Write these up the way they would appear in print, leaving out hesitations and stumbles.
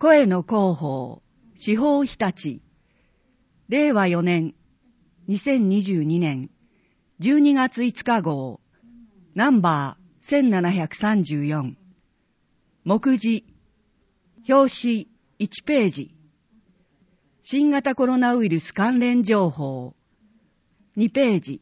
声の広報、司法日立、令和4年、2022年、12月5日号、ナンバー1734、目次、表紙1ページ、新型コロナウイルス関連情報、2ページ、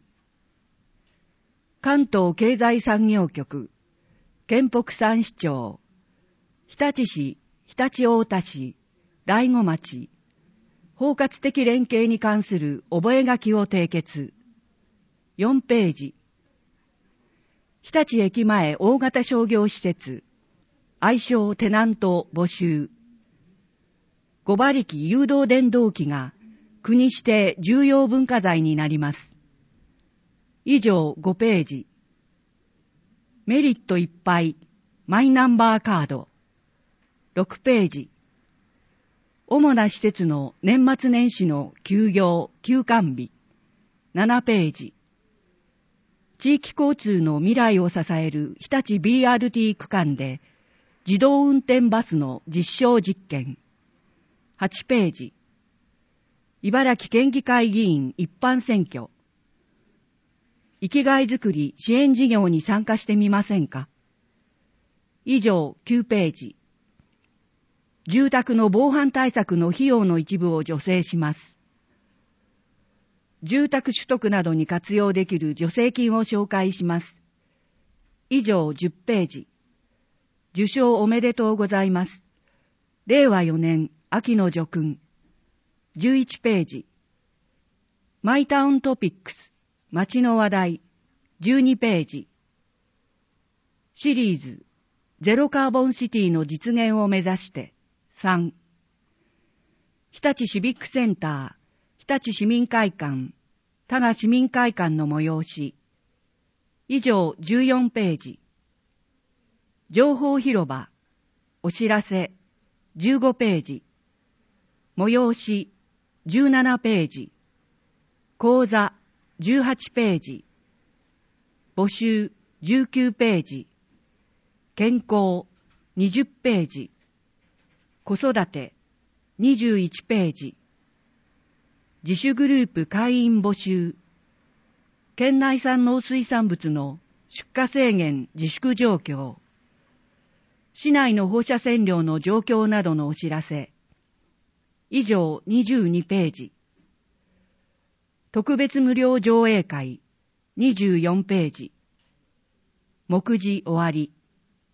関東経済産業局、県北山市長、日立市、常陸太田市、大子町、包括的連携に関する覚書を締結。4ページ。日立駅前大型商業施設、愛称テナント募集。5馬力誘導電動機が国指定重要文化財になります。以上5ページ。メリットいっぱい、マイナンバーカード。6ページ。主な施設の年末年始の休業・休館日。7ページ。地域交通の未来を支える日立 BRT 区間で自動運転バスの実証実験。8ページ。茨城県議会議員一般選挙。生きがいづくり支援事業に参加してみませんか。以上9ページ。住宅の防犯対策の費用の一部を助成します。住宅取得などに活用できる助成金を紹介します。以上10ページ。受賞おめでとうございます。令和4年秋の叙勲。11ページ。マイタウントピックス、街の話題。12ページ。シリーズ、ゼロカーボンシティの実現を目指して。3、日立シビックセンター、日立市民会館、多賀市民会館の催し。以上14ページ。情報広場、お知らせ、15ページ。催し、17ページ。講座、18ページ。募集、19ページ。健康、20ページ。子育て、21ページ。自主グループ会員募集。県内産農水産物の出荷制限自粛状況。市内の放射線量の状況などのお知らせ。以上22ページ。特別無料上映会。24ページ。目次終わり。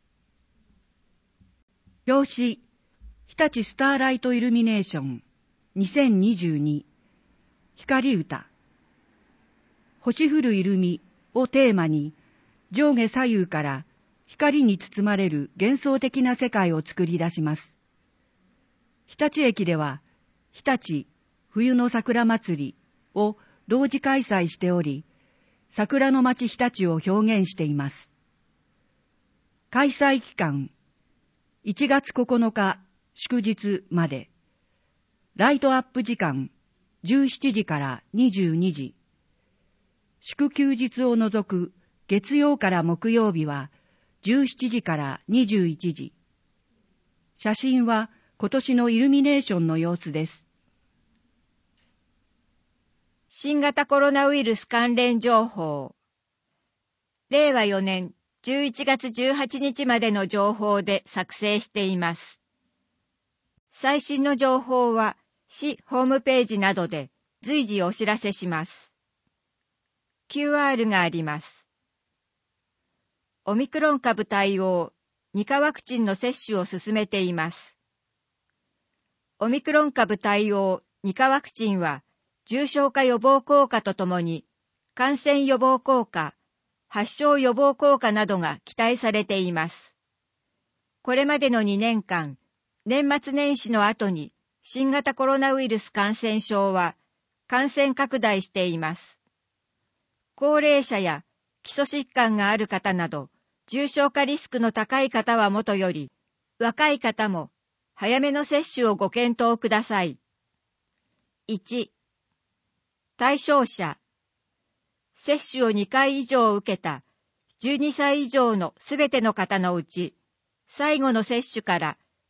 表紙。日立スターライトイルミネーション2022光歌星降るイルミをテーマに上下左右から光に包まれる幻想的な世界を作り出します。日立駅では日立冬の桜祭りを同時開催しており、桜の街日立を表現しています。開催期間1月9日祝日まで。ライトアップ時間17時から22時。祝休日を除く月曜から木曜日は17時から21時。写真は今年のイルミネーションの様子です。 新型コロナウイルス関連情報。令和4年11月18日までの情報で作成しています。最新の情報は市ホームページなどで随時お知らせします。QR があります。オミクロン株対応2価ワクチンの接種を進めています。オミクロン株対応2価ワクチンは重症化予防効果とともに感染予防効果、発症予防効果などが期待されています。これまでの2年間、年末年始の後に新型コロナウイルス感染症は感染拡大しています。高齢者や基礎疾患がある方など重症化リスクの高い方はもとより、若い方も早めの接種をご検討ください。1、対象者。接種を2回以上受けた12歳以上のすべての方のうち、最後の接種から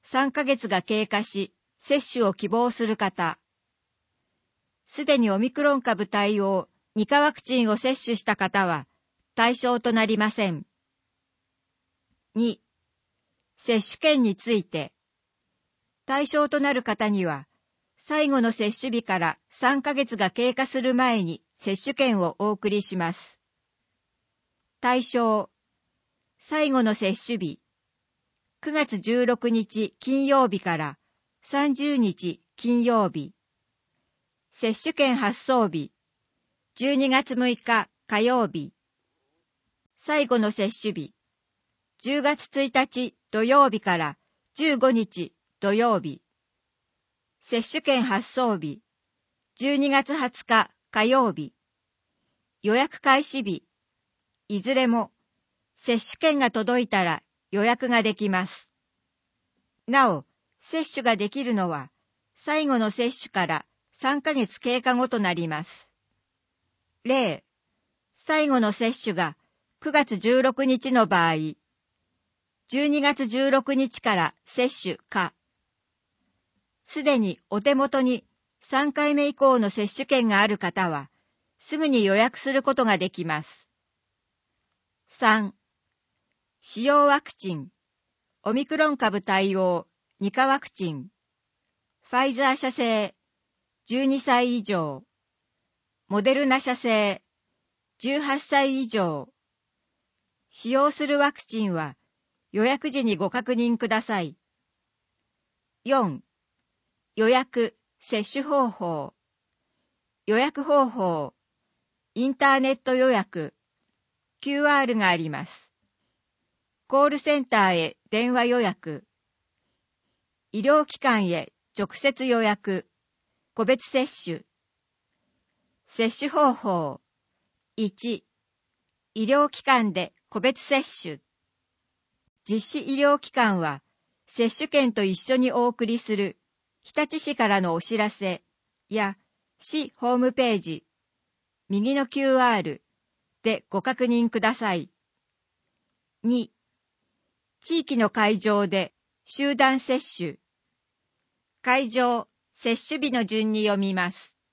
3ヶ月が経過し、接種を希望する方。すでにオミクロン株対応2価ワクチンを接種した方は対象となりません。2、接種券について。対象となる方には、最後の接種日から3ヶ月が経過する前に接種券をお送りします。対象、最後の接種日、9月16日金曜日から30日金曜日。接種券発送日、12月6日火曜日。最後の接種日、10月1日土曜日から15日土曜日。接種券発送日、12月20日火曜日。予約開始日、いずれも接種券が届いたら予約ができます。なお、接種ができるのは最後の接種から3ヶ月経過後となります。例、最後の接種が9月16日の場合、12月16日から接種か、すでにお手元に3回目以降の接種券がある方は、すぐに予約することができます。3、使用ワクチン、オミクロン株対応2価ワクチン、ファイザー社製、12歳以上、モデルナ社製、18歳以上。使用するワクチンは予約時にご確認ください。4、予約、接種方法。予約方法、インターネット予約、QR があります。コールセンターへ電話予約。医療機関へ直接予約、個別接種。接種方法。1、医療機関で個別接種。実施医療機関は、接種券と一緒にお送りする、日立市からのお知らせや、市ホームページ、右の QR でご確認ください。2、地域の会場で集団接種。会場、接種日の順に読みます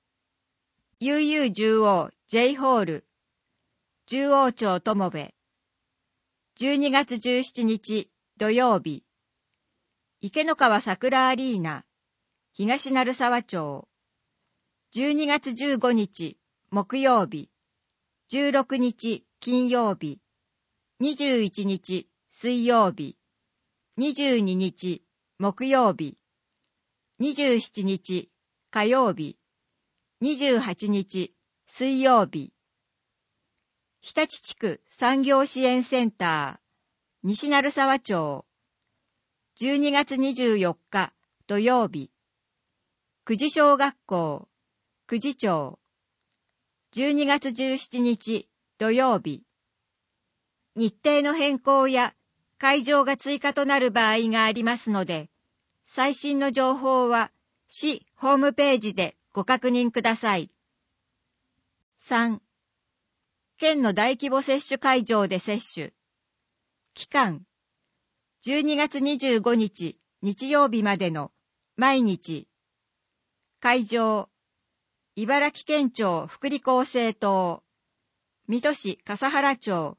。UU 十王 J ホール、十王町友部。12月17日土曜日。池の川桜アリーナ、東鳴沢町。12月15日木曜日。16日金曜日。21日水曜日。22日木曜日。27日火曜日。28日水曜日。日立地区産業支援センター、西鳴沢町。12月24日土曜日。久慈小学校、久慈町。12月17日土曜日。日程の変更や会場が追加となる場合がありますので、最新の情報は市ホームページでご確認ください。3、県の大規模接種会場で接種。期間、12月25日日曜日までの毎日。会場、茨城県庁福利厚生棟、水戸市笠原町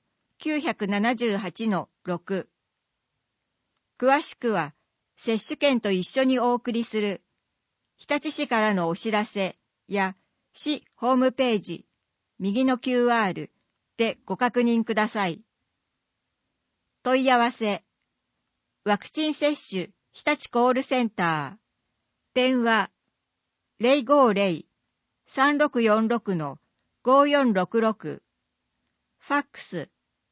978-6。詳しくは、接種券と一緒にお送りする、日立市からのお知らせや市ホームページ、右の QR でご確認ください。問い合わせ、ワクチン接種日立コールセンター、電話 050-3646-5466、ファックス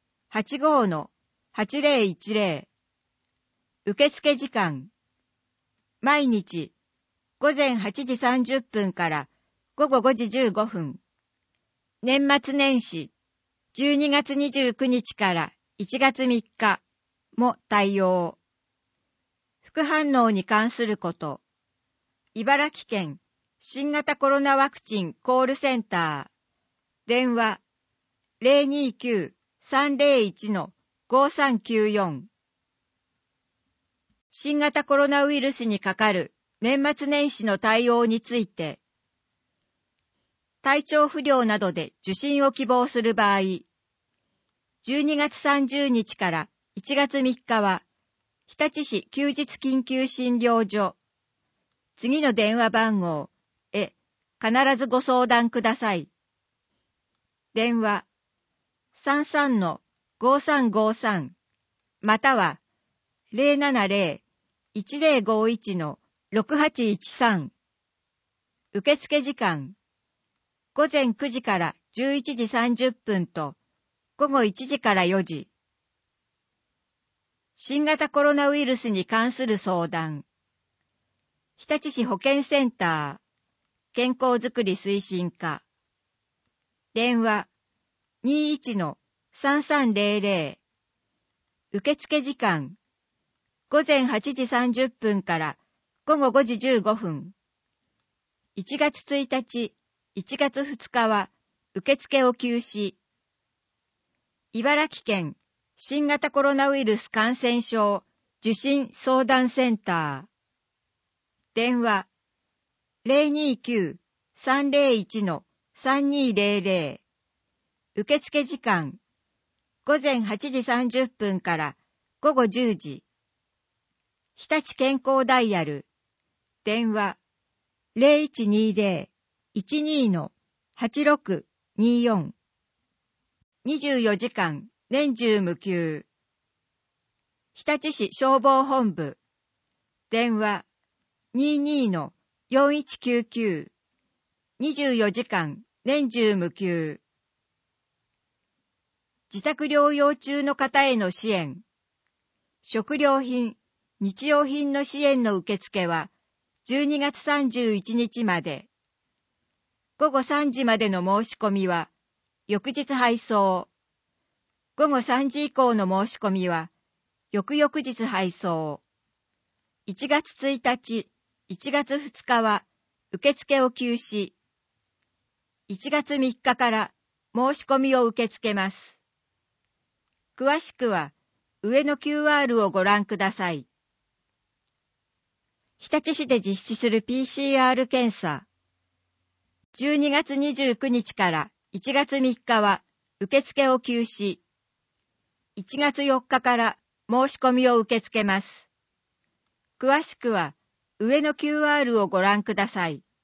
85-8010、受付時間、毎日午前8時30分から午後5時15分、年末年始12月29日から1月3日も対応。副反応に関すること。茨城県新型コロナワクチンコールセンター。電話 029-301-5394。 新型コロナウイルスにかかる年末年始の対応について、体調不良などで受診を希望する場合、12月30日から1月3日は、日立市休日緊急診療所、次の電話番号へ必ずご相談ください。電話 33-5353 または 070-1051-6813 受付時間午前9時から11時30分と午後1時から4時。新型コロナウイルスに関する相談。日立市保健センター健康づくり推進課。電話 21-3300。受付時間午前8時30分から午後5時15分。1月1日、1月2日は受付を休止。茨城県新型コロナウイルス感染症受診相談センター。電話 029-301-3200。受付時間午前8時30分から午後10時。日立健康ダイヤル。電話 0120-12-8624。24時間年中無休。日立市消防本部。電話 22-4199。24時間年中無休。自宅療養中の方への支援。食料品、日用品の支援の受付は12月31日まで。午後3時までの申し込みは翌日配送。午後3時以降の申し込みは翌々日配送。1月1日、1月2日は受付を休止。1月3日から申し込みを受け付けます。詳しくは上の QR をご覧ください。日立市で実施する PCR 検査。12月29日から1月3日は受付を休止。1月4日から申し込みを受け付けます。詳しくは上の QR をご覧ください。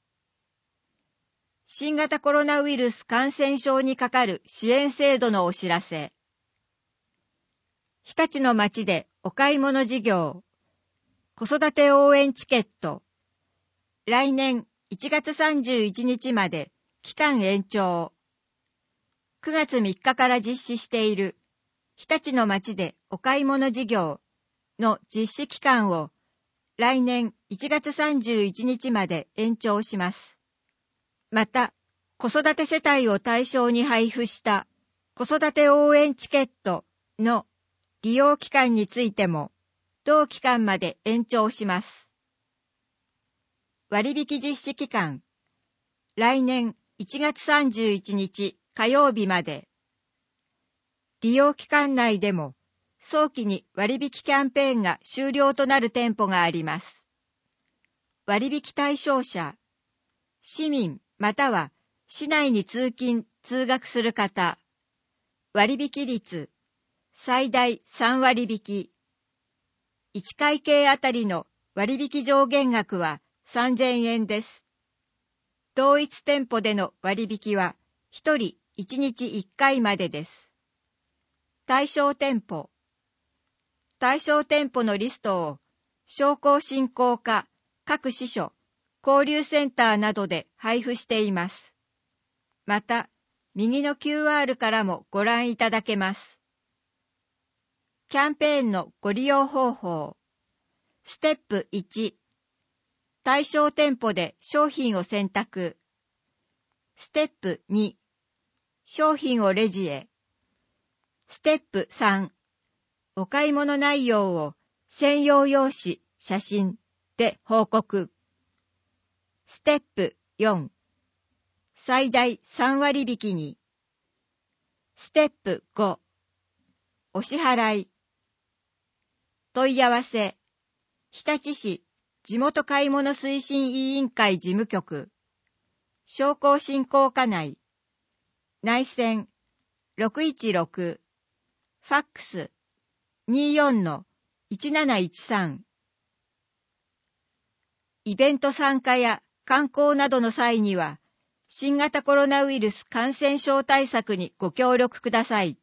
新型コロナウイルス感染症にかかる支援制度のお知らせ。日立の街でお買い物事業、子育て応援チケット、来年1月31日まで期間延長。9月3日から実施している日立の街でお買い物事業の実施期間を来年1月31日まで延長します。また、子育て世帯を対象に配布した子育て応援チケットの利用期間についても同期間まで延長します。割引実施期間、来年1月31日火曜日まで。利用期間内でも早期に割引キャンペーンが終了となる店舗があります。割引対象者、市民または市内に通勤・通学する方、割引率、最大3割引き。1会計あたりの割引上限額は3000円です。同一店舗での割引は1人1日1回までです。対象店舗。対象店舗のリストを商工振興課、各支所、交流センターなどで配布しています。また、右の QR からもご覧いただけます。キャンペーンのご利用方法。ステップ1。対象店舗で商品を選択。ステップ2。商品をレジへ。ステップ3。お買い物内容を専用用紙、写真で報告。ステップ4。最大3割引きに。ステップ5。お支払い。問い合わせ日立市地元買い物推進委員会事務局、商工振興課内、内線616、ファックス 24-1713。イベント参加や観光などの際には、新型コロナウイルス感染症対策にご協力ください。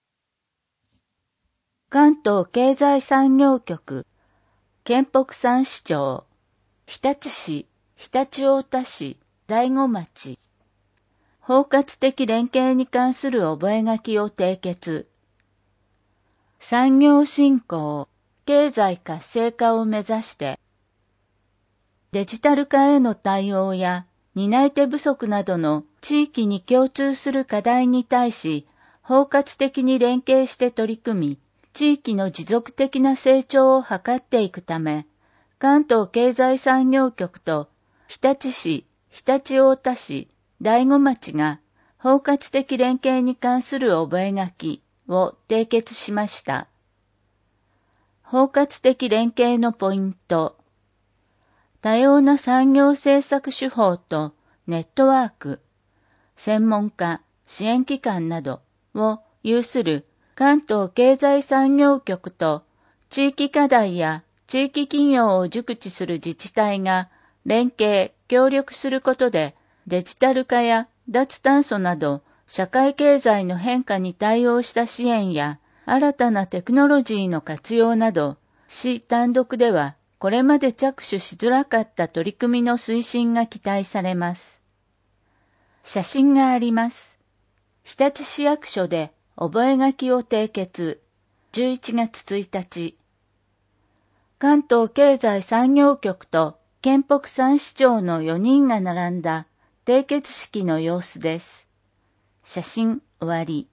関東経済産業局、県北山市長、日立市、常陸太田市、大子町、包括的連携に関する覚書を締結。産業振興、経済活性化を目指して、デジタル化への対応や担い手不足などの地域に共通する課題に対し、包括的に連携して取り組み、地域の持続的な成長を図っていくため、関東経済産業局と日立市、常陸太田市、大子町が包括的連携に関する覚書を締結しました。包括的連携のポイント。多様な産業政策手法とネットワーク、専門家、支援機関などを有する関東経済産業局と地域課題や地域企業を熟知する自治体が連携、協力することでデジタル化や脱炭素など社会経済の変化に対応した支援や新たなテクノロジーの活用など、市単独ではこれまで着手しづらかった取り組みの推進が期待されます。写真があります。日立市役所で覚書を締結。11月1日。関東経済産業局と県北山市長の4人が並んだ締結式の様子です。写真終わり。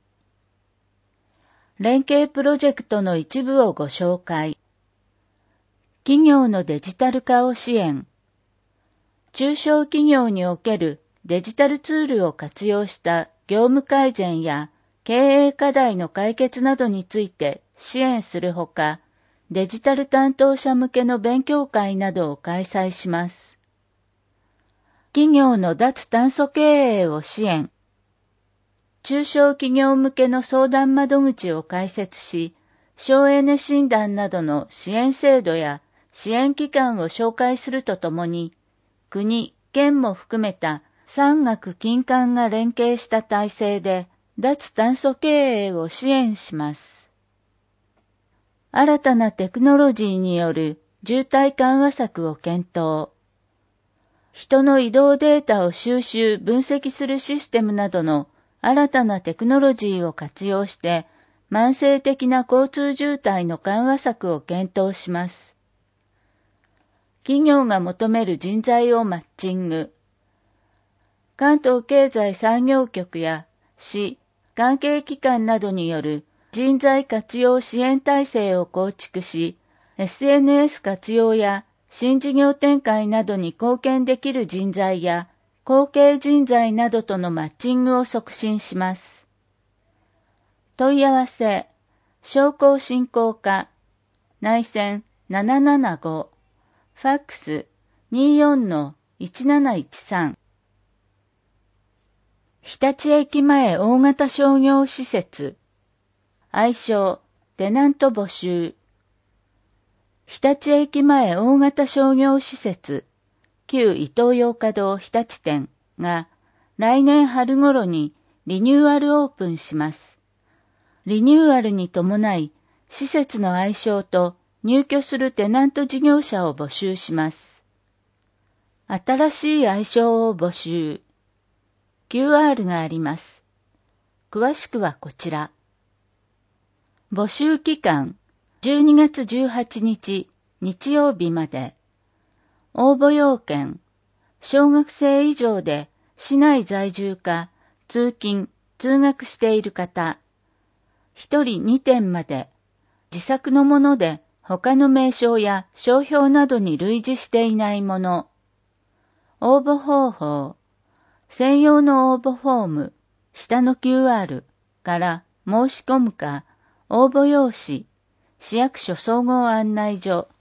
連携プロジェクトの一部をご紹介。企業のデジタル化を支援。中小企業におけるデジタルツールを活用した業務改善や経営課題の解決などについて支援するほか、デジタル担当者向けの勉強会などを開催します。企業の脱炭素経営を支援。中小企業向けの相談窓口を開設し、省エネ診断などの支援制度や支援機関を紹介するとともに、国、県も含めた産学金官が連携した体制で脱炭素経営を支援します。新たなテクノロジーによる渋滞緩和策を検討。人の移動データを収集・分析するシステムなどの新たなテクノロジーを活用して、慢性的な交通渋滞の緩和策を検討します。企業が求める人材をマッチング。関東経済産業局や市、関係機関などによる人材活用支援体制を構築し、SNS 活用や新事業展開などに貢献できる人材や後継人材などとのマッチングを促進します。問い合わせ、商工振興課、内線775、ファックス 24-1713。日立駅前大型商業施設、愛称、テナント募集。日立駅前大型商業施設、旧イトーヨーカドー日立店が来年春頃にリニューアルオープンします。リニューアルに伴い、施設の愛称と入居するテナント事業者を募集します。新しい愛称を募集。QR があります。詳しくはこちら。募集期間、12月18日、日曜日まで。応募要件、小学生以上で市内在住か通勤・通学している方、1人2点まで、自作のもので他の名称や商標などに類似していないもの。応募方法、専用の応募フォーム、下の QR から申し込むか、応募用紙、市役所総合案内所、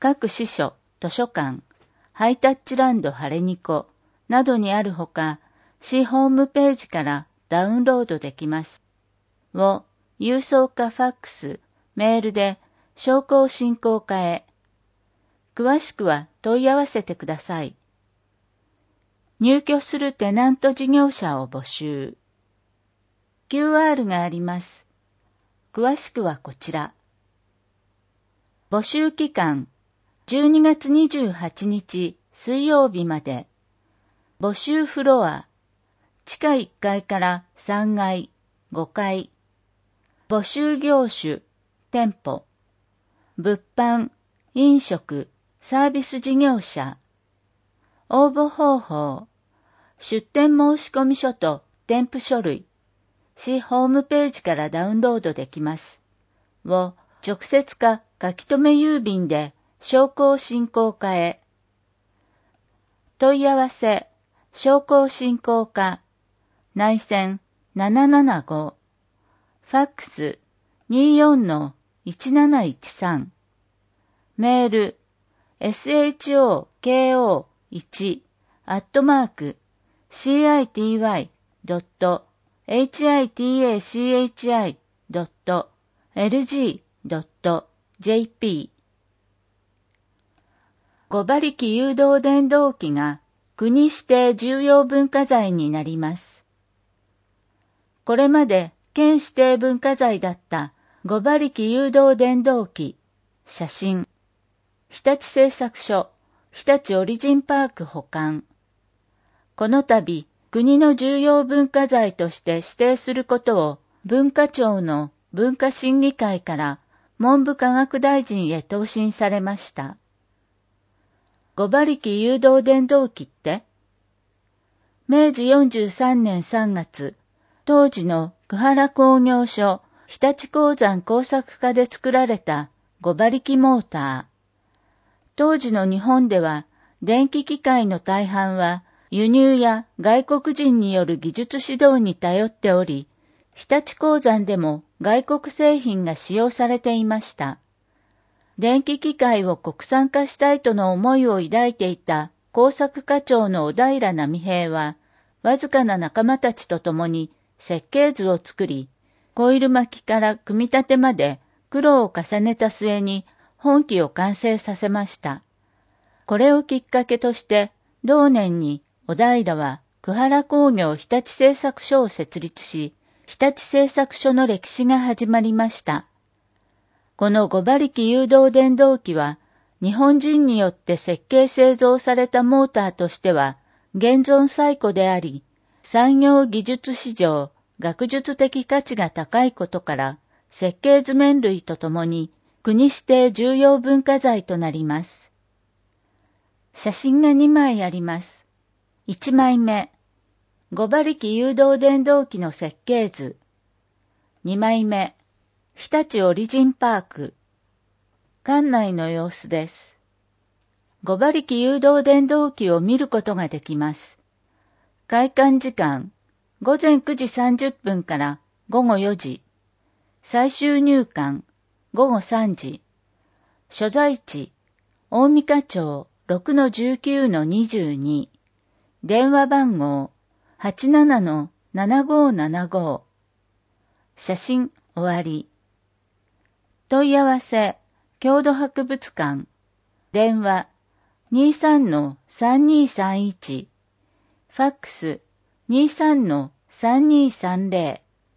各支所、図書館、ハイタッチランドハレニコなどにあるほか、市ホームページからダウンロードできます。を郵送かファックス、メールで商工振興課へ。詳しくは問い合わせてください。入居するテナント事業者を募集。QR があります。詳しくはこちら。募集期間、12月28日水曜日まで。募集フロア、地下1階から3階、5階。募集業種、店舗。物販、飲食、サービス事業者。応募方法、出店申込書と添付書類、市ホームページからダウンロードできます。を直接か書き留め郵便で商工振興課へ。問い合わせ、商工振興課、内線775、ファックス 24-1713、メール、shoko-city.hitachi.lg.jp。 5馬力誘導電動機が国指定重要文化財になります。これまで県指定文化財だった5馬力誘導電動機、写真、日立製作所、日立オリジンパーク保管。この度、国の重要文化財として指定することを文化庁の文化審議会から文部科学大臣へ答申されました。5馬力誘導電動機って？明治43年3月、当時の久原工業所日立鉱山工作課で作られた5馬力モーター。当時の日本では電気機械の大半は輸入や外国人による技術指導に頼っており、日立鉱山でも外国製品が使用されていました。電気機械を国産化したいとの思いを抱いていた工作課長の小平波平は、わずかな仲間たちと共に設計図を作り、コイル巻きから組み立てまで苦労を重ねた末に本機を完成させました。これをきっかけとして、同年に小平は久原工業日立製作所を設立し、日立製作所の歴史が始まりました。この5馬力誘導電動機は、日本人によって設計製造されたモーターとしては、現存最古であり、産業技術史上、学術的価値が高いことから、設計図面類とともに、国指定重要文化財となります。写真が2枚あります。1枚目、5馬力誘導電動機の設計図。2枚目、日立オリジンパーク。館内の様子です。5馬力誘導電動機を見ることができます。開館時間、午前9時30分から午後4時。最終入館、午後3時。所在地、大三課町 6-19-22。電話番号、87-7575。写真終わり。問い合わせ、郷土博物館。電話、23-3231。ファックス、23-3230。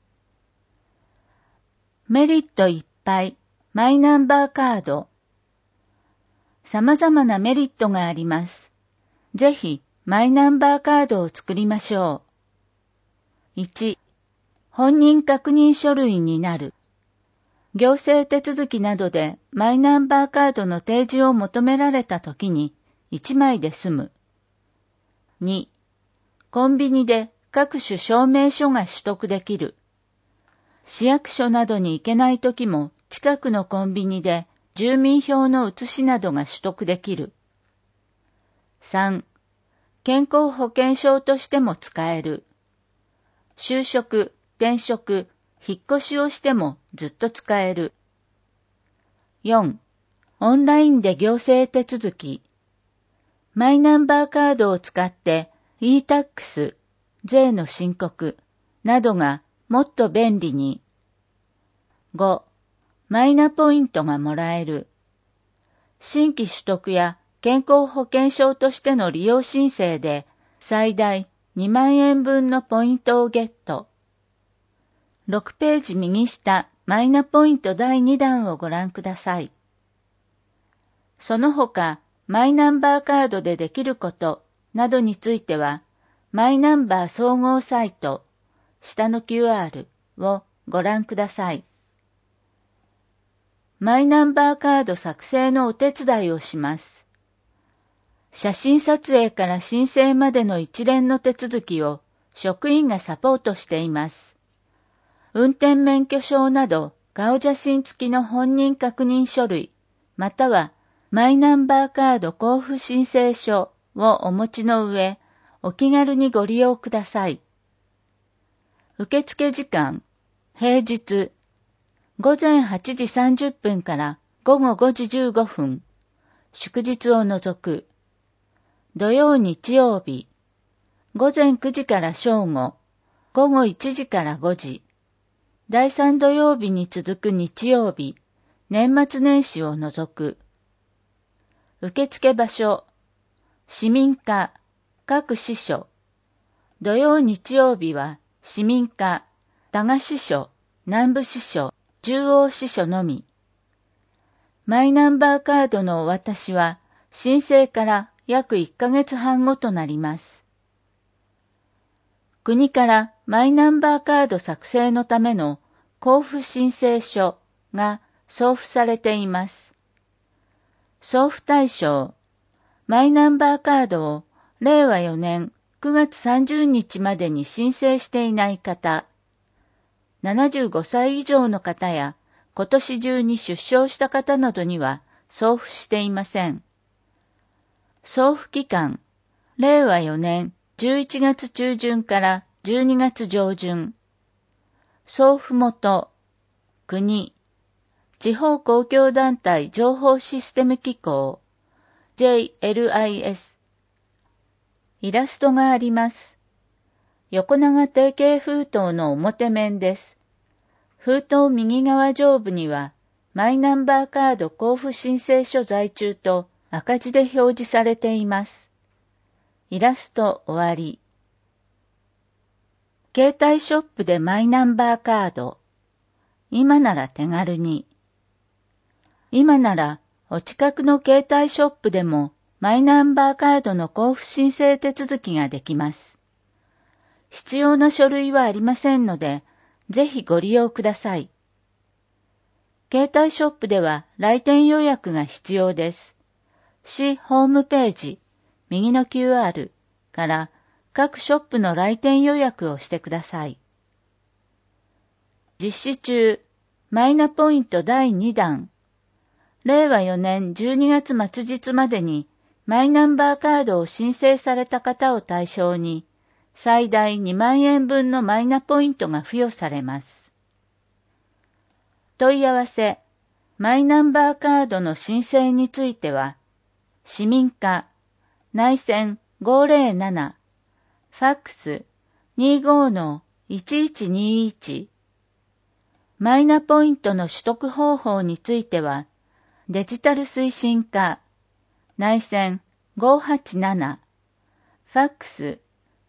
メリットいっぱい、マイナンバーカード。様々なメリットがあります。ぜひ、マイナンバーカードを作りましょう。1、本人確認書類になる。行政手続きなどでマイナンバーカードの提示を求められたときに1枚で済む。2、コンビニで各種証明書が取得できる。市役所などに行けないときも近くのコンビニで住民票の写しなどが取得できる。3、健康保険証としても使える。就職、転職、引っ越しをしてもずっと使える。4、 オンラインで行政手続き、マイナンバーカードを使って e-tax、税の申告などがもっと便利に。5、マイナポイントがもらえる。新規取得や健康保険証としての利用申請で最大2万円分のポイントをゲット。6ページ右下、マイナポイント第2弾をご覧ください。その他、マイナンバーカードでできることなどについては、マイナンバー総合サイト、下の QR をご覧ください。マイナンバーカード作成のお手伝いをします。写真撮影から申請までの一連の手続きを職員がサポートしています。運転免許証など顔写真付きの本人確認書類、またはマイナンバーカード交付申請書をお持ちの上、お気軽にご利用ください。受付時間、平日、午前8時30分から午後5時15分、祝日を除く。土曜日曜日、午前9時から正午、午後1時から5時。第3土曜日に続く日曜日、年末年始を除く。受付場所、市民課、各支所。土曜日曜日は市民課、多賀支所、南部支所、中央支所のみ。マイナンバーカードのお渡しは申請から約1ヶ月半後となります。国からマイナンバーカード作成のための交付申請書が送付されています。送付対象、マイナンバーカードを令和4年9月30日までに申請していない方、75歳以上の方や今年中に出生した方などには送付していません。送付期間、令和4年11月中旬から12月上旬。送付元、国、地方公共団体情報システム機構、JLIS。イラストがあります。横長定型封筒の表面です。封筒右側上部には、マイナンバーカード交付申請書在中と赤字で表示されています。イラスト終わり。携帯ショップでマイナンバーカード。今なら手軽に。今ならお近くの携帯ショップでもマイナンバーカードの交付申請手続きができます。必要な書類はありませんので、ぜひご利用ください。携帯ショップでは来店予約が必要です。市ホームページ、右の QR から各ショップの来店予約をしてください。実施中、マイナポイント第2弾。令和4年12月末日までにマイナンバーカードを申請された方を対象に、最大2万円分のマイナポイントが付与されます。問い合わせ、マイナンバーカードの申請については、市民課、内線507、ファックス 25-1121。マイナポイントの取得方法については、デジタル推進課、内線587、ファックス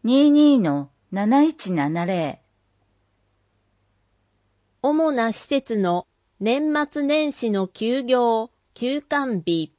22-7170。 主な施設の年末年始の休業・休館日。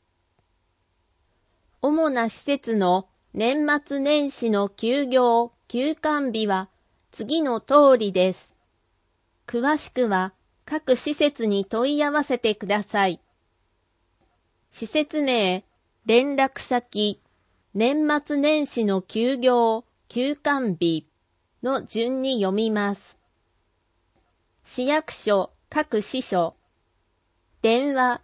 主な施設の年末年始の休業・休館日は次の通りです。詳しくは各施設に問い合わせてください。施設名、連絡先、年末年始の休業・休館日の順に読みます。市役所各支所。電話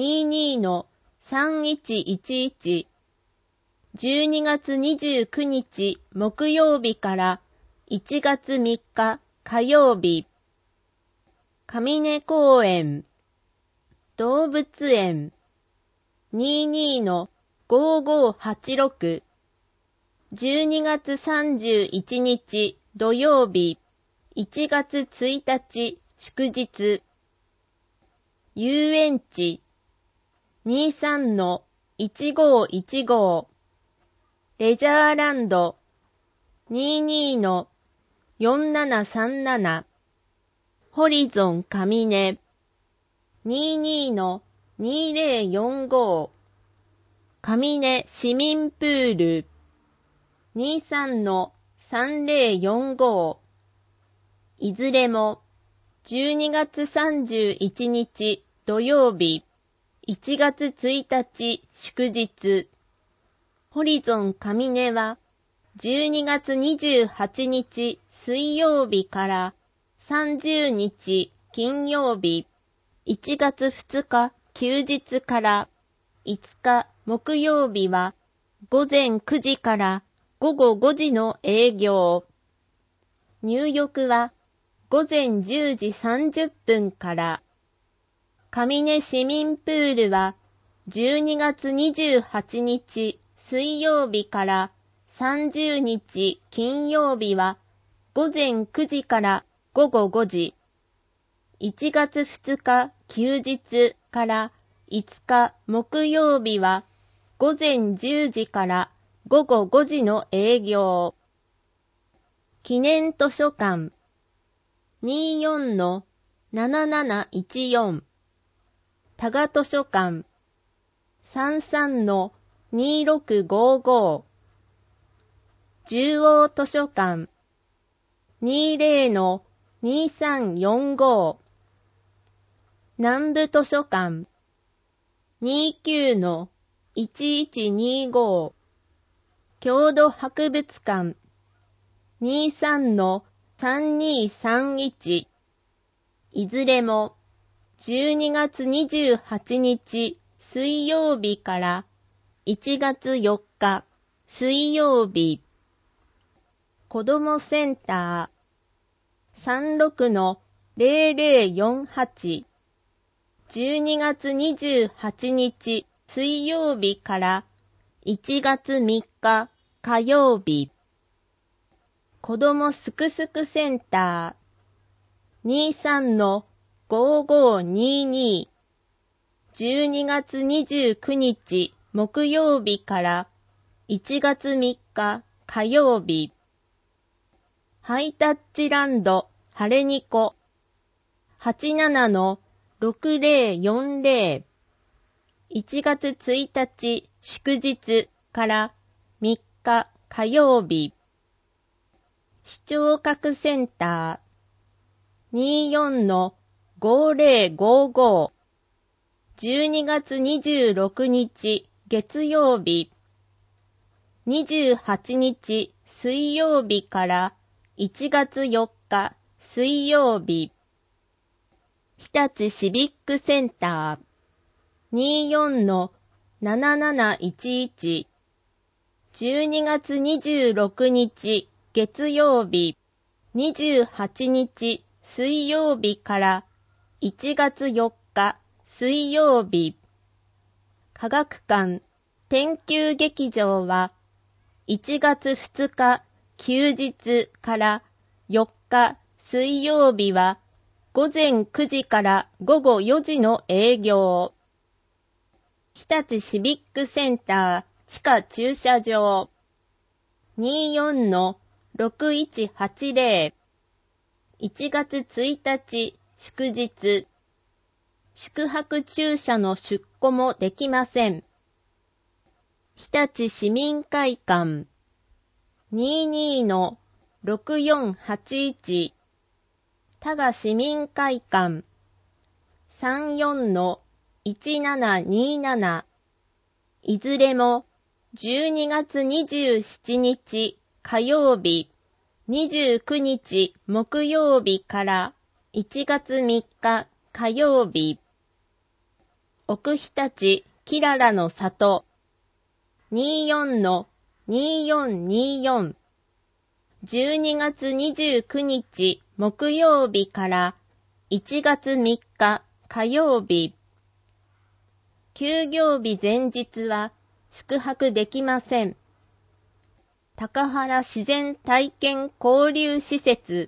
22-3111。12月29日木曜日から1月3日火曜日。上根公園、動物園、 22-5586 12月31日土曜日1月1日祝日遊園地 23-1515 レジャーランド 22-4737 ホリゾン上根 22-2045 上根市民プール 23-3045 いずれも12月31日土曜日1月1日祝日ホリゾン上根は12月28日水曜日から30日金曜日1月2日休日から5日木曜日は午前9時から午後5時の営業。入浴は午前10時30分から。上根市民プールは12月28日水曜日から30日金曜日は午前9時から午後5時。1月2日休日から5日木曜日は午前10時から午後5時の営業。記念図書館 24-7714 多賀図書館 33-2655 中央図書館 20-2345 南部図書館 29-1125 郷土博物館 23-3231 いずれも12月28日水曜日から1月4日水曜日子どもセンター 36-0048 12月28日水曜日から1月3日火曜日子どもすくすくセンター 23-5522 12月29日木曜日から1月3日火曜日ハイタッチランドハレニコ 87-6040 1月1日祝日から3日火曜日視聴覚センター 24-5055 12月26日月曜日28日水曜日から1月4日水曜日日立シビックセンター 24-7711 12月26日月曜日28日水曜日から1月4日水曜日科学館天球劇場は1月2日休日から4日水曜日は午前9時から午後4時の営業。日立シビックセンター地下駐車場 24-6180 1月1日祝日宿泊駐車の出庫もできません。日立市民会館 22-6481 多賀市民会館 34-1727 いずれも12月27日火曜日29日木曜日から1月3日火曜日奥日立きららの里 24-2424 12月29日木曜日から1月3日火曜日休業日前日は宿泊できません。高原自然体験交流施設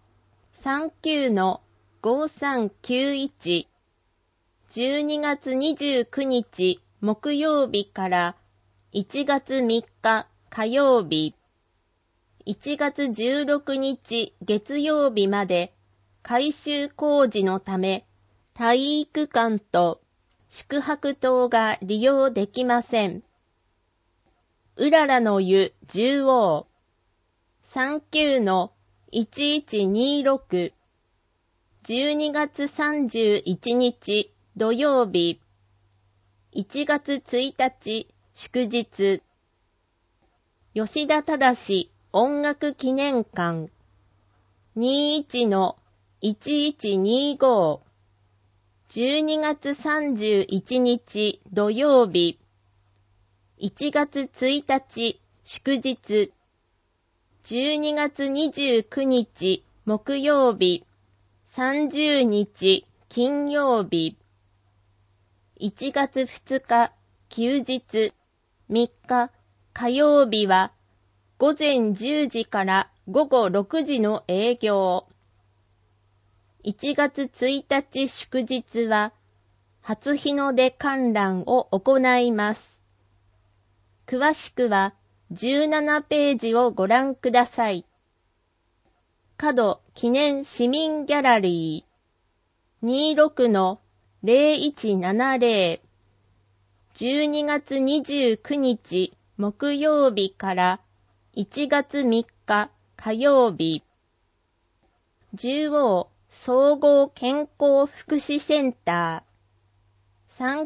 39-5391 12月29日木曜日から1月3日火曜日、1月16日月曜日まで改修工事のため体育館と宿泊棟が利用できません。うららの湯十王 39-1126 12月31日土曜日、1月1日祝日、吉田忠音楽記念館 21-1125 12月31日土曜日、1月1日祝日、12月29日木曜日、30日金曜日、1月2日休日、3日火曜日は午前10時から午後6時の営業。1月1日祝日は初日の出観覧を行います。詳しくは17ページをご覧ください。角記念市民ギャラリー 26-0170 12月29日木曜日から1月3日火曜日、十王総合健康福祉センター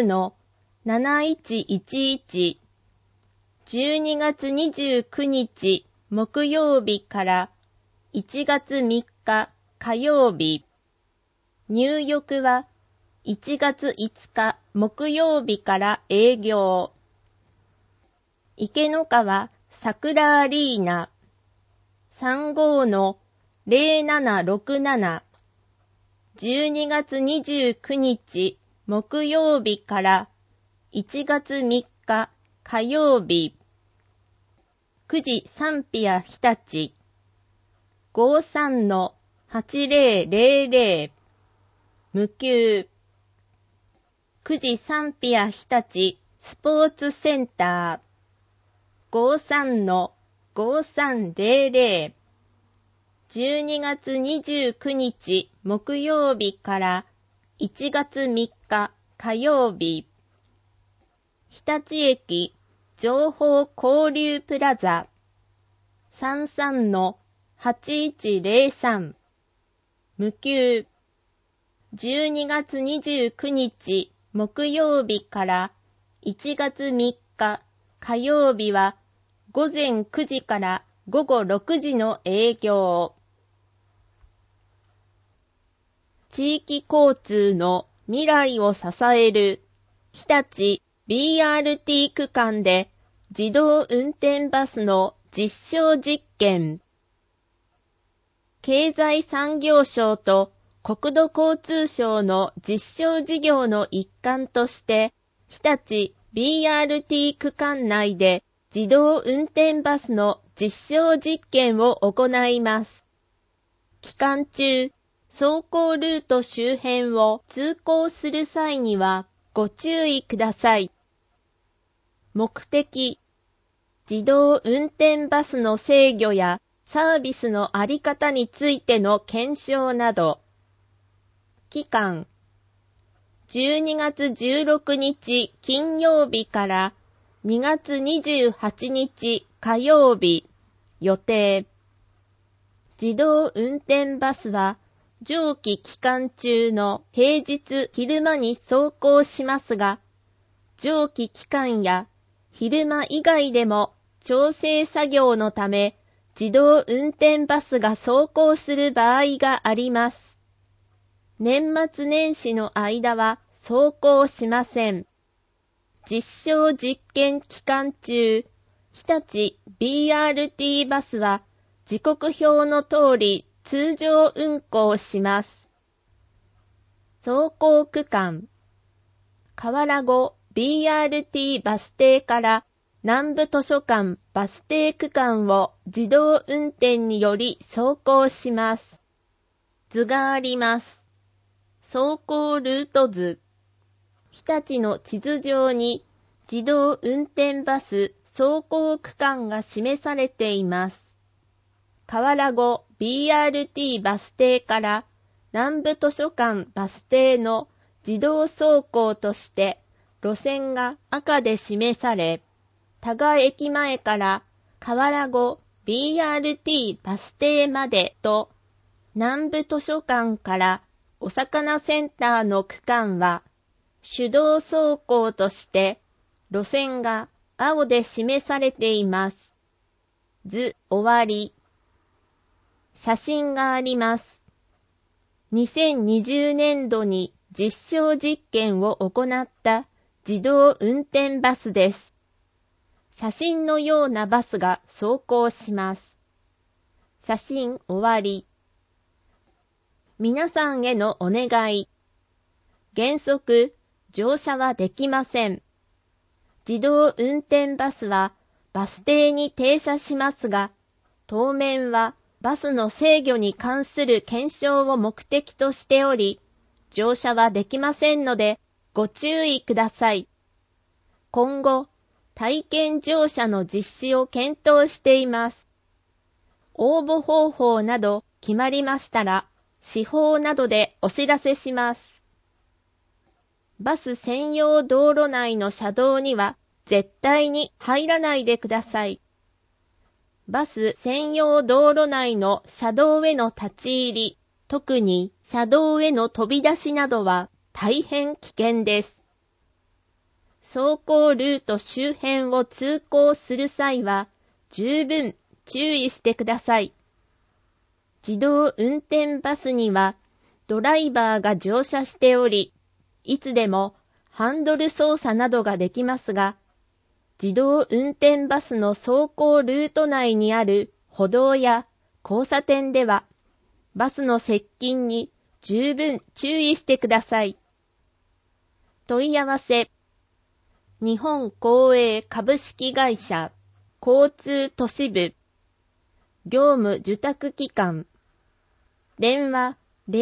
39-7111 12月29日木曜日から1月3日火曜日、入浴は1月5日木曜日から営業。池の川桜アリーナ 35-0767 12月29日木曜日から1月3日火曜日、9時サンピア日立 53-8000 無給、9時サンピア日立スポーツセンター 53-5300 12月29日木曜日から1月3日火曜日、日立駅情報交流プラザ 33-8103 無給、12月29日木曜日から1月3日火曜日は午前9時から午後6時の営業。地域交通の未来を支える日立 BRT 区間で自動運転バスの実証実験。経済産業省と国土交通省の実証事業の一環として日立 BRT 区間内で自動運転バスの実証実験を行います。期間中、走行ルート周辺を通行する際にはご注意ください。目的、自動運転バスの制御やサービスのあり方についての検証など。期間、12月16日金曜日から2月28日火曜日予定。自動運転バスは上記期間中の平日昼間に走行しますが、上記期間や昼間以外でも調整作業のため自動運転バスが走行する場合があります。年末年始の間は走行しません。実証実験期間中、日立 BRT バスは時刻表の通り通常運行します。走行区間、 河原後 BRT バス停から南部図書館バス停区間を自動運転により走行します。図があります。走行ルート図。日立の地図上に自動運転バス走行区間が示されています。河原後 BRT バス停から南部図書館バス停の自動走行として路線が赤で示され、多賀駅前から河原後 BRT バス停までと南部図書館からお魚センターの区間は手動走行として路線が青で示されています。図終わり。写真があります。2020年度に実証実験を行った自動運転バスです。写真のようなバスが走行します。写真終わり。皆さんへのお願い。原則、乗車はできません。自動運転バスはバス停に停車しますが、当面はバスの制御に関する検証を目的としており、乗車はできませんのでご注意ください。今後、体験乗車の実施を検討しています。応募方法など決まりましたら、私報などでお知らせします。バス専用道路内の車道には絶対に入らないでください。バス専用道路内の車道への立ち入り、特に車道への飛び出しなどは大変危険です。走行ルート周辺を通行する際は十分注意してください。自動運転バスにはドライバーが乗車しており、いつでもハンドル操作などができますが、自動運転バスの走行ルート内にある歩道や交差点では、バスの接近に十分注意してください。問い合わせ。日本公営株式会社交通都市部業務受託機関電話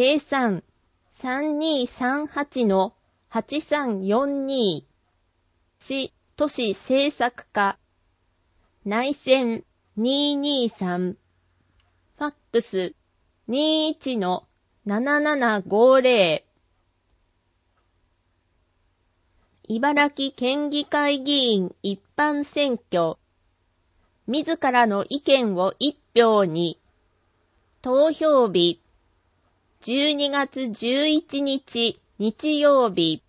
03-3238-8342 市都市政策課内線223ファックス 21-7750 茨城県議会議員一般選挙自らの意見を一票に投票日12月11日日曜日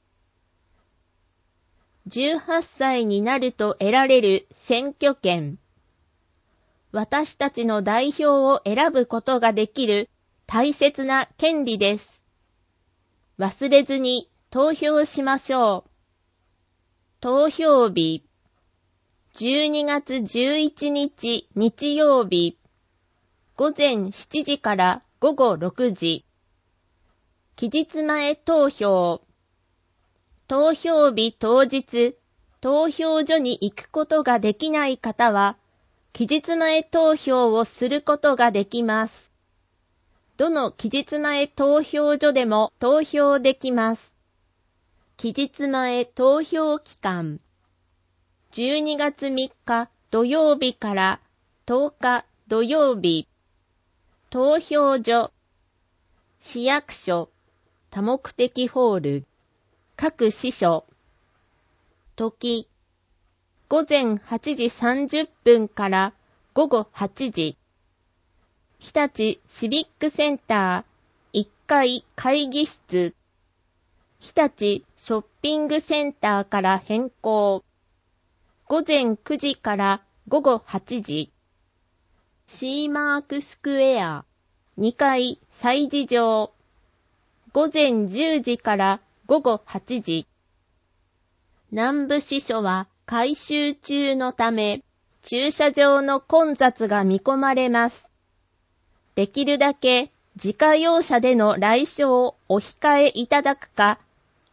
18歳になると得られる選挙権私たちの代表を選ぶことができる大切な権利です。忘れずに投票しましょう。投票日12月11日日曜日午前7時から午後6時期日前投票投票日当日投票所に行くことができない方は期日前投票をすることができます。どの期日前投票所でも投票できます。期日前投票期間12月3日土曜日から10日土曜日投票所市役所多目的ホール各支所時午前8時30分から午後8時日立シビックセンター1階会議室日立ショッピングセンターから変更午前9時から午後8時シーマークスクエア2階催事場午前10時から午後8時南部支所は改修中のため駐車場の混雑が見込まれます。できるだけ自家用車での来所をお控えいただくか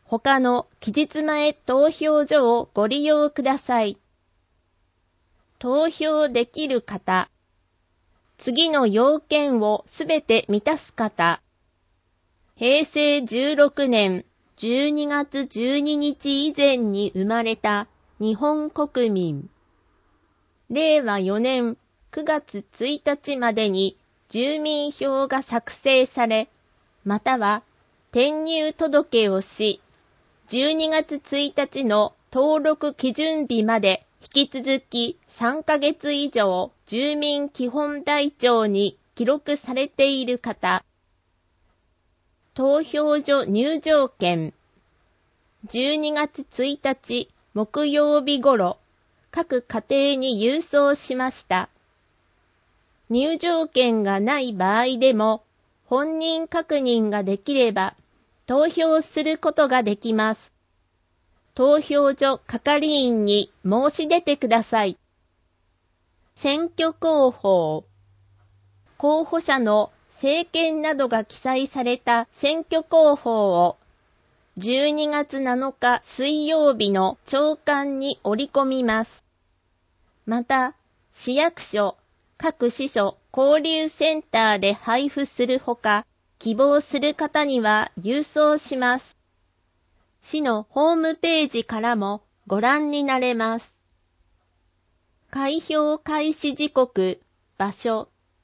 他の期日前投票所をご利用ください。投票できる方、次の要件をすべて満たす方、平成16年12月12日以前に生まれた日本国民、令和4年9月1日までに住民票が作成され、または転入届をし、12月1日の登録基準日まで引き続き3ヶ月以上住民基本台帳に記録されている方、投票所入場券、12月1日木曜日頃、各家庭に郵送しました。入場券がない場合でも、本人確認ができれば、投票することができます。投票所係員に申し出てください。選挙公報。候補者の政見などが記載された選挙公報を、12月7日水曜日の朝刊に折り込みます。また、市役所、各支所交流センターで配布するほか、希望する方には郵送します。市のホームページからもご覧になれます。開票開始時刻、場所。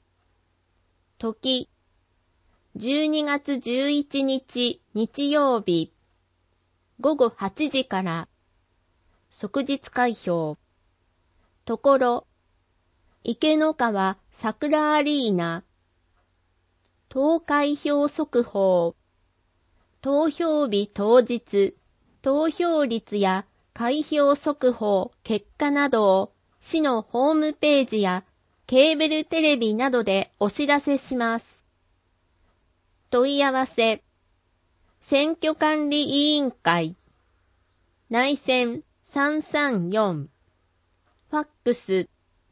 時、12月11日日曜日、午後8時から。即日開票。ところ、池の川桜アリーナ。投開票速報。投票日当日、投票率や開票速報、結果などを市のホームページやケーブルテレビなどでお知らせします。問い合わせ。選挙管理委員会。内線334。ファックス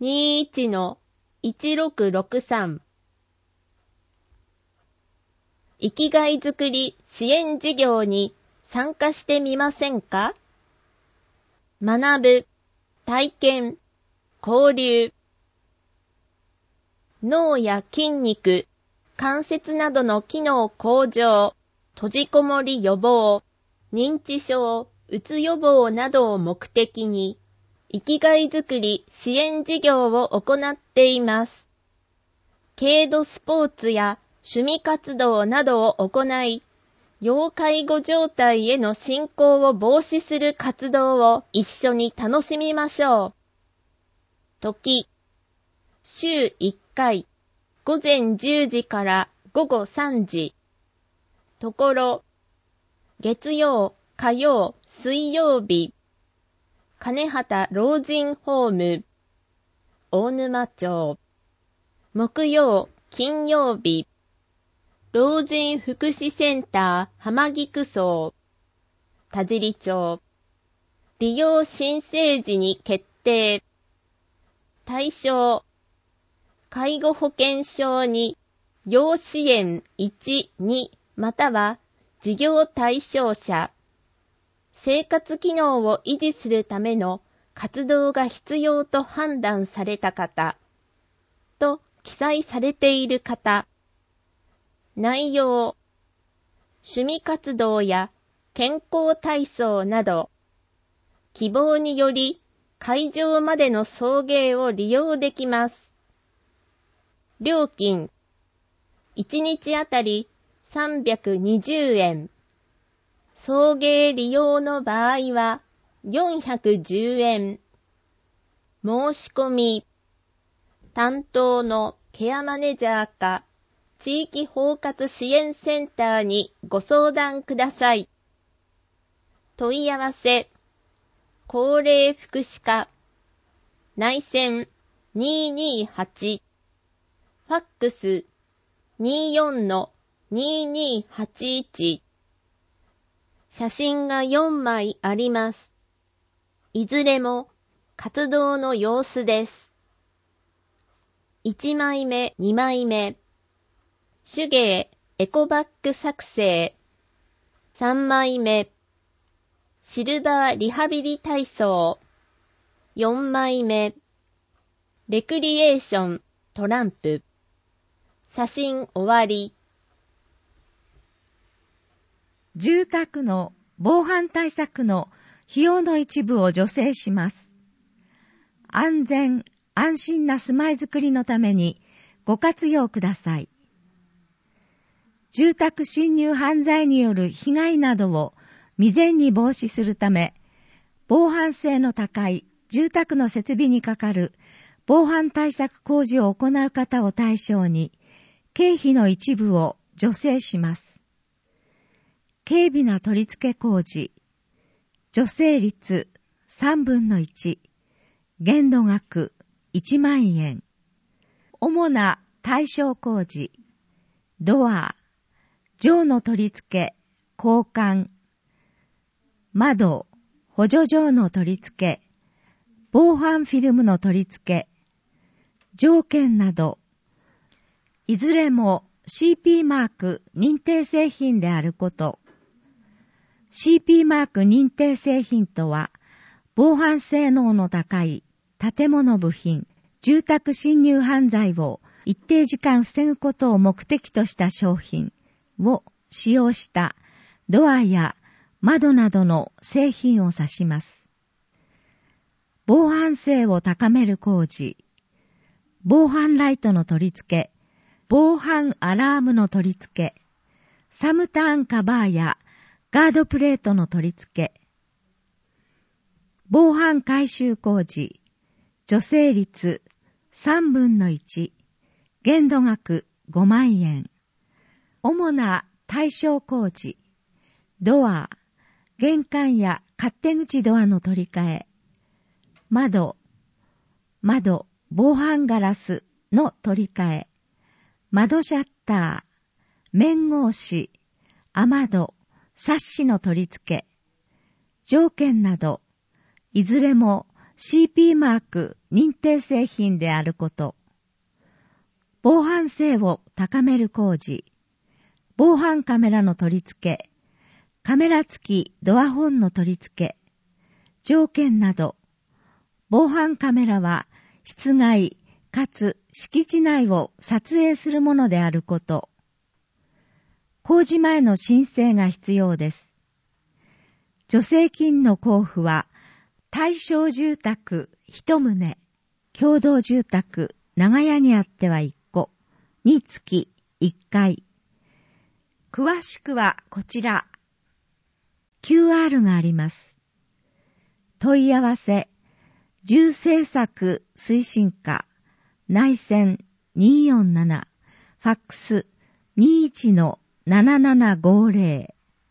21-1663。生きがいづくり支援事業に参加してみませんか？学ぶ、体験、交流。脳や筋肉、関節などの機能向上、閉じこもり予防、認知症、うつ予防などを目的に、生きがいづくり支援事業を行っています。軽度スポーツや趣味活動などを行い、要介護状態への進行を防止する活動を一緒に楽しみましょう。時、週1回、午前10時から午後3時。ところ、月曜、火曜、水曜日。金畑老人ホーム、大沼町。木曜、金曜日。老人福祉センター浜菊荘、田尻町。利用申請時に決定。対象、介護保険証に要支援1、2または事業対象者。生活機能を維持するための活動が必要と判断された方と記載されている方。内容、趣味活動や健康体操など、希望により会場までの送迎を利用できます。料金、1日あたり320円。送迎利用の場合は410円。申し込み、担当のケアマネジャーか地域包括支援センターにご相談ください。問い合わせ、高齢福祉課、内線228、ファックス 24-2281。写真が4枚あります。いずれも活動の様子です。1枚目、2枚目。手芸エコバッグ作成。3枚目。 シルバーリハビリ体操。4枚目。レクリエーショントランプ。写真終わり。 住宅の防犯対策の費用の一部を助成します。安全・安心な住まいづくりのためにご活用ください。住宅侵入犯罪による被害などを未然に防止するため、防犯性の高い住宅の設備にかかる防犯対策工事を行う方を対象に、経費の一部を助成します。軽微な取り付け工事、助成率3分の1、限度額1万円。主な対象工事、ドア、錠の取り付け、交換、窓、補助錠の取り付け、防犯フィルムの取り付け、条件など、いずれも CP マーク認定製品であること。CP マーク認定製品とは、防犯性能の高い建物部品、住宅侵入犯罪を一定時間防ぐことを目的とした商品を使用したドアや窓などの製品を指します。防犯性を高める工事、防犯ライトの取り付け、防犯アラームの取り付け、サムターンカバーやガードプレートの取り付け、防犯改修工事、助成率3分の1、限度額5万円。主な対象工事、ドア、玄関や勝手口ドアの取り替え、窓、防犯ガラスの取り替え、窓シャッター、面格子、雨戸、サッシの取り付け、条件など、いずれも CP マーク認定製品であること。防犯性を高める工事、防犯カメラの取り付け、カメラ付きドアホンの取り付け、条件など、防犯カメラは室外かつ敷地内を撮影するものであること。工事前の申請が必要です。助成金の交付は、対象住宅1棟、共同住宅長屋にあっては1戸につき1回。詳しくはこちら。QR があります。問い合わせ、住政策推進課、内線247、ファックス 21-7750。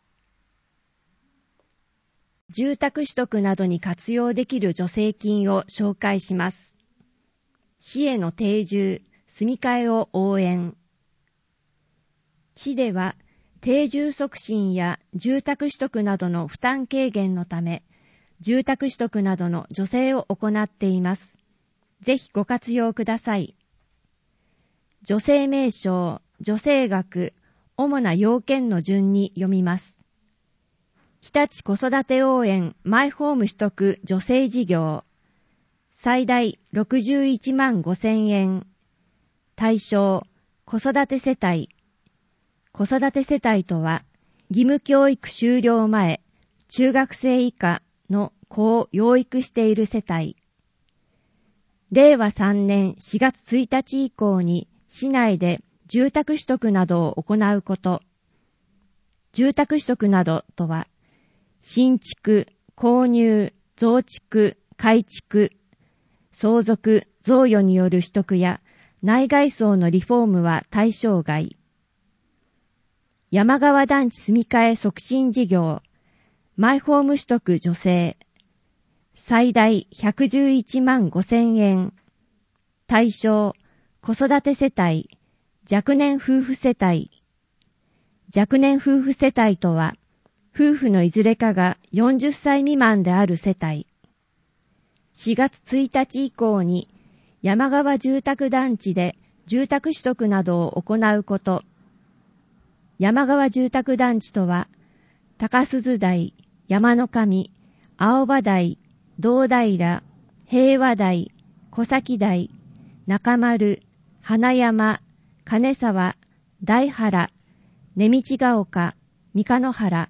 住宅取得などに活用できる助成金を紹介します。市への定住、住み替えを応援。市では、定住促進や住宅取得などの負担軽減のため、住宅取得などの助成を行っています。ぜひご活用ください。助成名称、助成額、主な要件の順に読みます。日立子育て応援マイホーム取得助成事業。最大61万5,000円。対象、子育て世帯。子育て世帯とは、義務教育終了前、中学生以下の子を養育している世帯。令和3年4月1日以降に市内で住宅取得などを行うこと。住宅取得などとは、新築、購入、増築、改築、相続、贈与による取得や内外装のリフォームは対象外。山川団地住み替え促進事業、マイホーム取得助成、最大111万5,000円。対象、子育て世帯、若年夫婦世帯。若年夫婦世帯とは、夫婦のいずれかが40歳未満である世帯。4月1日以降に山川住宅団地で住宅取得などを行うこと。山川住宅団地とは、高鈴台、 山の神、青葉台、堂平、平和台、小崎台、中丸、花山、金沢、大原、根道ヶ丘、三日野原。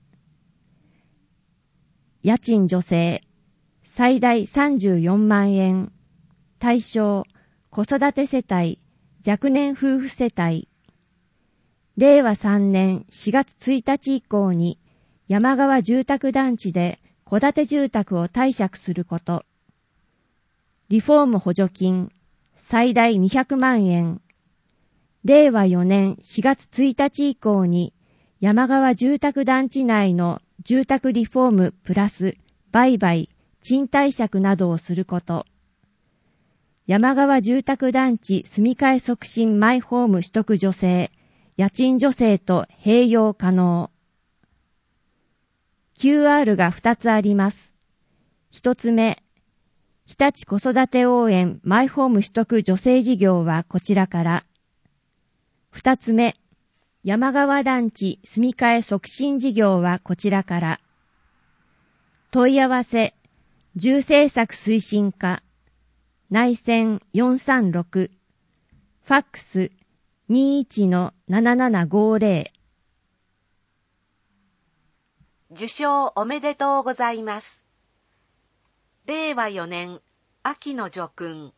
家賃助成、最大34万円。対象、子育て世帯、若年夫婦世帯。令和3年4月1日以降に山川住宅団地で戸建て住宅を貸借すること。リフォーム補助金、最大200万円。令和4年4月1日以降に山川住宅団地内の住宅リフォームプラス売買、賃貸借などをすること。山川住宅団地住み替え促進マイホーム取得助成、家賃助成と併用可能。QR が2つあります。1つ目、日立子育て応援マイホーム取得助成事業はこちらから。2つ目、山川団地住み替え促進事業はこちらから。問い合わせ、住政策推進課、内線436、ファックス 21-7750。 受賞おめでとうございます。令和4年秋の叙勲。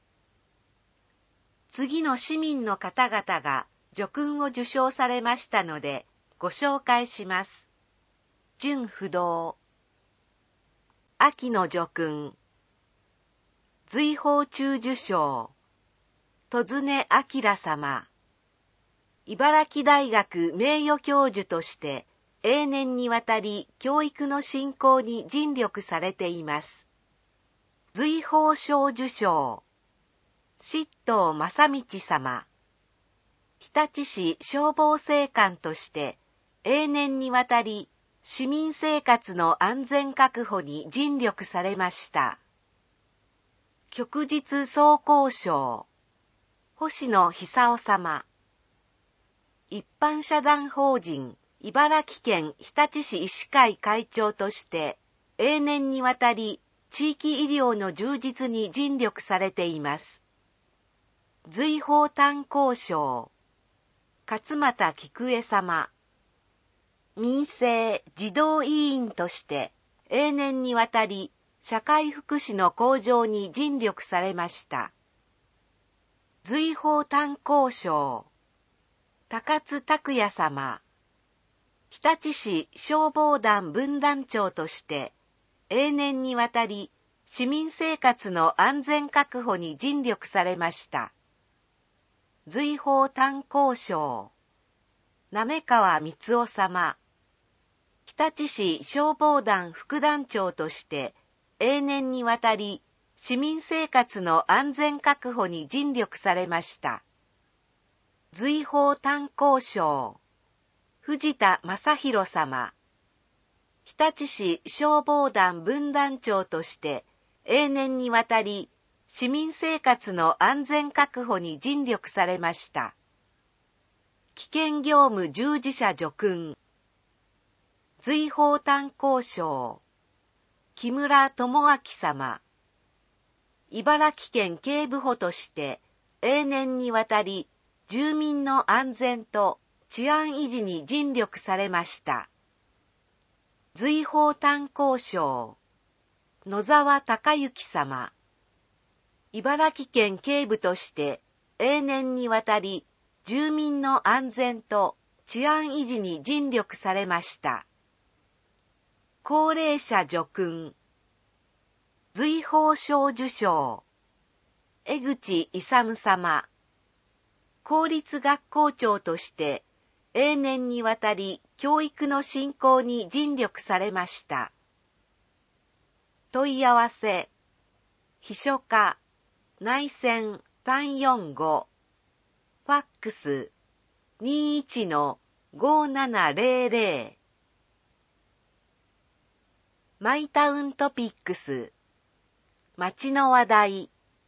次の市民の方々が叙勲を受賞されましたのでご紹介します。準不動。秋の叙勲。瑞宝中受賞。戸常明様。茨城大学名誉教授として永年にわたり教育の振興に尽力されています。瑞宝賞受賞。執刀正道様。日立市消防正官として永年にわたり市民生活の安全確保に尽力されました。旭日総工賞。星野久夫様。一般社団法人茨城県日立市医師会会長として永年にわたり地域医療の充実に尽力されています。瑞宝炭鉱賞。勝俣菊江様。民生児童委員として永年にわたり社会福祉の向上に尽力されました。瑞宝炭鉱賞。高津拓也様。日立市消防団分団長として永年にわたり市民生活の安全確保に尽力されました。瑞宝炭鉱賞。滑川光夫様。日立市消防団副団長として永年にわたり市民生活の安全確保に尽力されました。瑞宝炭鉱賞。藤田正宏様。日立市消防団分団長として永年にわたり市民生活の安全確保に尽力されました。危険業務従事者叙勲。瑞宝炭鉱賞。木村智明様。茨城県警部補として永年にわたり住民の安全と治安維持に尽力されました。瑞宝炭鉱賞。野沢隆之様。茨城県警部として永年にわたり住民の安全と治安維持に尽力されました。高齢者叙勲。瑞宝賞受賞。江口勇様。公立学校長として永年にわたり教育の振興に尽力されました。問い合わせ。秘書課内線345。ファックス 21-5700。マイタウントピックス。街の話題。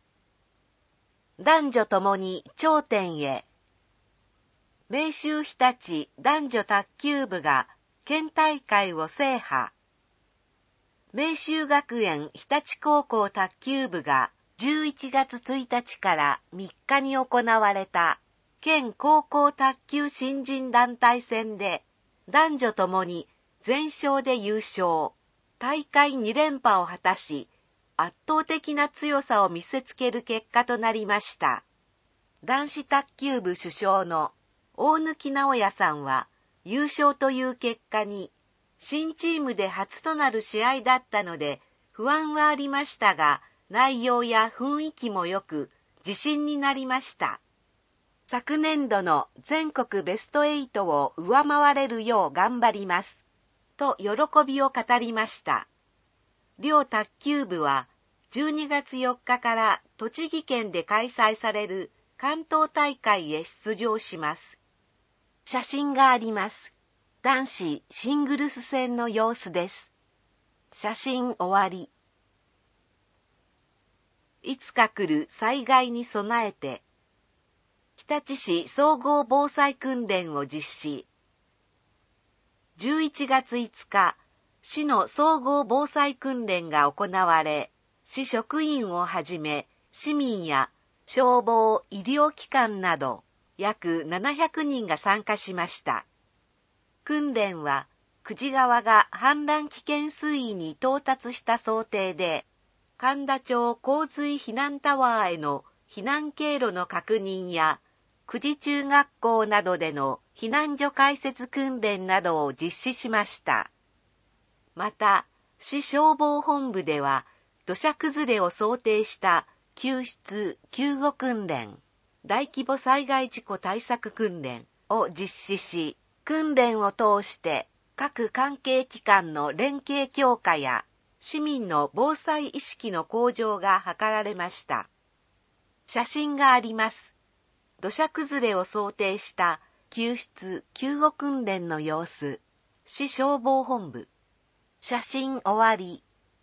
男女ともに頂点へ。明秀日立男女卓球部が県大会を制覇。 明秀学園日立高校卓球部が11月1日から3日に行われた県高校卓球新人団体戦で男女ともに全勝で優勝、大会2連覇を果たし、圧倒的な強さを見せつける結果となりました。男子卓球部主将の大貫直也さんは優勝という結果に新チームで初となる試合だったので不安はありましたが、内容や雰囲気も良く自信になりました。昨年度の全国ベスト8を上回れるよう頑張りますと喜びを語りました。両卓球部は12月4日から栃木県で開催される関東大会へ出場します。写真があります。男子シングルス戦の様子です。写真終わり。いつか来る災害に備えて、日立市総合防災訓練を実施。11月5日、市の総合防災訓練が行われ、市職員をはじめ、市民や消防、医療機関など、約700人が参加しました。訓練は、久慈川が氾濫危険水位に到達した想定で、神田町洪水避難タワーへの避難経路の確認や、久慈中学校などでの避難所開設訓練などを実施しました。また、市消防本部では、土砂崩れを想定した救出・救護訓練、大規模災害事故対策訓練を実施し、訓練を通して各関係機関の連携強化や市民の防災意識の向上が図られました。写真があります。土砂崩れを想定した救出・救護訓練の様子、市消防本部。写真終わり。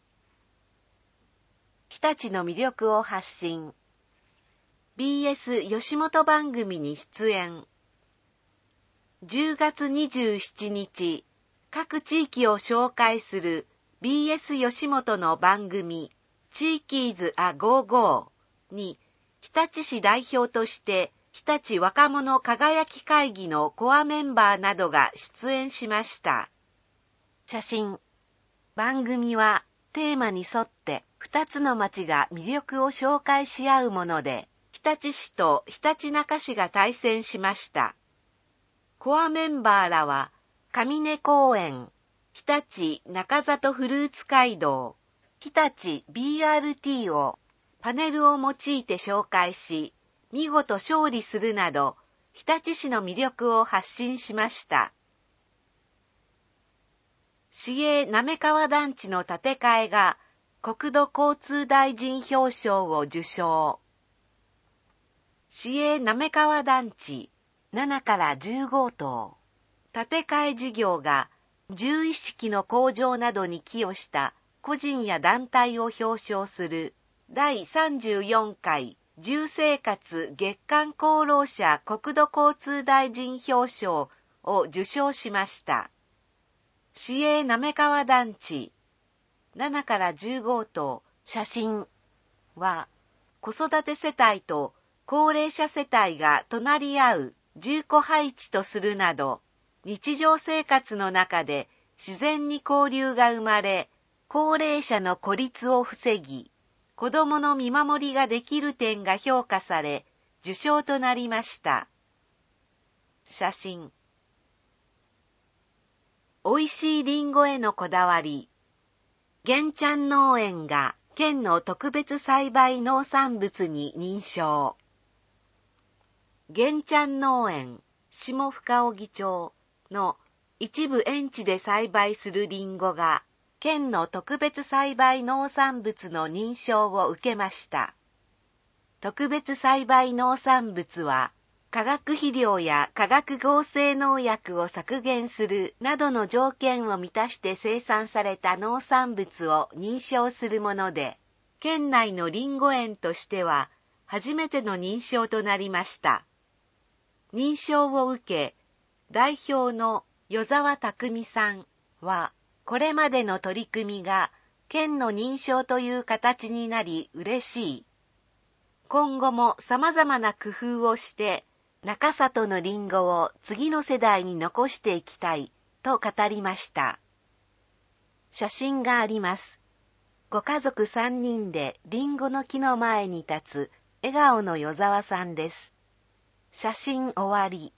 日立の魅力を発信。BS 吉本番組に出演。10月27日、各地域を紹介する BS 吉本の番組、地域ーズあ55に、日立市代表として日立若者輝き会議のコアメンバーなどが出演しました。写真。番組はテーマに沿って2つの町が魅力を紹介し合うもので、日立市とひたちなか市が対戦しました。コアメンバーらは、上根公園、日立中里フルーツ街道、日立 BRT をパネルを用いて紹介し、見事勝利するなど、日立市の魅力を発信しました。市営滑川団地の建て替えが国土交通大臣表彰を受賞。市営滑川団地7から15棟。建て替え事業が獣医師の向上などに寄与した個人や団体を表彰する第34回住生活月間功労者国土交通大臣表彰を受賞しました。市営滑川団地7から15棟写真は子育て世帯と高齢者世帯が隣り合う住戸配置とするなど日常生活の中で自然に交流が生まれ高齢者の孤立を防ぎ子どもの見守りができる点が評価され受賞となりました。写真。おいしいりんごへのこだわり。玄ちゃん農園が県の特別栽培農産物に認証。玄ちゃん農園下深荻町の一部園地で栽培するりんごが県の特別栽培農産物の認証を受けました。特別栽培農産物は化学肥料や化学合成農薬を削減するなどの条件を満たして生産された農産物を認証するもので、県内のりんご園としては初めての認証となりました。認証を受け、代表の与沢匠さんは、これまでの取り組みが県の認証という形になり嬉しい。今後も様々な工夫をして、中里のりんごを次の世代に残していきたいと語りました。写真があります。ご家族3人でりんごの木の前に立つ笑顔の与沢さんです。写真終わり。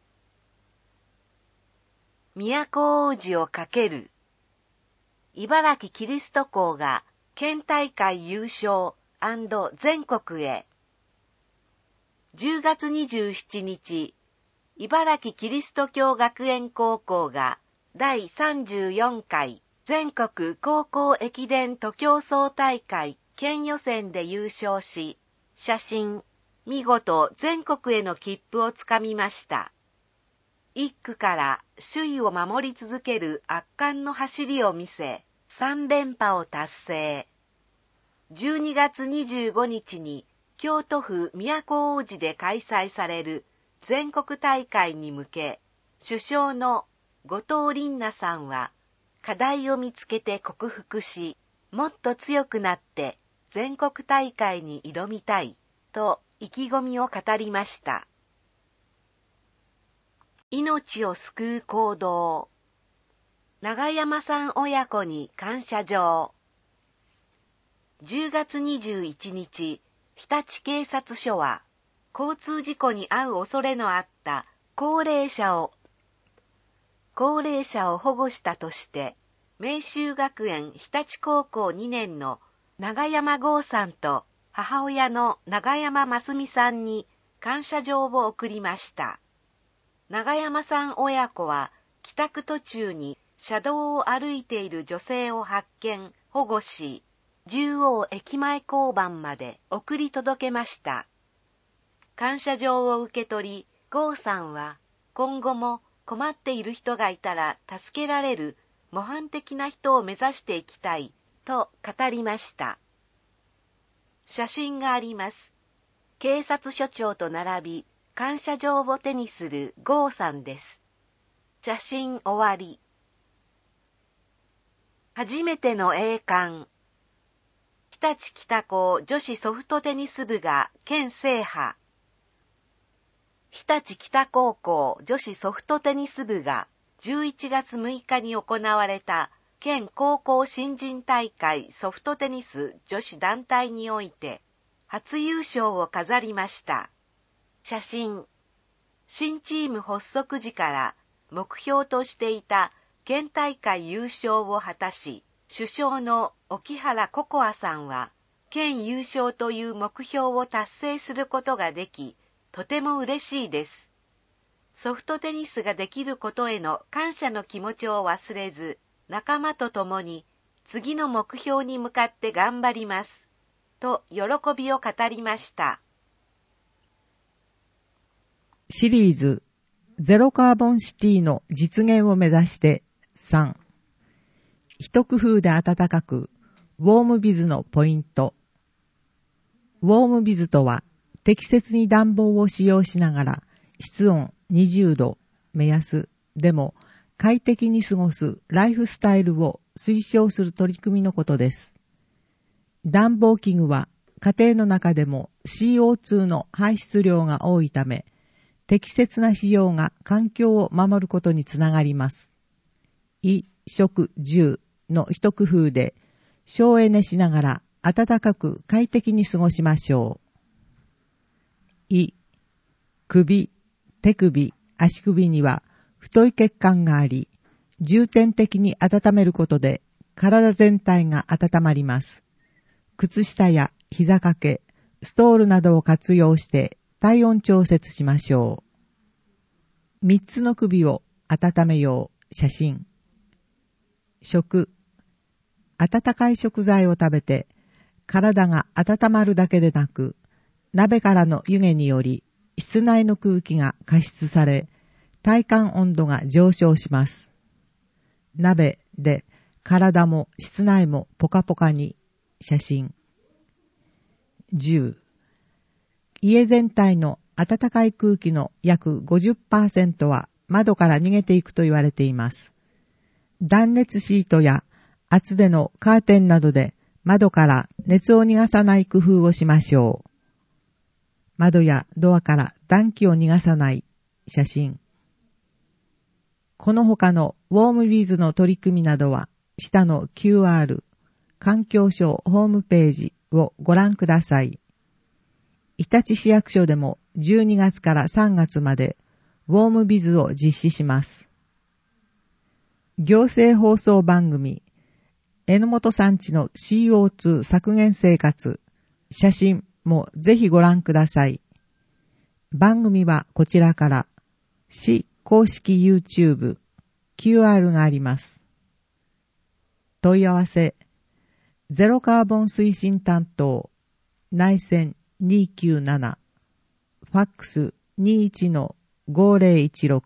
都大路をかける。茨城キリスト校が県大会優勝&全国へ。10月27日、茨城キリスト教学園高校が第34回全国高校駅伝徒競走大会県予選で優勝し、写真、見事全国への切符をつかみました。1区から首位を守り続ける圧巻の走りを見せ、3連覇を達成。12月25日に京都府都大路で開催される全国大会に向け、主将の後藤琳奈さんは、課題を見つけて克服し、もっと強くなって全国大会に挑みたいと意気込みを語りました。命を救う行動。永山さん親子に感謝状。10月21日、日立警察署は、交通事故に遭う恐れのあった高齢者を保護したとして、明秀学園日立高校2年の永山剛さんと母親の永山真澄さんに感謝状を送りました。永山さん親子は帰宅途中に車道を歩いている女性を発見、保護し、十王駅前交番まで送り届けました。感謝状を受け取り、郷さんは今後も困っている人がいたら助けられる模範的な人を目指していきたいと語りました。写真があります。警察署長と並び感謝状を手にする郷さんです。写真終わり。初めての栄冠。日立北高女子ソフトテニス部が県制覇。日立北高校女子ソフトテニス部が11月6日に行われた県高校新人大会ソフトテニス女子団体において初優勝を飾りました。写真。新チーム発足時から目標としていた県大会優勝を果たし、主将の沖原ココアさんは、県優勝という目標を達成することができ、とても嬉しいです。ソフトテニスができることへの感謝の気持ちを忘れず、仲間と共に次の目標に向かって頑張ります。と喜びを語りました。 シリーズゼロカーボンシティの実現を目指して3。一工夫で暖かくウォームビズのポイント。ウォームビズとは適切に暖房を使用しながら室温20度目安でも快適に過ごすライフスタイルを推奨する取り組みのことです。暖房器具は家庭の中でも CO2 の排出量が多いため、適切な使用が環境を守ることにつながります。衣食住の一工夫で省エネしながら暖かく快適に過ごしましょう。首、手首、足首には太い血管があり、重点的に温めることで体全体が温まります。靴下や膝掛け、ストールなどを活用して体温調節しましょう。3つの首を温めよう。写真。食。温かい食材を食べて体が温まるだけでなく、鍋からの湯気により室内の空気が加湿され、体感温度が上昇します。鍋で体も室内もポカポカに。写真。10。家全体の暖かい空気の約 50% は窓から逃げていくと言われています。断熱シートや厚手のカーテンなどで窓から熱を逃がさない工夫をしましょう。窓やドアから暖気を逃がさない写真。この他のウォームビズの取り組みなどは下の QR 環境省ホームページをご覧ください。日立市役所でも12月から3月までウォームビズを実施します。行政放送番組榎本さんちの CO2 削減生活写真もぜひご覧ください。番組はこちらから市公式 YouTube QR があります。問い合わせゼロカーボン推進担当内線297ファックス 21-5016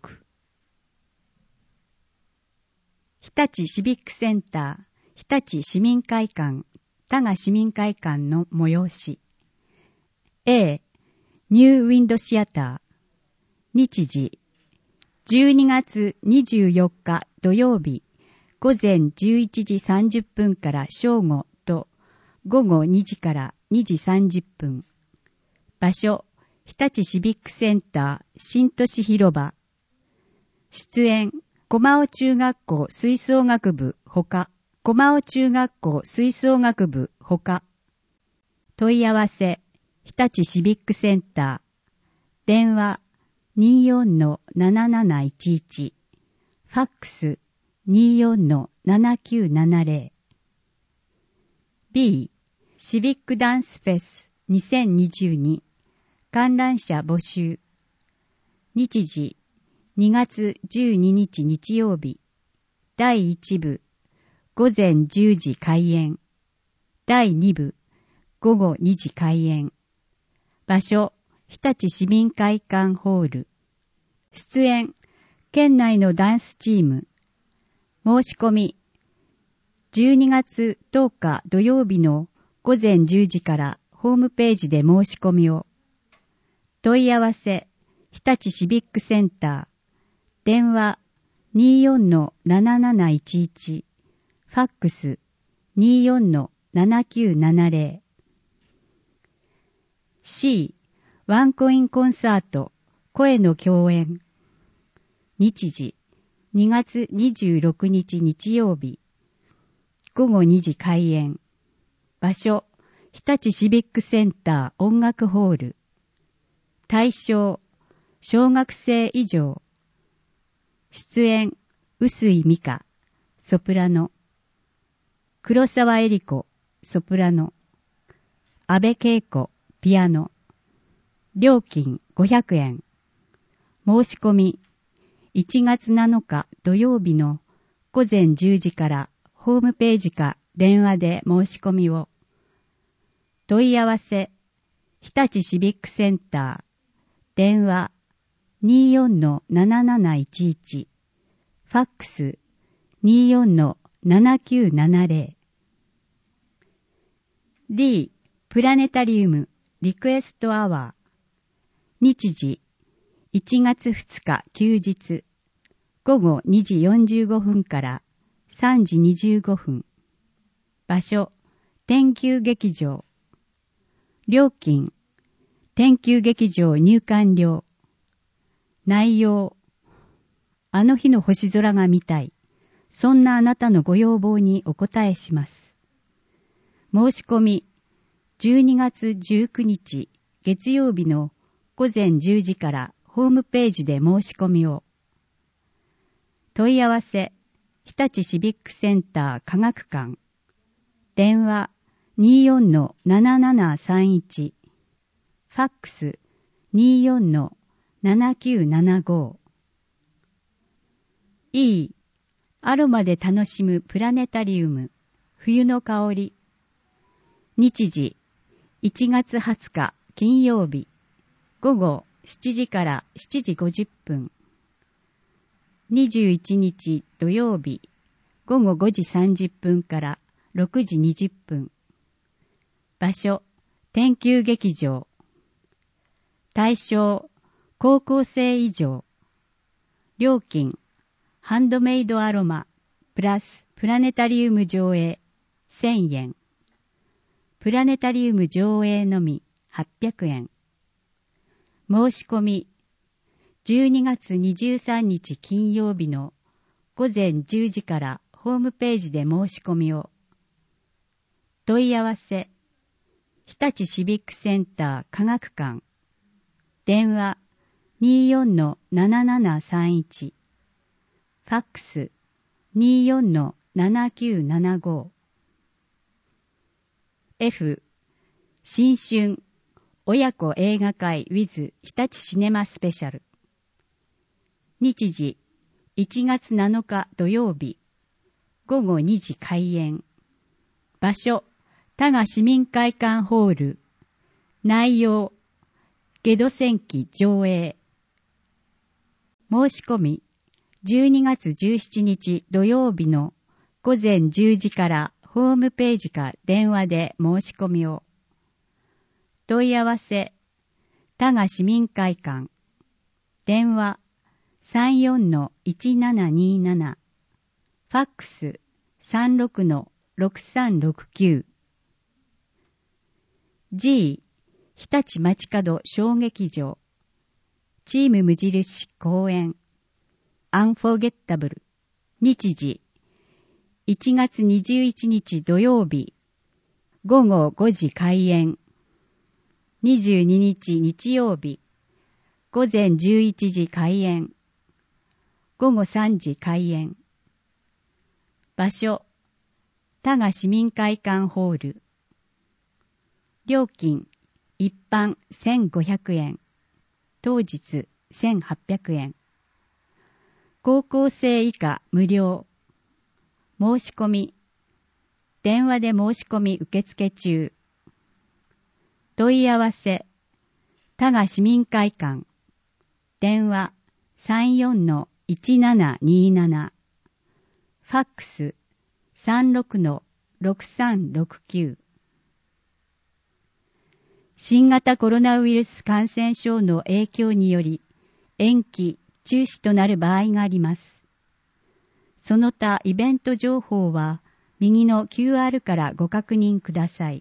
日立シビックセンター日立市民会館多賀市民会館の催し A ニューウィンドシアター日時12月24日土曜日午前11時30分から正午と午後2時から2時30分場所日立シビックセンター新都市広場出演駒尾中学校吹奏楽部ほか駒尾中学校吹奏楽部ほか問い合わせ日立シビックセンター電話 24-7711 ファックス 24-7970 B シビックダンスフェス2022観覧者募集日時2月12日日曜日第1部午前10時開演第2部午後2時開演場所日立市民会館ホール出演県内のダンスチーム申し込み12月10日土曜日の午前10時からホームページで申し込みを問い合わせ日立シビックセンター電話 24-7711 ファックス 24-7970 C ワンコインコンサート声の共演日時2月26日日曜日午後2時開演場所日立シビックセンター音楽ホール対象小学生以上出演臼井美香ソプラノ黒沢恵理子ソプラノ安部恵子ピアノ料金500円申し込み1月7日土曜日の午前10時からホームページか電話で申し込みを問い合わせ日立シビックセンター電話 24-7711 ファックス 24-7970 D プラネタリウムリクエストアワー日時1月2日休日午後2時45分から3時25分場所天球劇場料金天球劇場入館料内容あの日の星空が見たいそんなあなたのご要望にお答えします申し込み12月19日月曜日の午前10時からホームページで申し込みを問い合わせ日立シビックセンター科学館電話 24-7731 ファックス 24-7975 E アロマで楽しむプラネタリウム冬の香り日時1月20日金曜日午後7時から7時50分21日土曜日午後5時30分から6時20分場所天球劇場対象高校生以上料金ハンドメイドアロマプラスプラネタリウム上映1000円プラネタリウム上映のみ800円。申し込み、12月23日金曜日の午前10時からホームページで申し込みを。問い合わせ、日立シビックセンター科学館。電話 24-7731。ファックス 24-7975。F 新春親子映画会 with 日立シネマスペシャル。日時1月7日土曜日午後2時開演。場所多賀市民会館ホール。内容ゲド戦記上映。申し込み12月17日土曜日の午前10時からホームページか電話で申し込みを。問い合わせ、多賀市民会館。電話 34-1727。ファックス 36-6369。G 日立街角小劇場。チーム無印公演。アンフォーゲッタブル。日時1月21日土曜日午後5時開演。22日日曜日午前11時開演。午後3時開演。場所多賀市民会館ホール。料金一般1500円。当日1800円。高校生以下無料。申し込み。電話で申し込み受付中。問い合わせ。多賀市民会館。電話 34-1727。ファックス 36-6369。新型コロナウイルス感染症の影響により延期・中止となる場合があります。その他イベント情報は右の QR からご確認ください。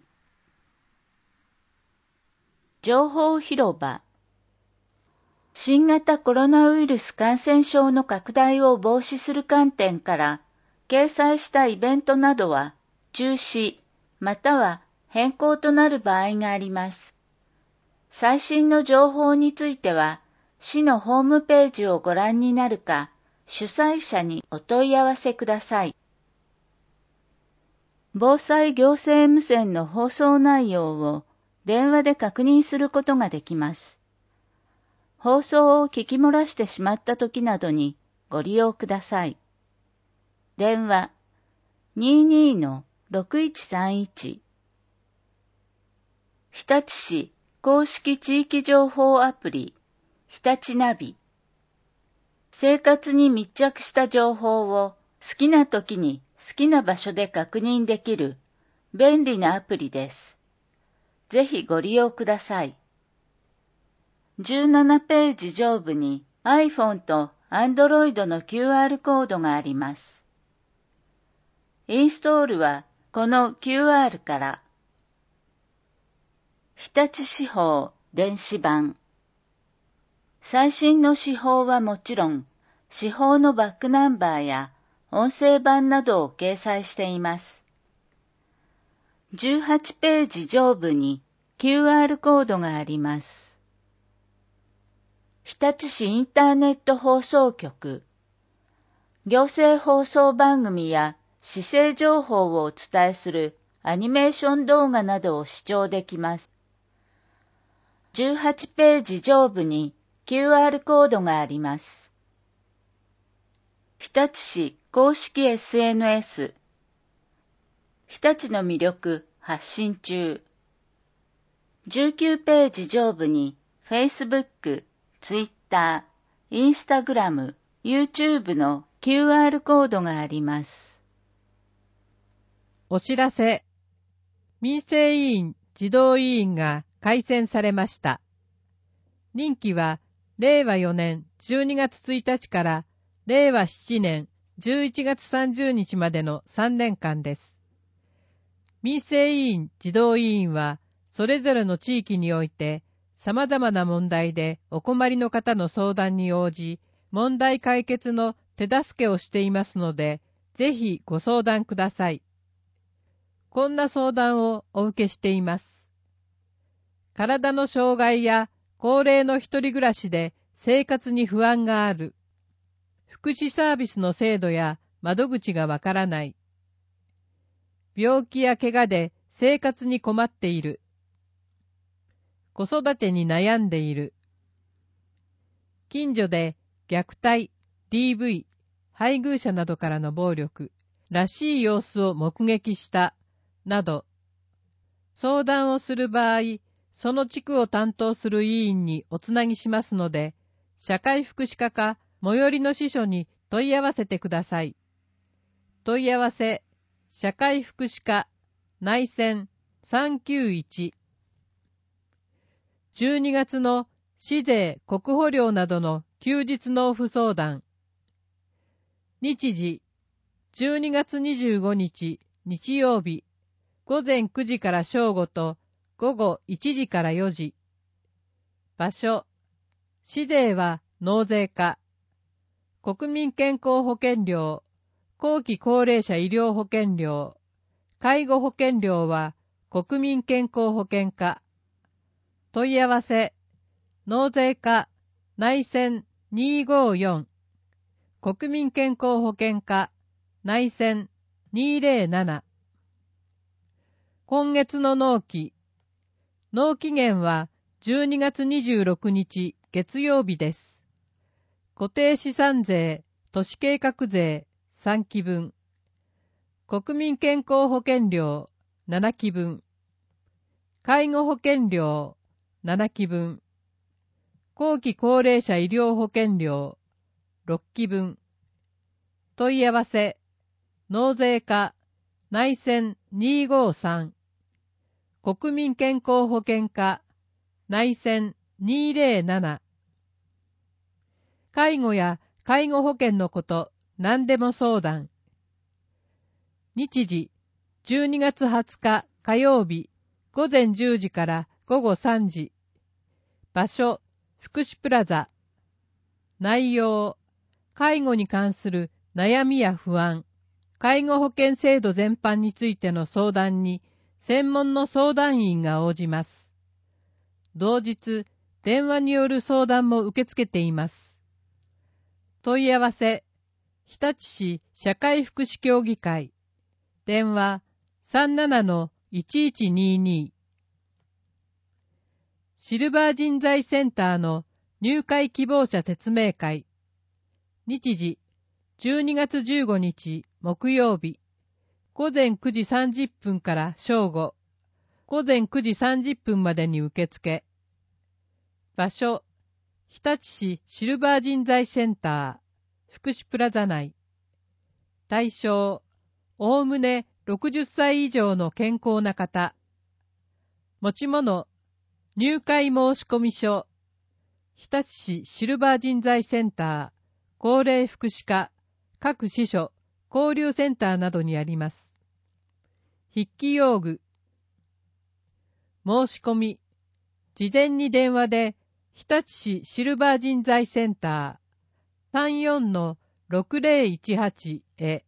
情報広場。新型コロナウイルス感染症の拡大を防止する観点から掲載したイベントなどは中止または変更となる場合があります。最新の情報については市のホームページをご覧になるか主催者にお問い合わせください。防災行政無線の放送内容を電話で確認することができます。放送を聞き漏らしてしまった時などにご利用ください。電話 22-6131。日立市公式地域情報アプリ日立ナビ。生活に密着した情報を好きな時に好きな場所で確認できる便利なアプリです。ぜひご利用ください。17ページ上部に iPhone と Android の QR コードがあります。インストールはこの QR から。日立市報電子版。最新の市報はもちろん、市報のバックナンバーや音声版などを掲載しています。18ページ上部に QR コードがあります。日立市インターネット放送局。行政放送番組や市政情報をお伝えするアニメーション動画などを視聴できます。18ページ上部にQR コードがあります。日立市公式 SNS。日立の魅力発信中。19ページ上部に Facebook、Twitter、Instagram、YouTube の QR コードがあります。 お知らせ。民生委員児童委員が改選されました。任期は令和4年12月1日から令和7年11月30日までの3年間です。 民生委員、児童委員は、それぞれの地域において、様々な問題でお困りの方の相談に応じ、問題解決の手助けをしていますので、ぜひご相談ください。こんな相談をお受けしています。体の障害や高齢の一人暮らしで生活に不安がある。福祉サービスの制度や窓口がわからない。病気や怪我で生活に困っている。子育てに悩んでいる。近所で虐待、DV、配偶者などからの暴力らしい様子を目撃したなど、相談をする場合、その地区を担当する委員におつなぎしますので、社会福祉課か最寄りの支所に問い合わせてください。問い合わせ、社会福祉課内線391。12月の市税国保料などの休日納付相談。日時、12月25日日曜日、午前9時から正午と午後1時から4時。場所、市税は納税課。国民健康保険料、後期高齢者医療保険料、介護保険料は国民健康保険課。問い合わせ、納税課内線254、国民健康保険課内線207。今月の納期、納期限は12月26日月曜日です。固定資産税、都市計画税3期分、国民健康保険料7期分、介護保険料7期分、後期高齢者医療保険料6期分。問い合わせ、納税課内線253、国民健康保険課内線207。介護や介護保険のこと何でも相談。日時、12月20日火曜日午前10時から午後3時。場所、福祉プラザ。内容、介護に関する悩みや不安、介護保険制度全般についての相談に専門の相談員が応じます。同日、電話による相談も受け付けています。問い合わせ、日立市社会福祉協議会。電話 37-1122。シルバー人材センターの入会希望者説明会。日時、12月15日木曜日、午前9時30分から正午、午前9時30分までに受付。場所、日立市シルバー人材センター、福祉プラザ内。対象、おおむね60歳以上の健康な方。持ち物、入会申込書、日立市シルバー人材センター、高齢福祉課、各支所、交流センターなどにあります。筆記用具。申し込み、事前に電話で、日立市シルバー人材センター 34-6018 へ。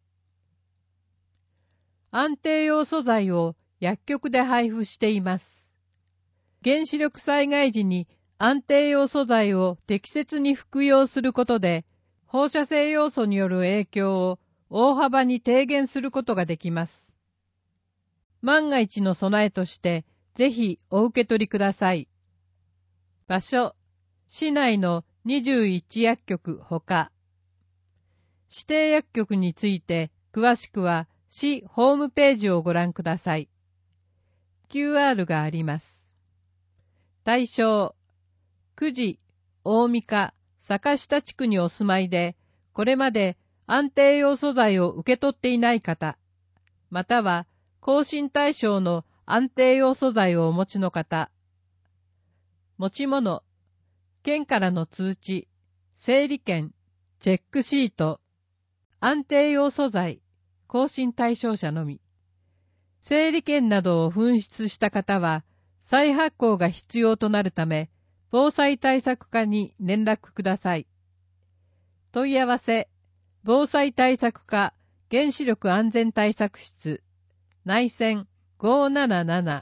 安定用素材を薬局で配布しています。原子力災害時に安定用素材を適切に服用することで、放射性要素による影響を大幅に低減することができます。万が一の備えとして、ぜひお受け取りください。場所、市内の21薬局ほか。指定薬局について詳しくは市ホームページをご覧ください。QR があります。対象、久慈、大三課、坂下地区にお住まいで、これまで安定用素材を受け取っていない方、または更新対象の安定用素材をお持ちの方、持ち物、県からの通知、整理券、チェックシート、安定用素材、更新対象者のみ。 整理券などを紛失した方は、再発行が必要となるため、防災対策課に連絡ください。問い合わせ、防災対策課原子力安全対策室、内線577。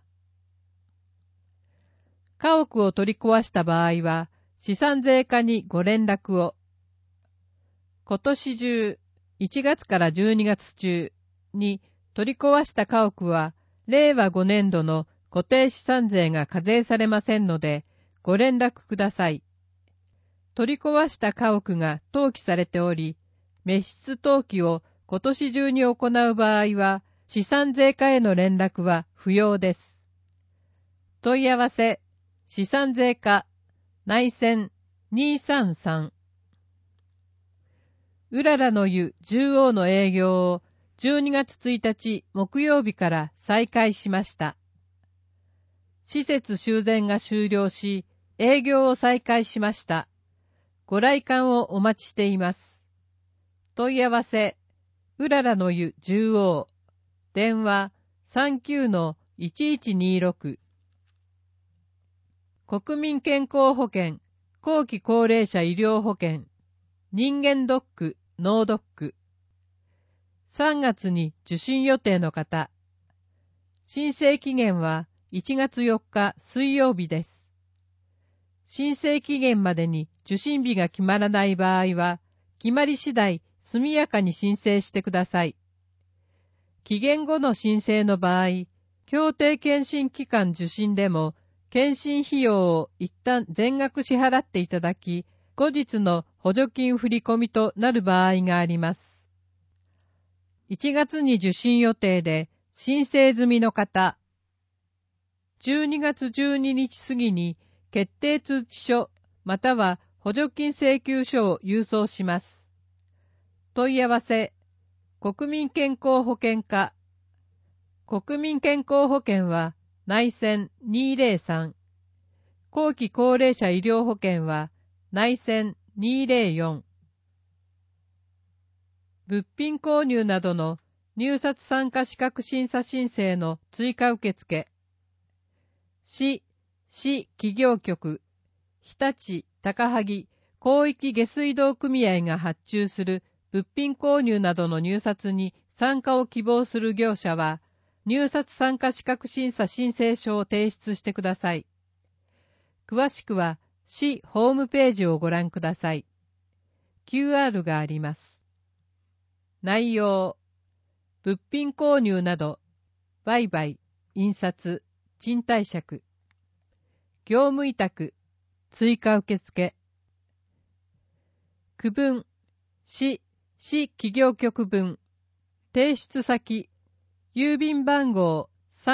家屋を取り壊した場合は、資産税課にご連絡を。今年中、1月から12月中に取り壊した家屋は、令和5年度の固定資産税が課税されませんので、ご連絡ください。取り壊した家屋が登記されており、滅失登記を今年中に行う場合は、資産税課への連絡は不要です。問い合わせ、資産税課、内線233。うららの湯十王の営業を12月1日木曜日から再開しました。施設修繕が終了し、営業を再開しました。ご来館をお待ちしています。問い合わせ、うららの湯十王、電話 39-1126。国民健康保険、後期高齢者医療保険、人間ドック、脳ドック。3月に受診予定の方。申請期限は1月4日水曜日です。申請期限までに受診日が決まらない場合は、決まり次第速やかに申請してください。期限後の申請の場合、協定検診期間受診でも、検診費用を一旦全額支払っていただき、後日の補助金振込となる場合があります。1月に受診予定で申請済みの方、12月12日過ぎに決定通知書または補助金請求書を郵送します。問い合わせ、国民健康保険課。国民健康保険は内線203。後期高齢者医療保険は内線204。物品購入などの入札参加資格審査申請の追加受付。市企業局、日立高萩広域下水道組合が発注する物品購入などの入札に参加を希望する業者は、入札参加資格審査申請書を提出してください。詳しくは市ホームページをご覧ください。QR があります。内容、物品購入など、売買、印刷、賃貸借、業務委託、追加受付、区分、市企業局分、提出先、郵便番号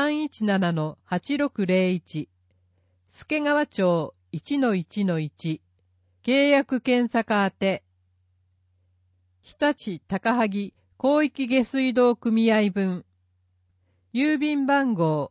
317-8601、助川町 1-1-1、契約検査課宛て、日立高萩広域下水道組合分、郵便番号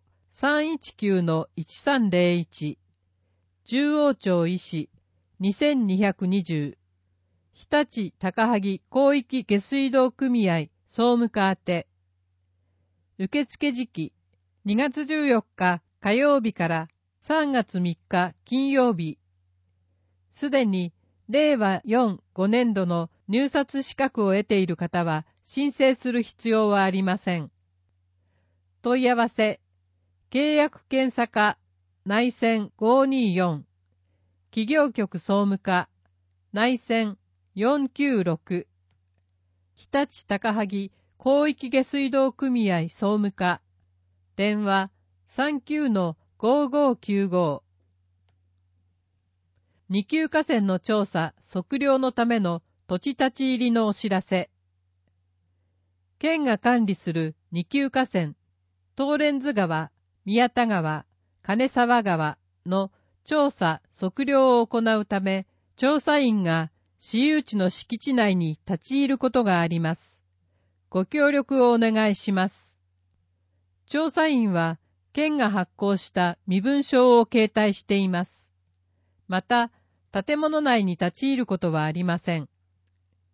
319-1301、十王町医師2220、日立高萩広域下水道組合総務課宛て。受付時期、2月14日火曜日から3月3日金曜日。すでに令和4-5年度の入札資格を得ている方は申請する必要はありません。問い合わせ、契約検査課内線524、企業局総務課内線496、日立高萩広域下水道組合総務課、電話 39-5595。二級河川の調査・測量のための土地立ち入りのお知らせ。県が管理する二級河川、東蓮津川、宮田川、金沢川の調査・測量を行うため、調査員が私有地の敷地内に立ち入ることがあります。ご協力をお願いします。調査員は、県が発行した身分証を携帯しています。また、建物内に立ち入ることはありません。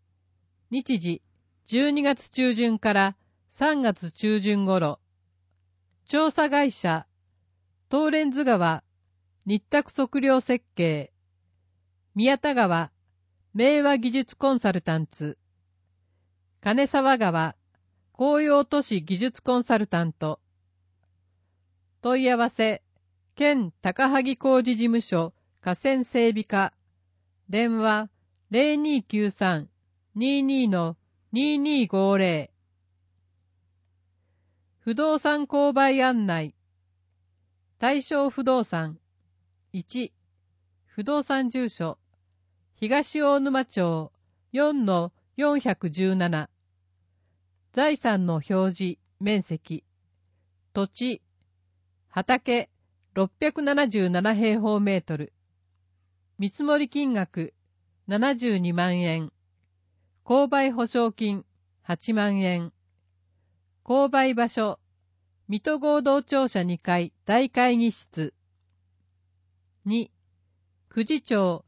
日時、12月中旬から3月中旬頃。 調査会社、トーレンズ川、日卓測量設計、宮田川、明和技術コンサルタンツ、金沢川、紅葉都市技術コンサルタント。問い合わせ、県高萩工事事務所河川整備課、電話 0293-22-2250。不動産購買案内。大正不動産。1、不動産住所。東大沼町 4-417。財産の表示、面積。土地。畑、677平方メートル。見積もり金額、72万円。購買保証金、8万円。購買場所、水戸合同庁舎2階大会議室。2、久慈町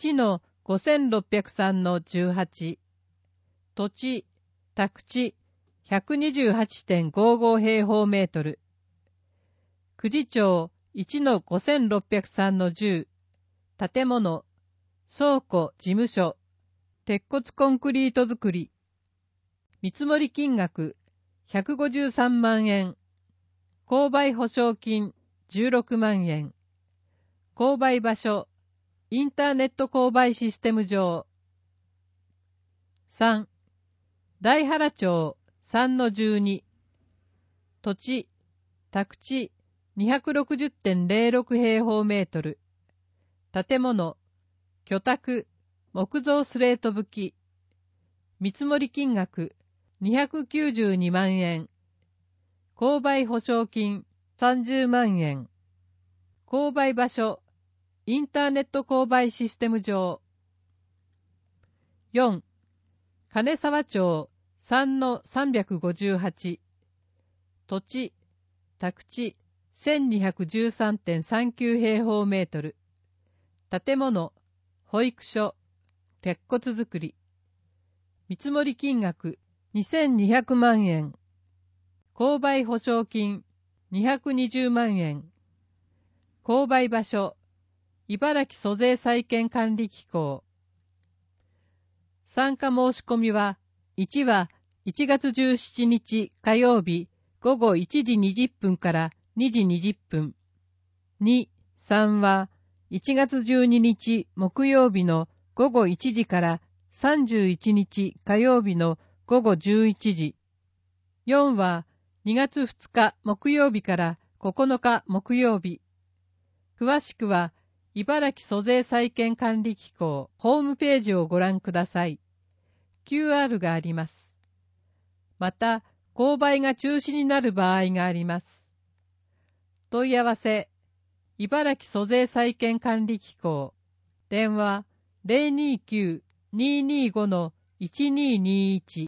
1-5603-18。土地、宅地、128.55 平方メートル。久慈町 1-5603-10。建物、倉庫、事務所、鉄骨コンクリート造り。見積もり金額、153万円。購買保証金、16万円。購買場所、インターネット購買システム上。3、大原町 3-12。土地、宅地、260.06 平方メートル。建物、居宅、木造スレート葺き。見積もり金額、292万円。購買保証金、30万円。購買場所、インターネット購買システム上。4、金沢町 3-358。土地、宅地、1213.39 平方メートル。建物、保育所、鉄骨造り。見積もり金額、2200万円。購買保証金、220万円。購買場所、茨城租税債権管理機構。参加申し込みは、1は1月17日火曜日午後1時20分から2時20分。2、3は1月12日木曜日の午後1時から31日火曜日の午後11時。4は2月2日木曜日から9日木曜日。詳しくは茨城租税債権管理機構ホームページをご覧ください。QR があります。また、購買が中止になる場合があります。問い合わせ、茨城租税債権管理機構、電話 029-225-1221。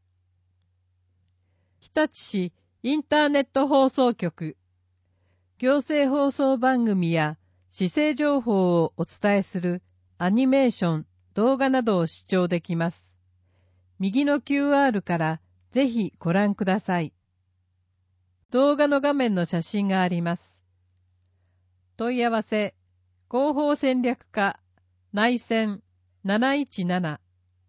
日立市インターネット放送局、行政放送番組や市政情報をお伝えするアニメーション、動画などを視聴できます。右の QR からぜひご覧ください。動画の画面の写真があります。問い合わせ、広報戦略課、内線717。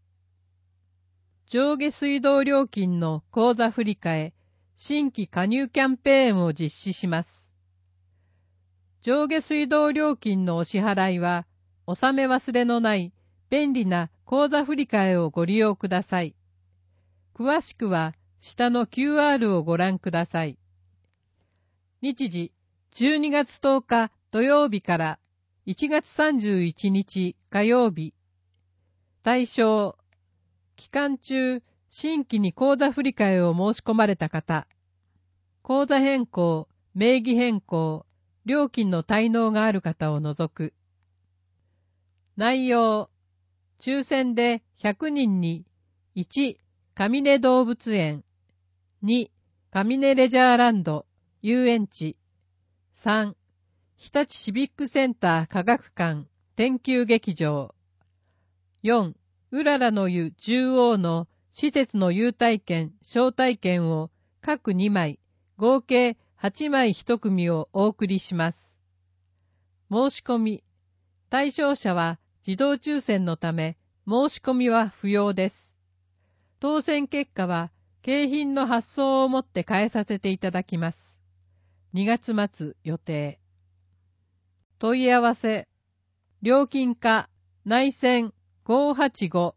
上下水道料金の口座振替、新規加入キャンペーンを実施します。上下水道料金のお支払いは、納め忘れのない便利な口座振替をご利用ください。詳しくは下の QR をご覧ください。日時、12月10日土曜日から1月31日火曜日。対象、期間中、新規に口座振替を申し込まれた方、口座変更、名義変更、料金の滞納がある方を除く。内容、抽選で100人に、1、上根動物園、2、上根レジャーランド、遊園地、3、日立シビックセンター科学館、天球劇場、4、うららの湯中央の施設の優待券、招待券を各2枚、合計 8枚1組をお送りします。申し込み。対象者は自動抽選のため、申し込みは不要です。当選結果は、景品の発送をもって返させていただきます。2月末予定。問い合わせ。料金課内線585。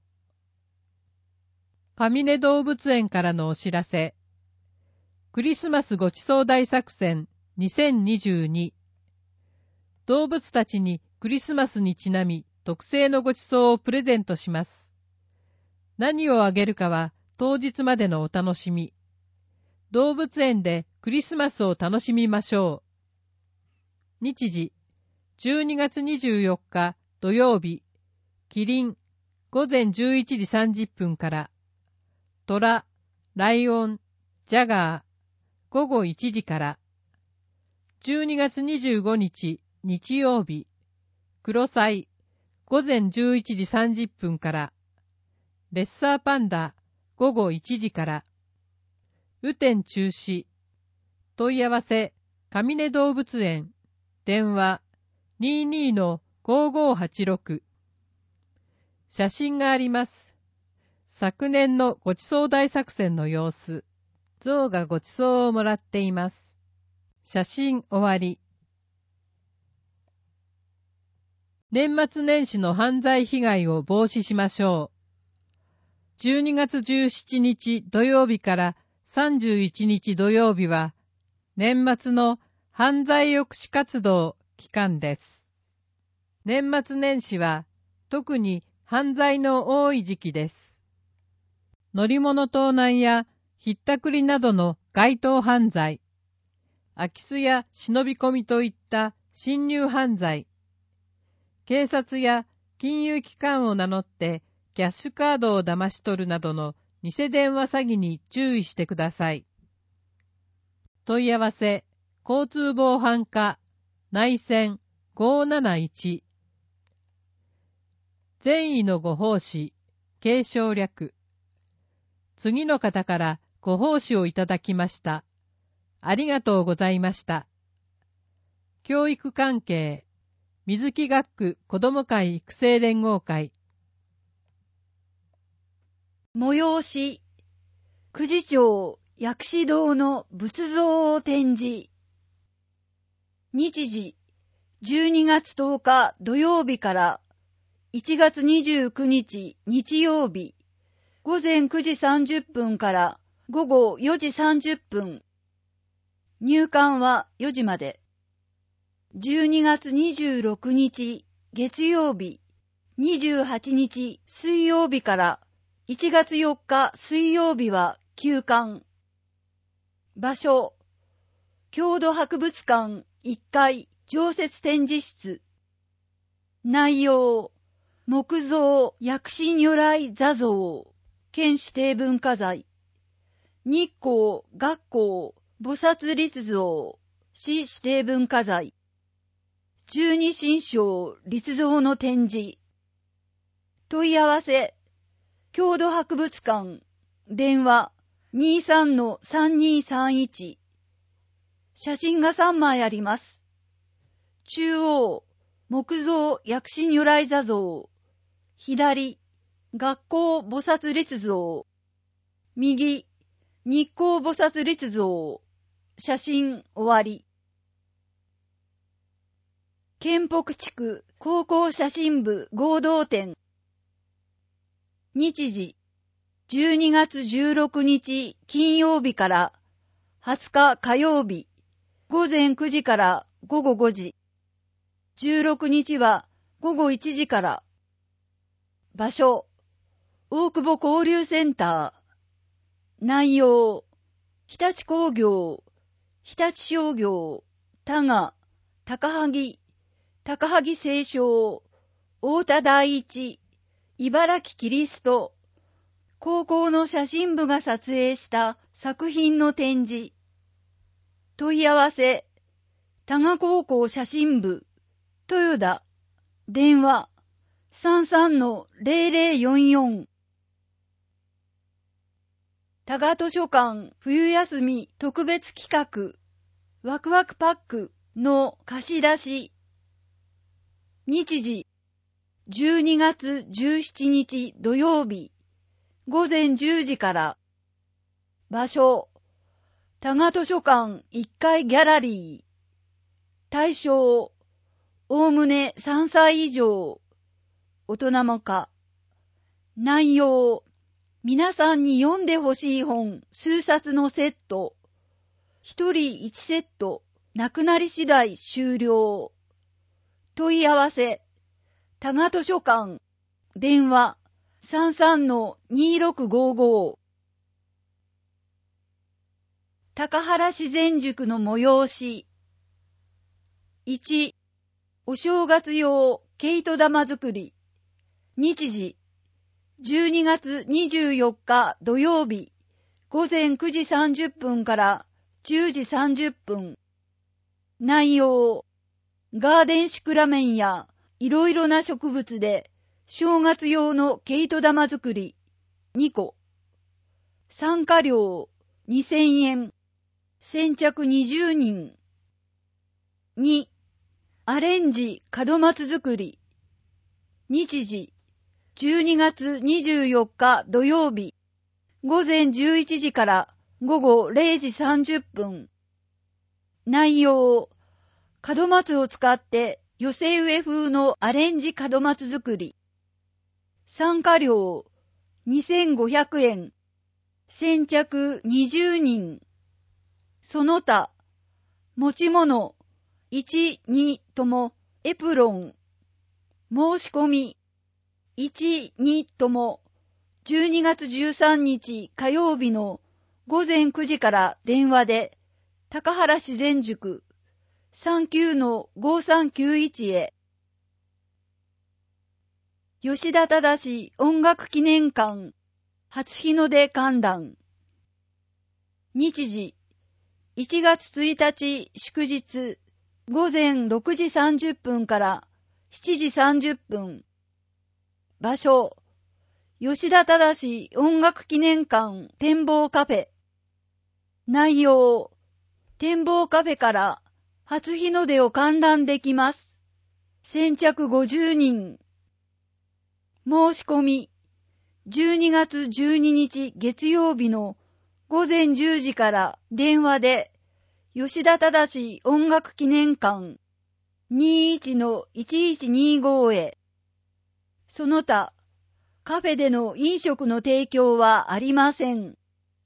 上根動物園からのお知らせ。クリスマスごちそう大作戦2022。動物たちにクリスマスにちなみ特製のごちそうをプレゼントします。何をあげるかは当日までのお楽しみ。動物園でクリスマスを楽しみましょう。日時、12月24日土曜日、キリン、午前11時30分から、トラ、ライオン、ジャガー、午後1時から、12月25日日曜日、クロサイ、午前11時30分から、レッサーパンダ、午後1時から、雨天中止、問い合わせ、上根動物園、電話、22-5586。写真があります。昨年のごちそう大作戦の様子。象がごちそうをもらっています。写真終わり。年末年始の犯罪被害を防止しましょう。12月17日土曜日から31日土曜日は、年末の犯罪抑止活動期間です。年末年始は特に犯罪の多い時期です。乗り物盗難やひったくりなどの街頭犯罪、空き巣や忍び込みといった侵入犯罪、警察や金融機関を名乗ってキャッシュカードを騙し取るなどの偽電話詐欺に注意してください。問い合わせ、交通防犯課、内線571。善意のご奉仕、継承略。次の方からご奉仕をいただきました。ありがとうございました。教育関係、水木学区子ども会育成連合会。 催し、久慈町薬師堂の仏像を展示。日時、12月10日土曜日から1月29日日曜日、午前9時30分から午後4時30分。入館は4時まで。12月26日月曜日、28日水曜日から1月4日水曜日は休館。場所、郷土博物館1階常設展示室。内容、木造薬師如来座像、県指定文化財。日光月光菩薩立像、市指定文化財。十二神将立像の展示。問い合わせ、郷土博物館、電話 23-3231。写真が3枚あります。中央、木造薬師如来座像。左、月光菩薩立像。右、日光菩薩立像。写真終わり。県北地区高校写真部合同展。日時、12月16日金曜日から20日火曜日、午前9時から午後5時。16日は午後1時から。場所、大久保交流センター。内容、日立工業、日立商業、多賀、高萩、高萩青少、太田第一、茨城キリスト、高校の写真部が撮影した作品の展示。問い合わせ、多賀高校写真部、豊田、電話、33-0044。多賀図書館冬休み特別企画。 ワクワクパックの貸し出し。日時、12月17日土曜日、午前10時から。場所、多賀図書館1階ギャラリー。対象、おおむね3歳以上。大人もか。内容、皆さんに読んでほしい本数冊のセット。一人1セット、なくなり次第終了。問い合わせ、多賀図書館、電話 33-2655。高原自然塾の催し。1、お正月用毛糸玉作り。日時、12月24日土曜日、午前9時30分から10時30分。内容、ガーデンシクラメンやいろいろな植物で正月用の毛糸玉作り2個。参加料2000円。先着20人。2、アレンジ門松作り。日時、12月24日土曜日、午前11時から午後0時30分。内容、門松を使って寄せ植え風のアレンジ門松作り。参加料2500円。先着20人。その他、持ち物1、2ともエプロン。申し込み1、2とも12月13日火曜日の午前9時から電話で高原自然塾 39-5391 へ。吉田忠音楽記念館初日の出観覧。日時、1月1日祝日午前6時30分から7時30分。場所、吉田忠音楽記念館展望カフェ。内容、展望カフェから初日の出を観覧できます。先着50人。申し込み、12月12日月曜日の午前10時から電話で、吉田忠音楽記念館 21-1125 へ。その他、カフェでの飲食の提供はありません。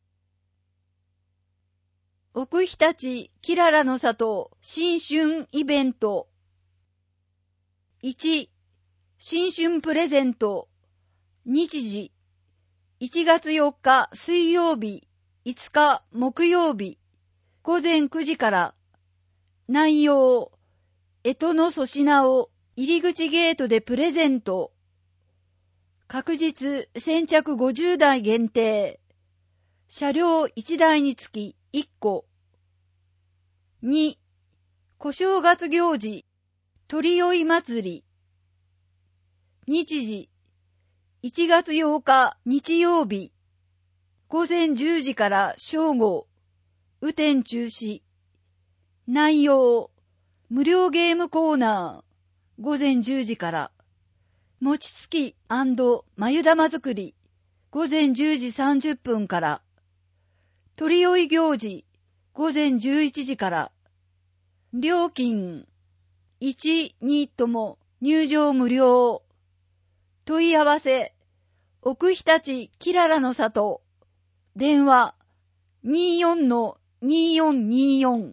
奥日立きららの里新春イベント。1、新春プレゼント。日時、1月4日水曜日、5日木曜日、午前9時から。内容、干支の粗品を入り口ゲートでプレゼント。確実先着50台限定。車両1台につき1個。2、小正月行事、鳥酔い祭り。日時、1月8日日曜日、午前10時から正午、雨天中止。内容、無料ゲームコーナー、午前10時から。餅つき&眉玉作り、午前10時30分から。鳥酔い行事、午前11時から。料金、1、2とも入場無料。問い合わせ、奥日立きららの里。電話、24-2424。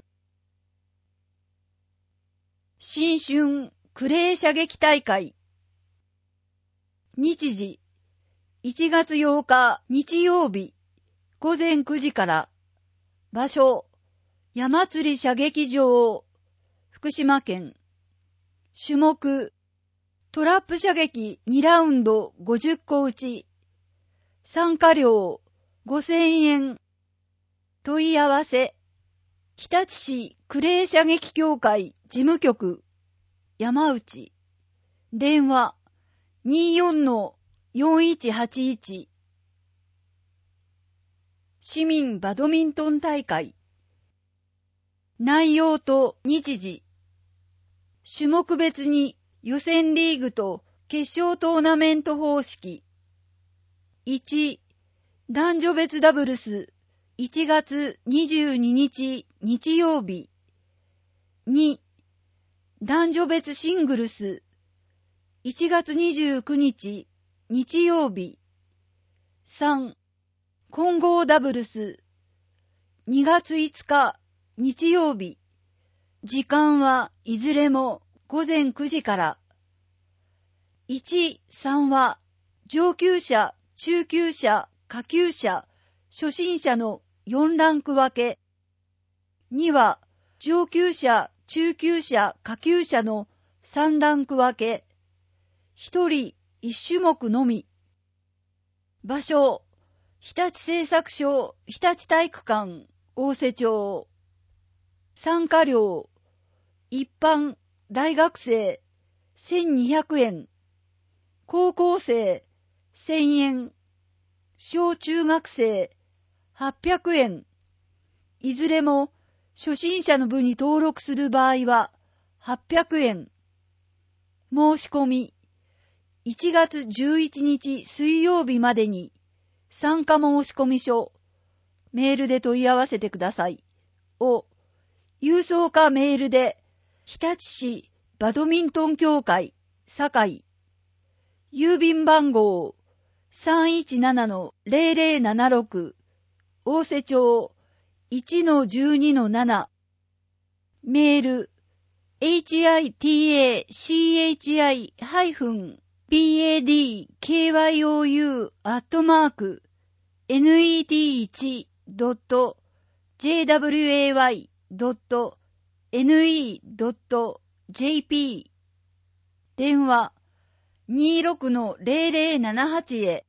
新春クレー射撃大会。日時、1月8日日曜日、午前9時から。場所、山釣射撃場、福島県。種目、トラップ射撃2ラウンド50個打ち。参加料5000円。問い合わせ、日立市クレー射撃協会事務局、山内。電話、24-4181。市民バドミントン大会。 内容と日時。種目別に予選リーグと決勝トーナメント方式。1、男女別ダブルス1月22日日曜日。2、男女別シングルス1月29日日曜日。3、混合ダブルス2月5日日曜日。時間はいずれも午前9時から。1、3は上級者、中級者、下級者、初心者の4ランク分け。2は上級者、中級者、下級者の3ランク分け。1人1種目のみ。場所、日立製作所、日立体育館、大瀬町。参加料、一般、大学生、1200円。高校生、1000円。小中学生、800円。いずれも、初心者の部に登録する場合は、800円。申し込み、1月11日水曜日までに、参加申込書、メールで問い合わせてください。を、郵送かメールで、日立市バドミントン協会、堺。郵便番号、317-0076、大瀬町 1-12-7。メール、hitadkyou@net.jway.ne.jp。電話、26-0078へ。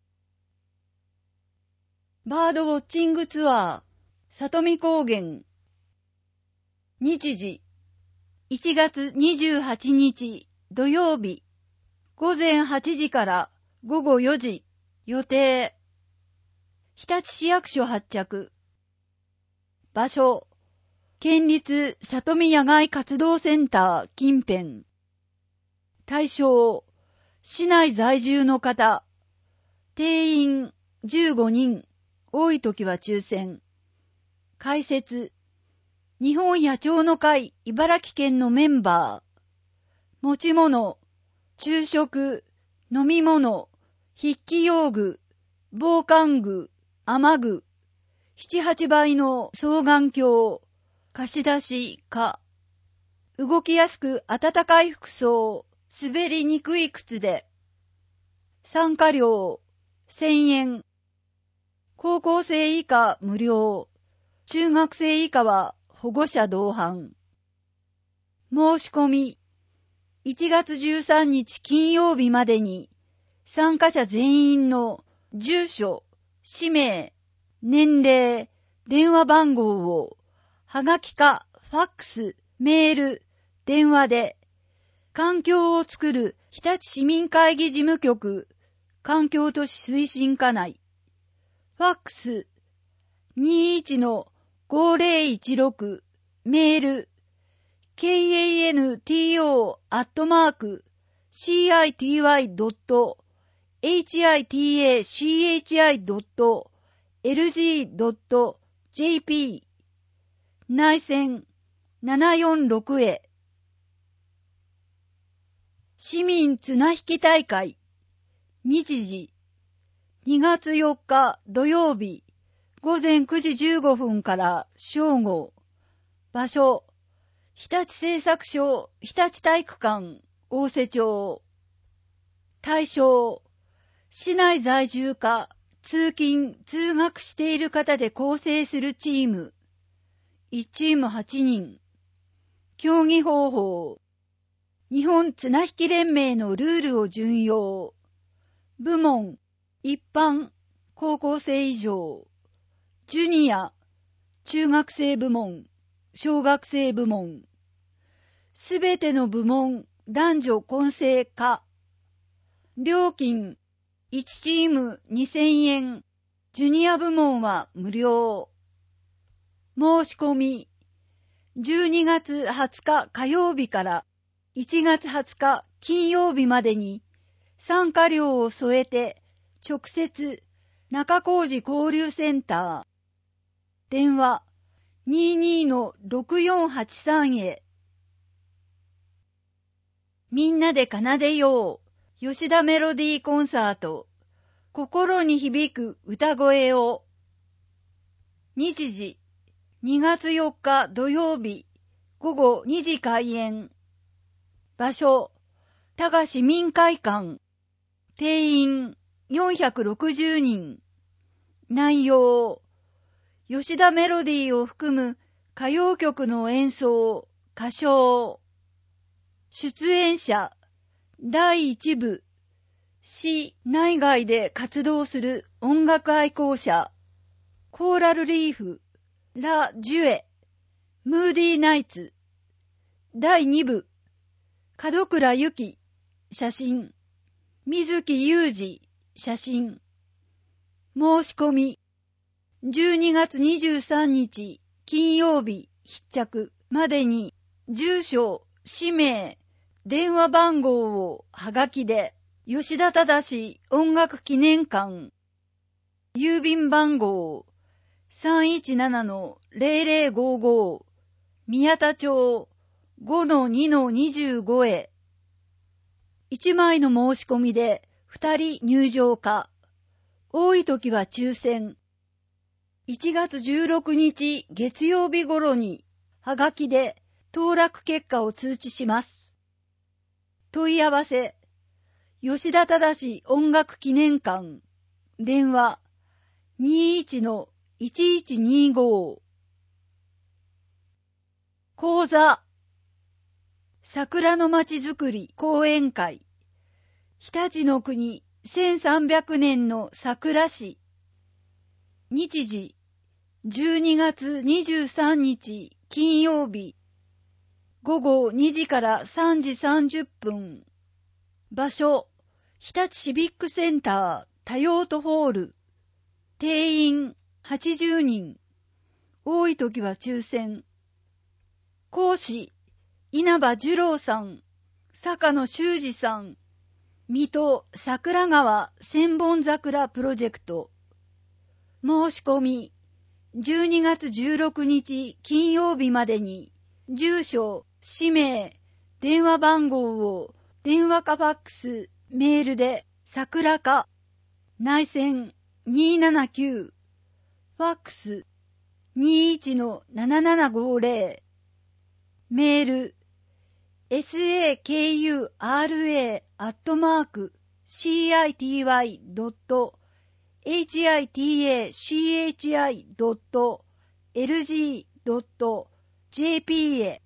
バードウォッチングツアー、里見高原。日時、1月28日土曜日、午前8時から午後4時、予定。日立市役所発着。場所、県立里見野外活動センター近辺。対象、市内在住の方。定員15人。多い時は抽選。解説。日本野鳥の会茨城県のメンバー。持ち物、昼食、飲み物、筆記用具、防寒具、雨具、7、8倍の双眼鏡、貸し出しか。動きやすく暖かい服装、滑りにくい靴で。参加料、1000円。高校生以下無料。中学生以下は保護者同伴。申し込み、1月13日金曜日までに、参加者全員の住所、氏名、年齢、電話番号を、はがきか、ファックス、メール、電話で、環境をつくる日立市民会議事務局、環境都市推進課内。ファックス、21-5016、メール、kanto.city.hitach.lg.jp 内線746へ。市民綱引き大会。日時、2月4日土曜日、午前9時15分から正午。場所、日立製作所日立体育館大瀬町。対象、市内在住か通勤・通学している方で構成するチーム。1チーム8人。競技方法、日本綱引き連盟のルールを準用。部門、一般、高校生以上。ジュニア、中学生部門、小学生部門。すべての部門、男女混成化。料金、1チーム2000円。ジュニア部門は無料。申し込み、 12月20日火曜日から1月20日金曜日までに参加料を添えて直接中小路交流センター電話 22-6483 へ。みんなで奏でよう吉田メロディーコンサート、心に響く歌声を。日時2月4日土曜日午後2時開演。場所多賀市民会館。定員460人。内容吉田メロディーを含む歌謡曲の演奏、歌唱。出演者第1部市内外で活動する音楽愛好者、コーラルリーフ、ラ・ジュエ、ムーディーナイツ。第2部門倉由紀、写真。水木裕二、写真。申し込み12月23日金曜日必着までに住所、氏名、電話番号をはがきで吉田忠音楽記念館郵便番号 317-0055 宮田町 5-2-25 へ。1枚の申し込みで2人入場か。多い時は抽選。1月16日月曜日頃にはがきで当落結果を通知します。問い合わせ吉田忠音楽記念館電話 21-1125。 講座桜のまちづくり講演会、日立の国1300年の桜市。日時12月23日金曜日午後2時から3時30分。場所日立シビックセンター多用途ホール。定員80人。多い時は抽選。講師稲葉二郎さん、坂野修二さん。水戸桜川千本桜プロジェクト。申し込み12月16日金曜日までに住所、氏名、電話番号を電話かファックス、メールで桜か内線279、ファックス 21-7750、メールsakura.city.hitach.lg.jp へ。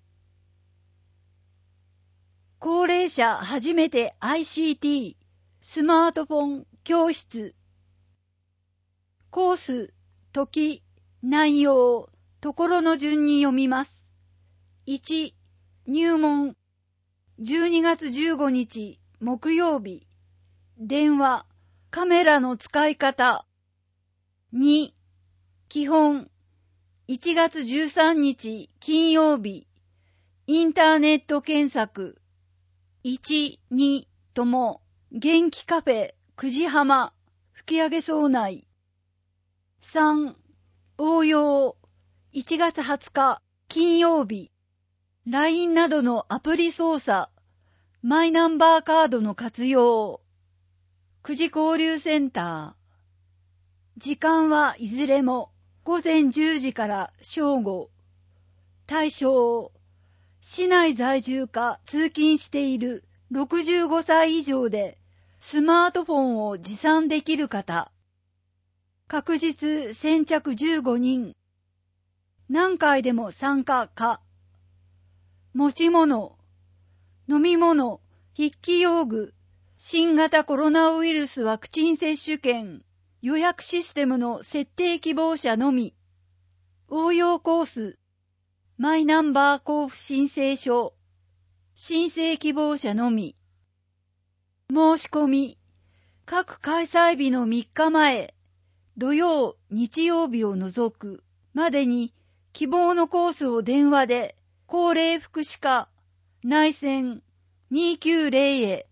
高齢者初めて ICT スマートフォン教室。コース、時、内容、ところの順に読みます。1、入門。12月15日木曜日。電話、カメラの使い方。2、基本。1月13日金曜日。インターネット検索。1、2とも、元気カフェ、久慈浜、吹上荘内。3、応用。1月20日金曜日。LINE などのアプリ操作、マイナンバーカードの活用。久慈交流センター。時間はいずれも午前10時から正午。対象、市内在住か通勤している65歳以上でスマートフォンを持参できる方。確実先着15人。何回でも参加か。持ち物、飲み物、筆記用具、新型コロナウイルスワクチン接種券、予約システムの設定希望者のみ。応用コース、マイナンバー交付申請書、申請希望者のみ。申し込み、各開催日の3日前、土曜、日曜日を除くまでに希望のコースを電話で高齢福祉課内線290へ。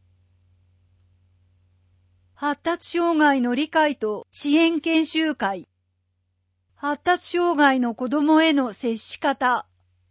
発達障害の理解と支援研修会。発達障害の子どもへの接し方。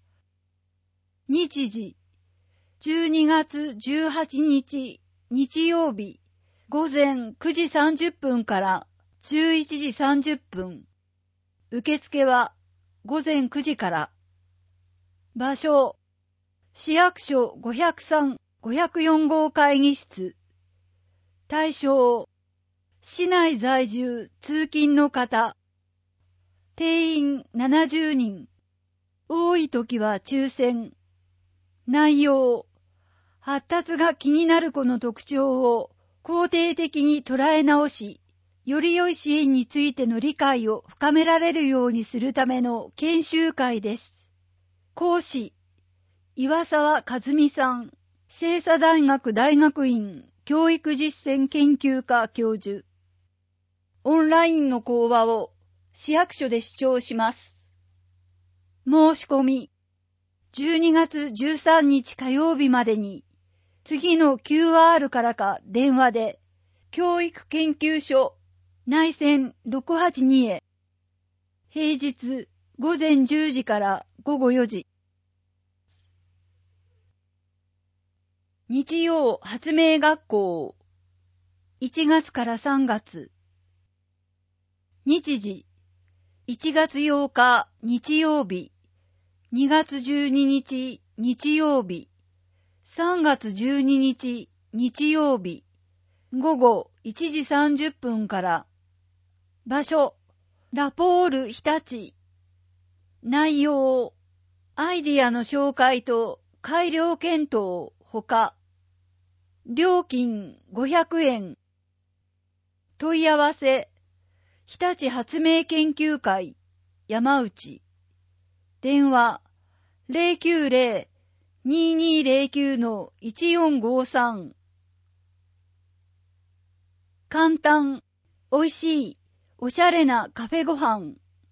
日時12月18日日曜日午前9時30分から11時30分。受付は午前9時から。場所、市役所503、504号会議室。対象、市内在住通勤の方。定員70人。多い時は抽選。内容、発達が気になる子の特徴を肯定的に捉え直し、より良い支援についての理解を深められるようにするための研修会です。講師、岩沢和美さん、清華大学大学院教育実践研究科教授。オンラインの講話を市役所で視聴します。申し込み、12月13日火曜日までに、次の QR からか電話で、教育研究所内線682へ。平日午前10時から午後4時。日曜発明学校1月から3月。日時1月8日日曜日、2月12日日曜日、3月12日日曜日、午後1時30分から。場所、ラポール日立。内容、アイディアの紹介と改良検討ほか。料金500円。問い合わせ、日立発明研究会山内。電話、090-2209-1453。簡単、おいしい、おしゃれなカフェご飯。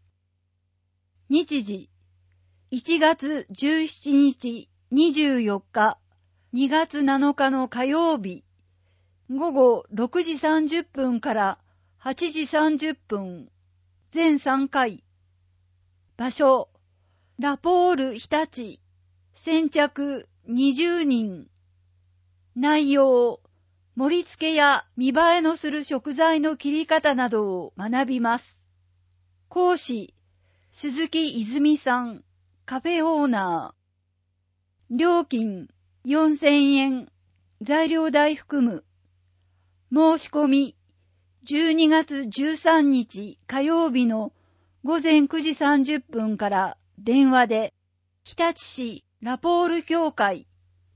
日時、1月17日24日、2月7日の火曜日、午後6時30分から8時30分、全3回。場所、ラポール日立。先着20人。内容、盛り付けや見栄えのする食材の切り方などを学びます。講師、鈴木泉さん、カフェオーナー。料金4000円。材料代含む。申し込み、12月13日火曜日の午前9時30分から電話で、日立市ラポール協会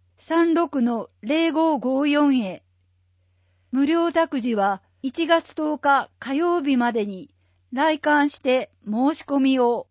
36-0554 へ。無料託児は1月10日火曜日までに来館して申し込みを。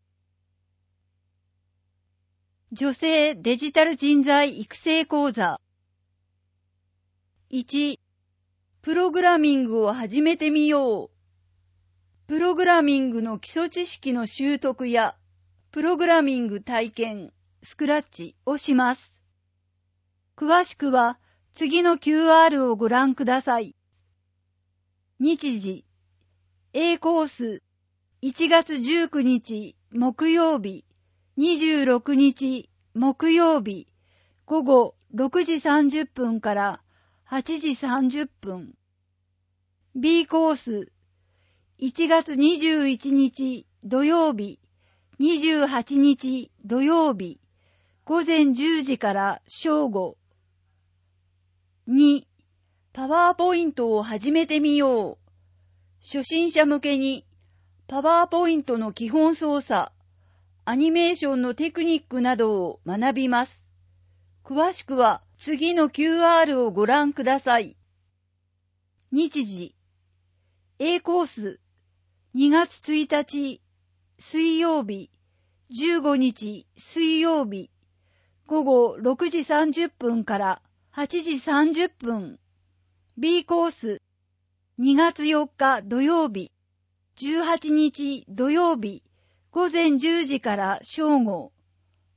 女性デジタル人材育成講座。1、プログラミングを始めてみよう。プログラミングの基礎知識の習得や、プログラミング体験、スクラッチをします。詳しくは次の QR をご覧ください。日時、A コース、1月19日木曜日、26日木曜日、午後6時30分から8時30分。B コース、1月21日土曜日、28日土曜日、午前10時から正午。2、パワーポイントを始めてみよう。初心者向けに、パワーポイントの基本操作、アニメーションのテクニックなどを学びます。詳しくは次の QR をご覧ください。日時、A コース、2月1日水曜日、15日水曜日、午後6時30分から8時30分。B コース、2月4日土曜日、18日土曜日、午前10時から正午。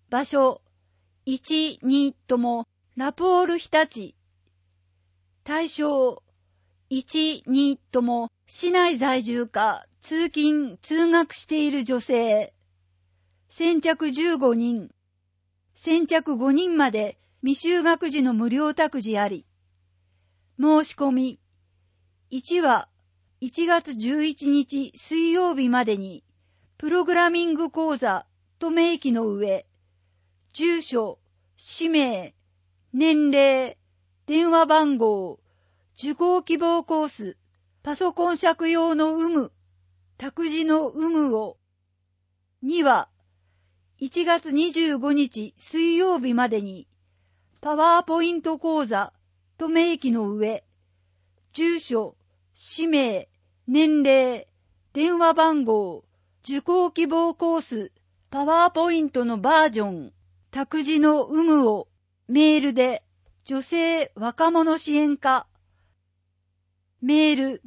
場所、1、2とも、ラポール日立。対象、1、2とも、市内在住か、通勤、通学している女性。先着15人。先着5人まで未就学児の無料託児あり。申し込み。1は1月11日水曜日までに、プログラミング講座と明記の上、住所、氏名、年齢、電話番号、受講希望コース、パソコン借用の有無、託児の有無を。2は1月25日水曜日までに、パワーポイント講座と明記の上、住所、氏名、年齢、電話番号、受講希望コース、パワーポイントのバージョン、託児の有無をメールで、女性若者支援課、メール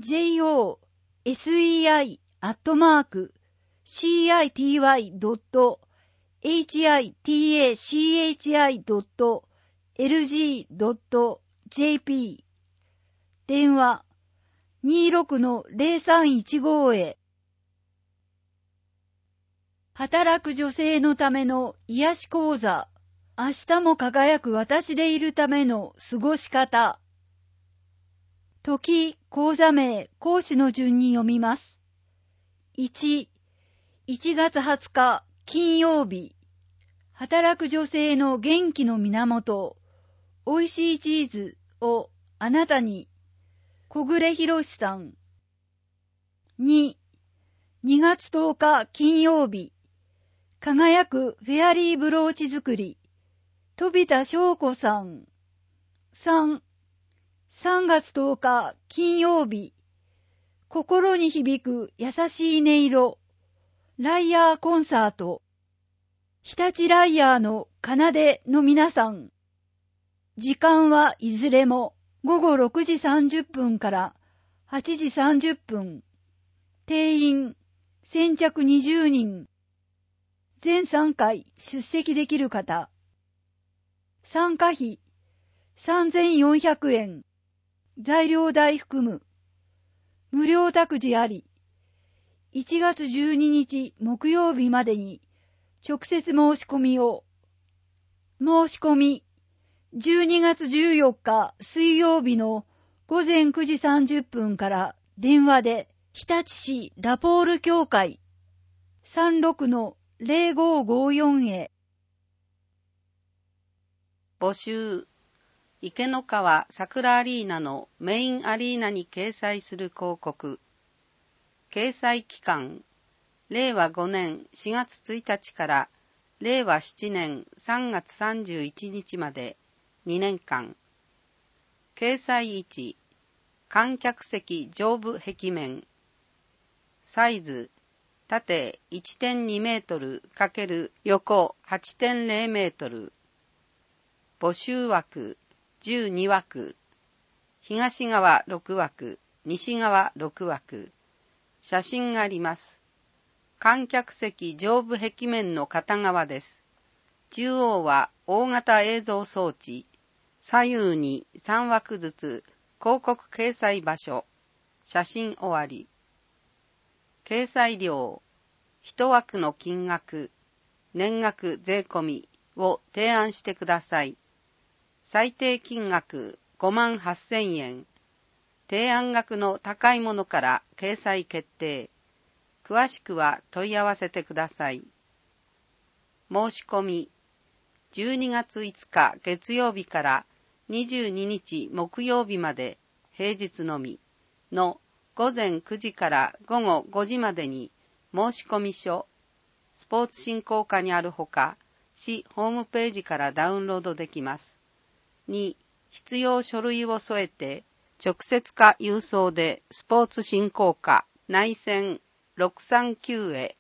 josei@citi.hitachi.lg.jp 電話 26-0315 へ。働く女性のための癒し講座、明日も輝く私でいるための過ごし方。時、講座名、講師の順に読みます。1、1月20日金曜日、働く女性の元気の源、おいしいチーズをあなたに、小暮博さん。2、2月10日金曜日、輝くフェアリーブローチ作り、飛田翔子さん。3、3月10日金曜日、心に響く優しい音色、ライヤーコンサート、日立ライヤーの奏の皆さん。時間はいずれも午後6時30分から8時30分。定員先着20人。全3回出席できる方。参加費3400円。材料代含む。無料託児あり。1月12日木曜日までに直接申し込みを。申し込み。12月14日水曜日の午前9時30分から電話で日立市ラポール協会 36-0554 へ。 募集。池の川桜アリーナのメインアリーナに掲載する広告。掲載期間、令和5年4月1日から令和7年3月31日まで2年間。掲載位置、観客席上部壁面。サイズ、縦 1.2 メートル×横 8.0 メートル。募集枠、12枠。東側6枠、西側6枠。写真があります。観客席上部壁面の片側です。中央は大型映像装置。左右に3枠ずつ広告掲載場所。写真終わり。掲載料。1枠の金額。年額税込みを提案してください。最低金額58,000円。提案額の高いものから掲載決定。詳しくは問い合わせてください。申し込み。12月5日月曜日から22日木曜日まで平日のみの午前9時から午後5時までに申し込み書、スポーツ振興課にあるほか、市ホームページからダウンロードできます。2、必要書類を添えて、直接か郵送でスポーツ振興課内線639へ。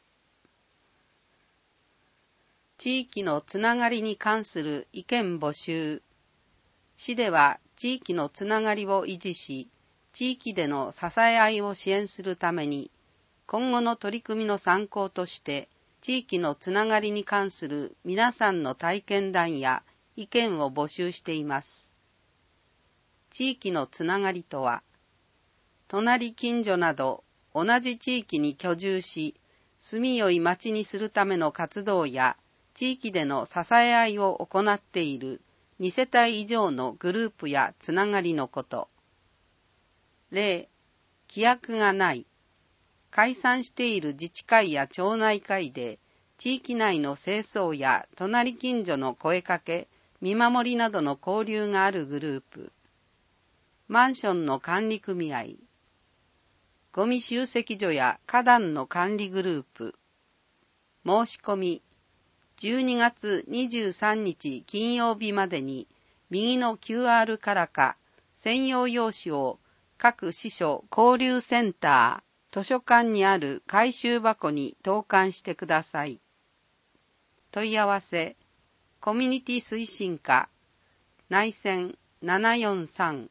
地域のつながりに関する意見募集。市では地域のつながりを維持し、地域での支え合いを支援するために、今後の取り組みの参考として、 地域のつながりに関する皆さんの体験談や意見を募集しています。地域のつながりとは、隣近所など同じ地域に居住し、住みよい町にするための活動や地域での支え合いを行っている2世帯以上のグループやつながりのこと。例、規約がない。解散している自治会や町内会で地域内の清掃や隣近所の声かけ、見守りなどの交流があるグループ。マンションの管理組合。ゴミ集積所や花壇の管理グループ。申し込み。12月23日金曜日までに右の QR からか専用用紙を各支所交流センター、図書館にある回収箱に投函してください。問い合わせ、コミュニティ推進課、内線743。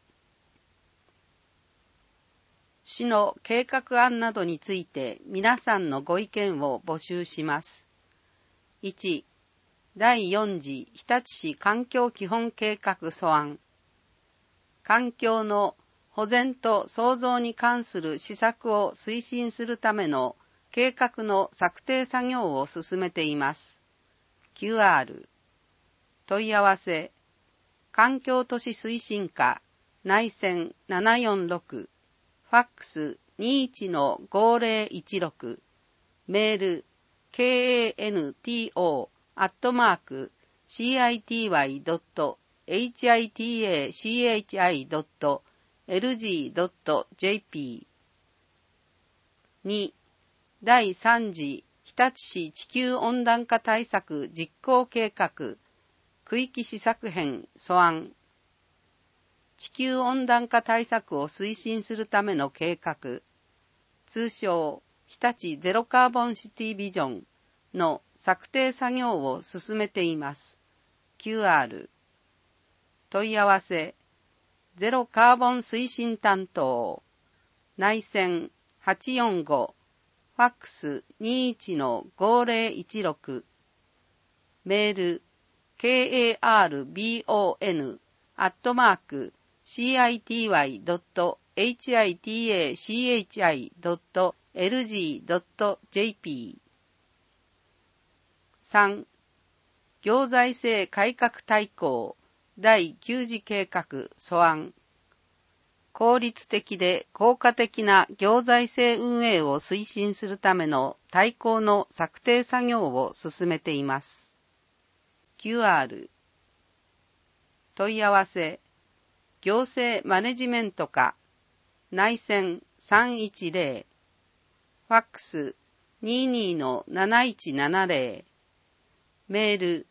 市の計画案などについて皆さんのご意見を募集します。1、第4次日立市環境基本計画素案。環境の保全と創造に関する施策を推進するための計画の策定作業を進めています。QR。問い合わせ、環境都市推進課、内線746、ファックス 21-5016、メール、kanto.city.hitach.lg.jp。 2. 第3次日立市地球温暖化対策実行計画区域施策編素案。地球温暖化対策を推進するための計画、通称日立ゼロカーボンシティビジョンの策定作業を進めています。QR。問い合わせ、ゼロカーボン推進担当、内線845、ファックス 21-5016、メール、karbon.city.hitach.lg.jp。 3. 行財政改革大綱第9次計画素案。効率的で効果的な行財政運営を推進するための大綱の策定作業を進めています。QR。問い合わせ、行政マネジメント課、内線310、ファックス 22-7170、メール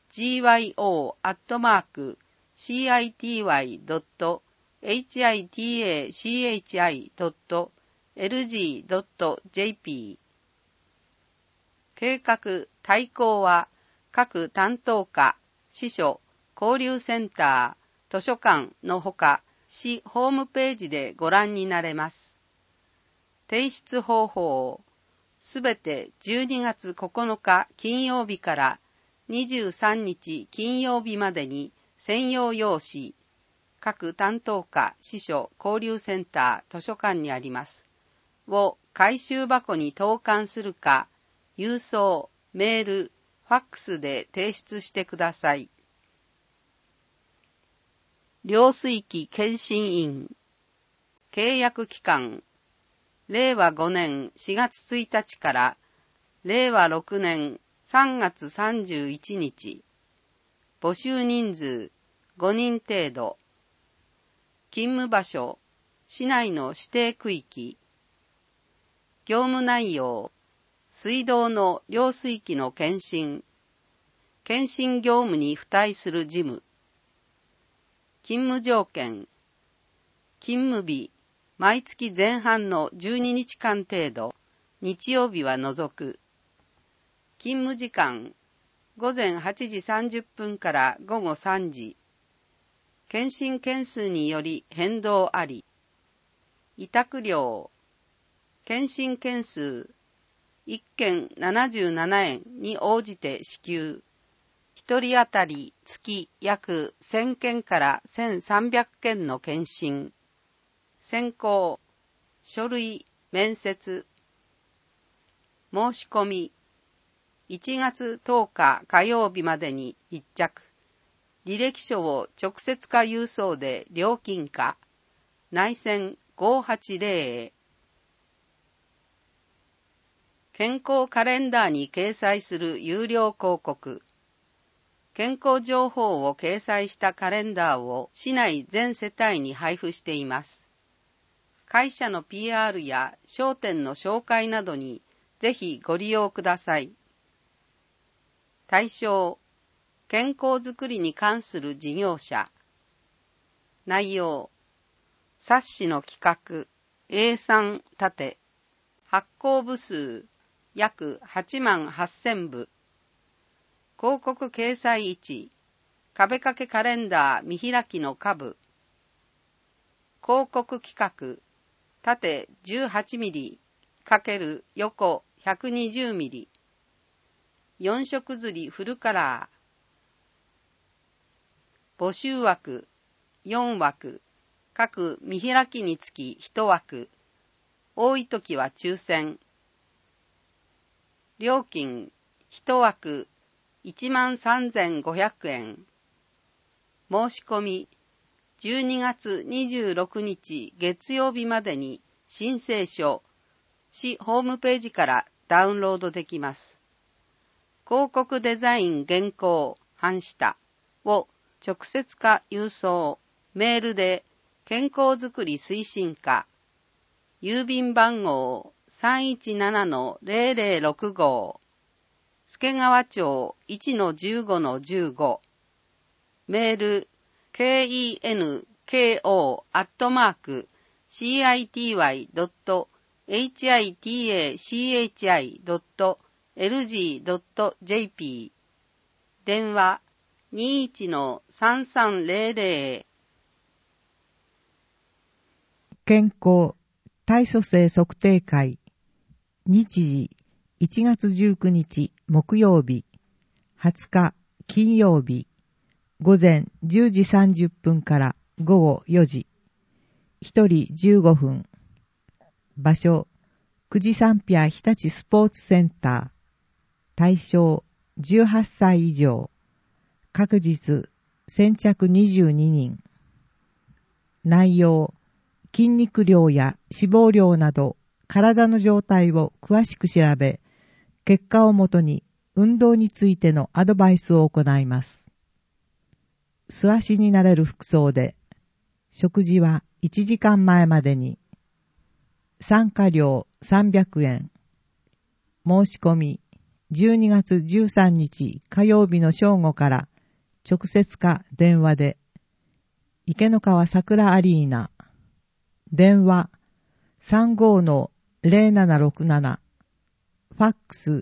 gyo.city.hitach.lg.jp。 計画大綱は各担当課、支所、交流センター、図書館のほか、市ホームページでご覧になれます。提出方法、すべて12月9日金曜日から23日金曜日までに専用用紙、各担当課、支所、交流センター、図書館にあります。を回収箱に投函するか、郵送、メール、ファックスで提出してください。領水期検診員。契約期間。令和5年4月1日から令和6年3月31日。募集人数5人程度。勤務場所、市内の指定区域。業務内容、水道の領水期の検診。検診業務に付帯する事務。勤務条件。勤務日、毎月前半の12日間程度、日曜日は除く。勤務時間、午前8時30分から午後3時。検診件数により変動あり。委託料、検診件数、 1件77円に応じて支給。1人当たり月約1000件から1300件の検診。選考、書類、面接。申し込み。1月10日火曜日までに必着。履歴書を直接か郵送で料金か。内線580へ。健康カレンダーに掲載する有料広告。健康情報を掲載したカレンダーを市内全世帯に配布しています。会社の PR や商店の紹介などにぜひご利用ください。対象、健康づくりに関する事業者。内容、冊子の企画、A3 縦、発行部数、約8万8000部。広告掲載位置、壁掛けカレンダー見開きの下部。広告企画、縦18ミリ×横120ミリ。4色刷りフルカラー。募集枠、4枠。各見開きにつき1枠。多いときは抽選。料金、1枠13,500円。申し込み、12月26日月曜日までに申請書、市ホームページからダウンロードできます。広告デザイン原稿、版下を直接か郵送、メールで健康づくり推進課、郵便番号 317-0065、助川町 1-15-15、メール kenko@city.hitachi.lg.jp、 電話 21-3300。 健康体組成測定会。日時1月19日木曜日、20日金曜日、午前10時30分から午後4時。1人15分。場所、久慈サンピア日立スポーツセンター。対象、18歳以上。確実、先着22人。内容、筋肉量や脂肪量など、体の状態を詳しく調べ、結果をもとに運動についてのアドバイスを行います。素足になれる服装で、食事は1時間前までに。参加料300円。申し込み12月13日火曜日の正午から直接か電話で。池の川桜アリーナ。電話 35-0767。ファックス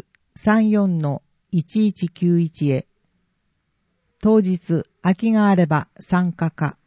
34-1191 へ。当日空きがあれば参加か。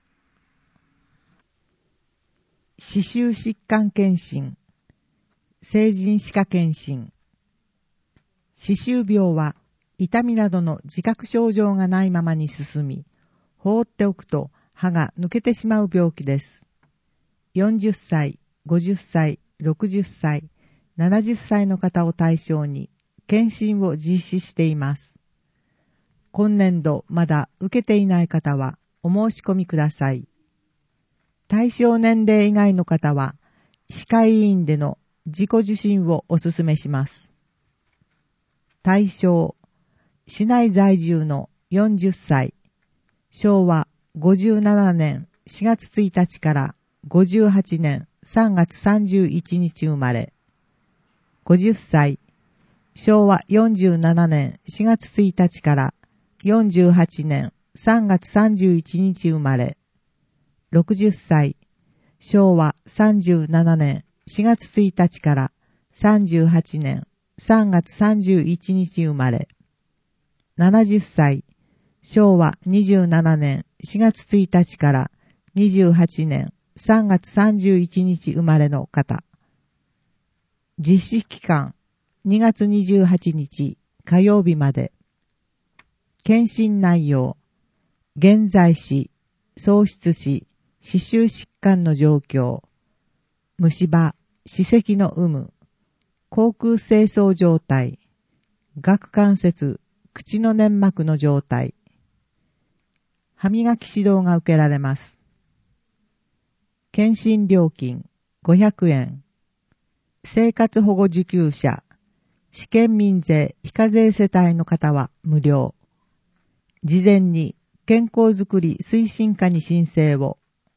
歯周疾患検診、成人歯科検診。歯周病は痛みなどの自覚症状がないままに進み、放っておくと歯が抜けてしまう病気です。40歳、50歳、60歳、70歳の方を対象に検診を実施しています。今年度まだ受けていない方はお申し込みください。対象年齢以外の方は歯科医院での自己受診をお勧めします。対象、市内在住の40歳、昭和57年4月1日から58年3月31日生まれ。50歳、昭和47年4月1日から48年3月31日生まれ。60歳、昭和37年4月1日から38年3月31日生まれ。70歳、昭和27年4月1日から28年3月31日生まれの方。実施期間 2月28日火曜日まで。検診内容、現在死、喪失死、歯周疾患の状況、虫歯、歯石の有無、口腔清掃状態、顎関節、口の粘膜の状態、歯磨き指導が受けられます。検診料金500円。生活保護受給者、試験民税非課税世帯の方は無料。事前に健康づくり推進課に申請を。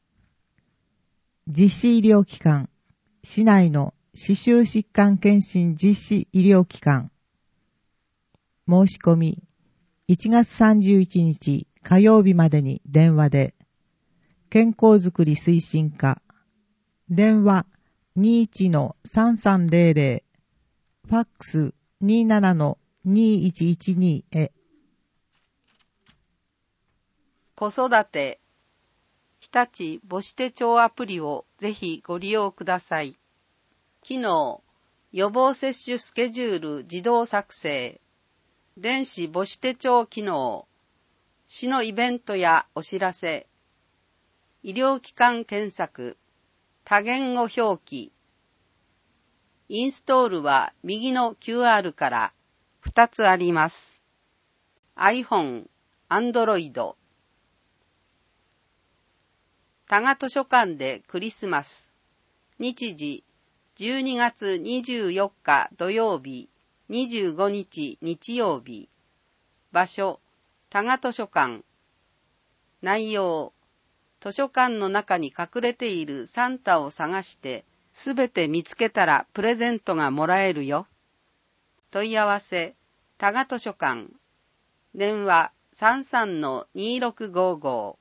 実施医療機関、市内の歯周疾患検診実施医療機関。申し込み、1月31日火曜日までに電話で、健康づくり推進課、電話 21-3300、ファックス 27-2112 へ。 子育て、日立母子手帳アプリをぜひご利用ください。機能、予防接種スケジュール自動作成、電子母子手帳機能、市のイベントやお知らせ、医療機関検索、多言語表記。インストールは右の QR から2つあります。iPhone、Android。多賀図書館でクリスマス。日時、12月24日土曜日、25日日曜日。場所、多賀図書館。内容、図書館の中に隠れているサンタを探してすべて見つけたらプレゼントがもらえるよ。問い合わせ、多賀図書館。電話 33-2655。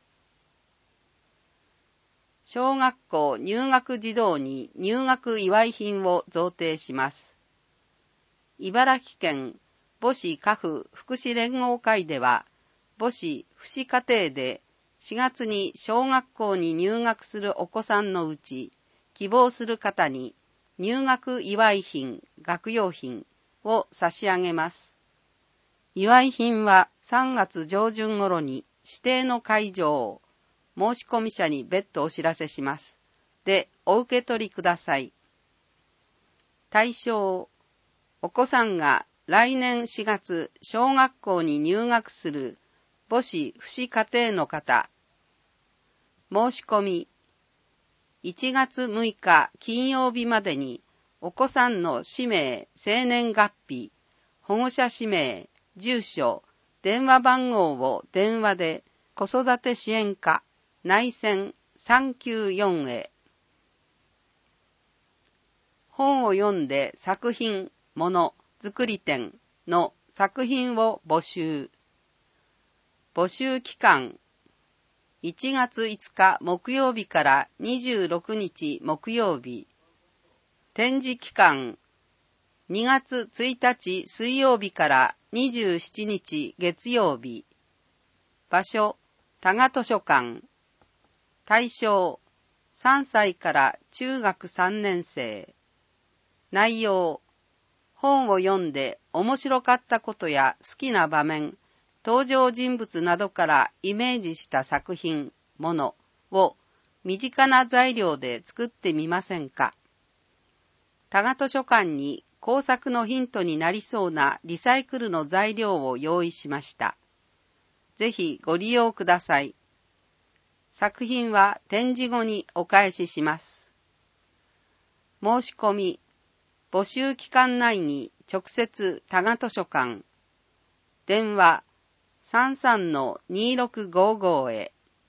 小学校入学児童に入学祝い品を贈呈します。茨城県母子家父福祉連合会では、母子福祉課程で4月に小学校に入学するお子さんのうち、希望する方に入学祝い品、学用品を差し上げます。祝い品は3月上旬頃に指定の会場を申し込み者に別途お知らせします。で、お受け取りください。対象、お子さんが来年4月小学校に入学する母子福祉課程の方。申し込み、1月6日金曜日までにお子さんの氏名、生年月日、保護者氏名、住所、電話番号を電話で子育て支援課内線394へ。本を読んで作品、もの、作り展の作品を募集。募集期間、1月5日木曜日から26日木曜日。展示期間、2月1日水曜日から27日月曜日。場所、多賀図書館。対象、3歳から中学3年生。内容、本を読んで面白かったことや好きな場面、登場人物などからイメージした作品、ものを身近な材料で作ってみませんか。多賀図書館に工作のヒントになりそうなリサイクルの材料を用意しました。ぜひご利用ください。作品は展示後にお返しします。申し込み、募集期間内に直接多賀図書館。電話 33-2655 へ。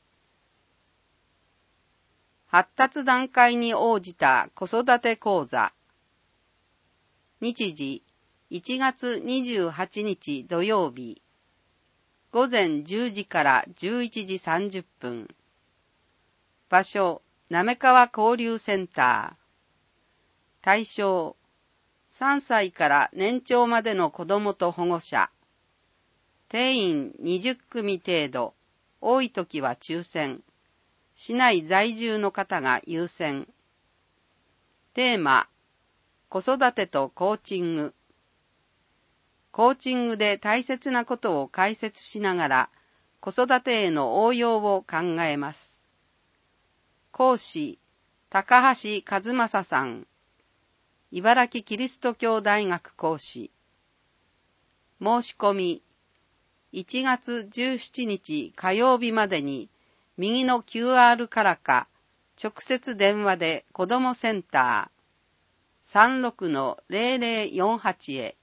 発達段階に応じた子育て講座。日時1月28日土曜日。午前10時から11時30分。場所、滑川交流センター。対象、3歳から年長までの子どもと保護者。定員20組程度、多い時は抽選。市内在住の方が優先。テーマ、 子育てとコーチング。コーチングで大切なことを解説しながら、子育てへの応用を考えます。講師、高橋和正さん。茨城キリスト教大学講師。申し込み、1月17日火曜日までに、右の QR からか、直接電話で子どもセンター 36-0048 へ。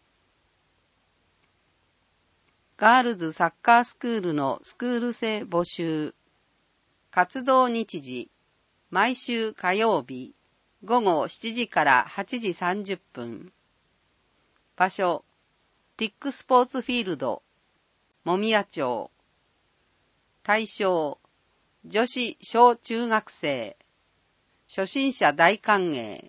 ガールズサッカースクールのスクール生募集。活動日時、毎週火曜日、午後7時から8時30分。場所、ティックスポーツフィールド、もみや町。対象、女子小中学生。初心者大歓迎。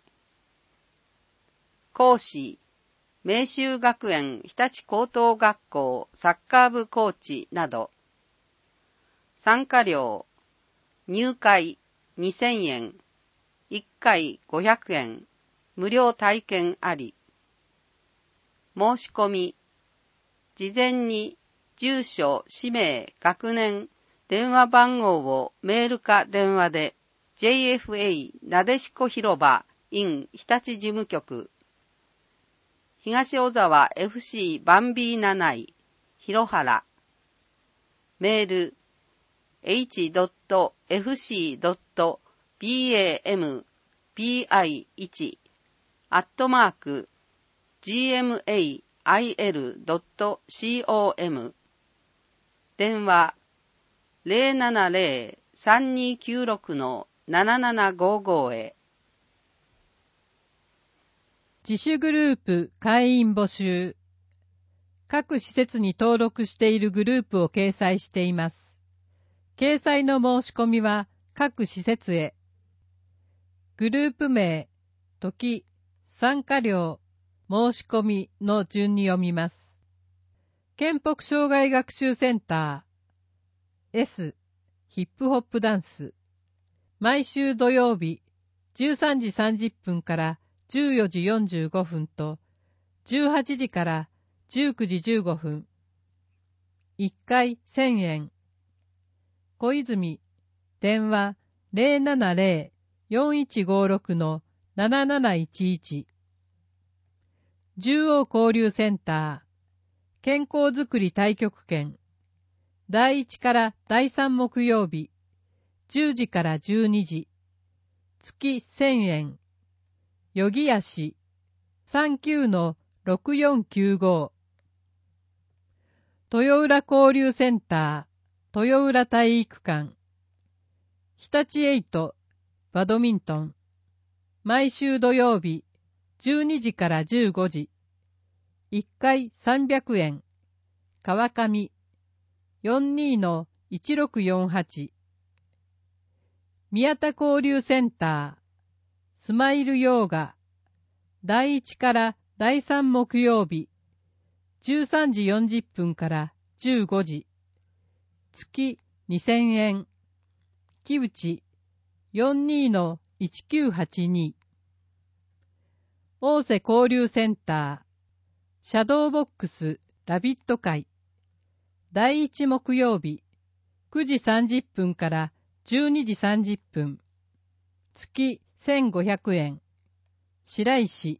講師、明秀学園日立高等学校サッカー部コーチなど。参加料、入会2000円、1回500円、無料体験あり。申し込み、事前に住所、氏名、学年、電話番号をメールか電話で JFA なでしこ広場 in 日立事務局東小沢 FC バンビーナ内広原メール h.bambi1@gmail.com 電話 070-3296-7755 へ。 自主グループ会員募集。各施設に登録しているグループを掲載しています。掲載の申し込みは各施設へ。グループ名、時、参加料、申し込みの順に読みます。県北障害学習センター S ヒップホップダンス毎週土曜日13時30分から14時45分と18時から19時15分1回1000円小泉電話 070-4156-7711 中央交流センター健康づくり太極拳第1から第3木曜日10時から12時月1000円よぎやし 39-6495 豊浦交流センター豊浦体育館日立エイトバドミントン毎週土曜日12時から15時1回300円川上 42-1648 宮田交流センタースマイルヨーガ第1から第3木曜日13時40分から15時月2000円木内 42-1982 大瀬交流センターシャドーボックスラビット会第1木曜日9時30分から12時30分月1500円白石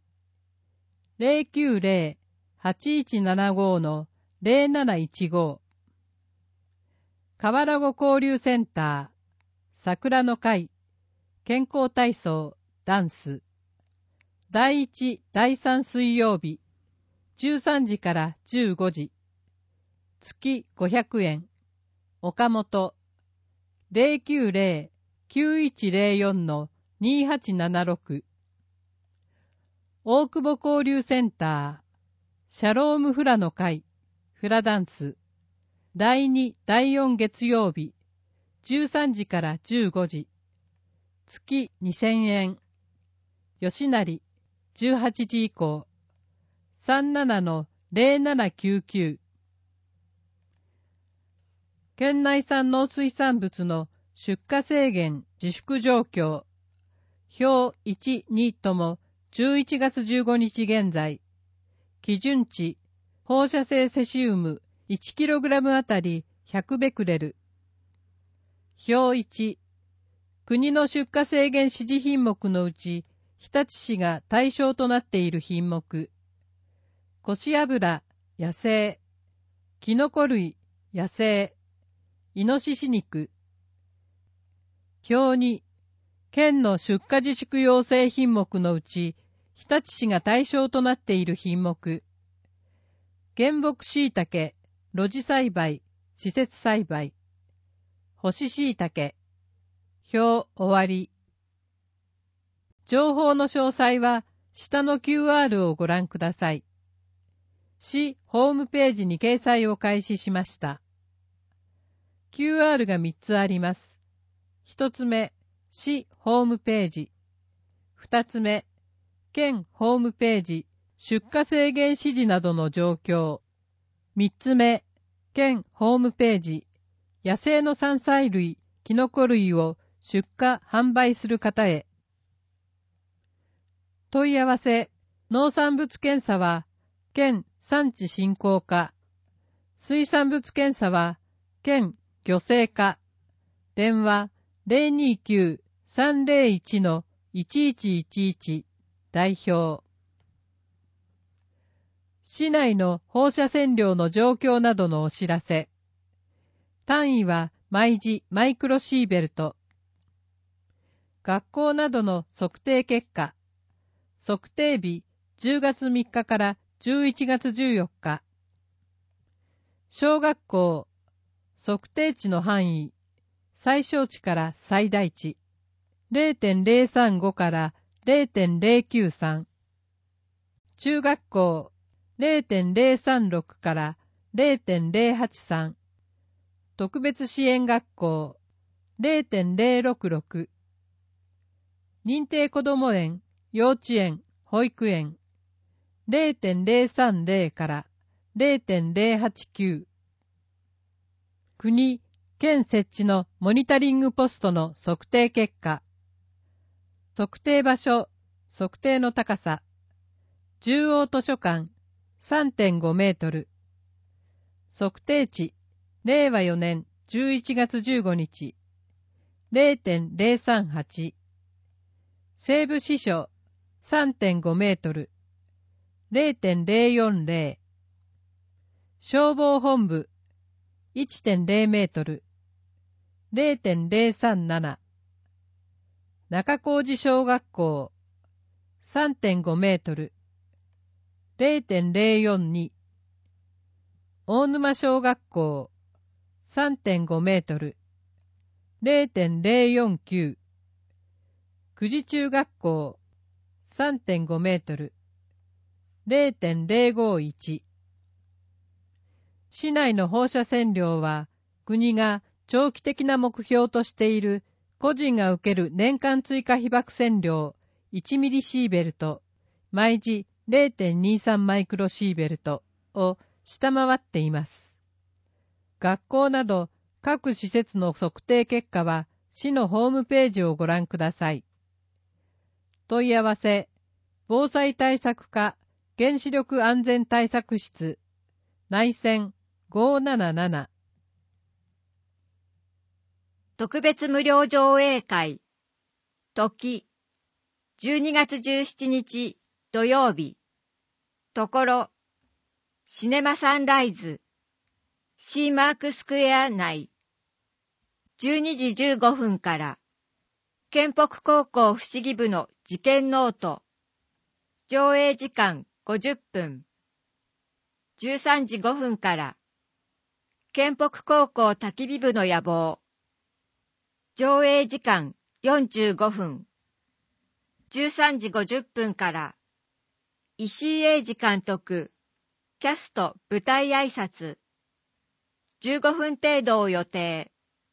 090-8175-0715 河原湖交流センター桜の会健康体操ダンス第1第3水曜日13時から15時月500円岡本 090-9104-2876 大久保交流センターシャロームフラの会フラダンス第2第4月曜日13時から15時月2000円吉成18時以降 37-0799 県内産農水産物の出荷制限自粛状況表1、2とも 11月15日現在、基準値、放射性セシウム 1kg あたり100ベクレル。表1、国の出荷制限指示品目のうち、日立市が対象となっている品目。コシ油、野生。キノコ類、野生。イノシシ肉。表2、県の出荷自粛要請品目のうち、日立市が対象となっている品目。原木椎茸、露地栽培、施設栽培。干し椎茸。表終わり。情報の詳細は下の QR をご覧ください。市ホームページに掲載を開始しました。QR が3つあります。1つ目、市ホームページ。2つ目、県ホームページ、出荷制限指示などの状況。3つ目、県ホームページ、野生の山菜類、キノコ類を出荷・販売する方へ。問い合わせ、農産物検査は、県産地振興課。水産物検査は、県漁政課。電話、029-301-1111 代表。市内の放射線量の状況などのお知らせ。単位は毎時マイクロシーベルト。学校などの測定結果。測定日10月3日から11月14日。小学校。測定値の範囲。最小値から最大値。0.035 から 0.093。中学校。0.036 から 0.083。特別支援学校。0.066。認定こども園、幼稚園、保育園。0.030 から 0.089。国、県設置のモニタリングポストの測定結果。測定場所、測定の高さ。中央図書館 3.5 メートル。測定値、令和4年11月15日。0.038。西部支所 3.5 メートル。0.040。消防本部 1.0 メートル。0.037。中小路小学校 3.5 メートル。0.042。大沼小学校 3.5 メートル。0.049。久慈中学校 3.5 メートル。0.051。市内の放射線量は国が長期的な目標としている個人が受ける年間追加被曝線量1ミリシーベルト、毎時 0.23 マイクロシーベルトを下回っています。学校など各施設の測定結果は市のホームページをご覧ください。問い合わせ、防災対策課原子力安全対策室、内線577。 特別無料上映会、時、12月17日土曜日、ところ、シネマサンライズ、シーマークスクエア内、12時15分から、県北高校不思議部の事件ノート、上映時間50分、13時5分から、県北高校焚き火部の野望、上映時間45分、13時50分から、石井英二監督、キャスト舞台挨拶、15分程度を予定。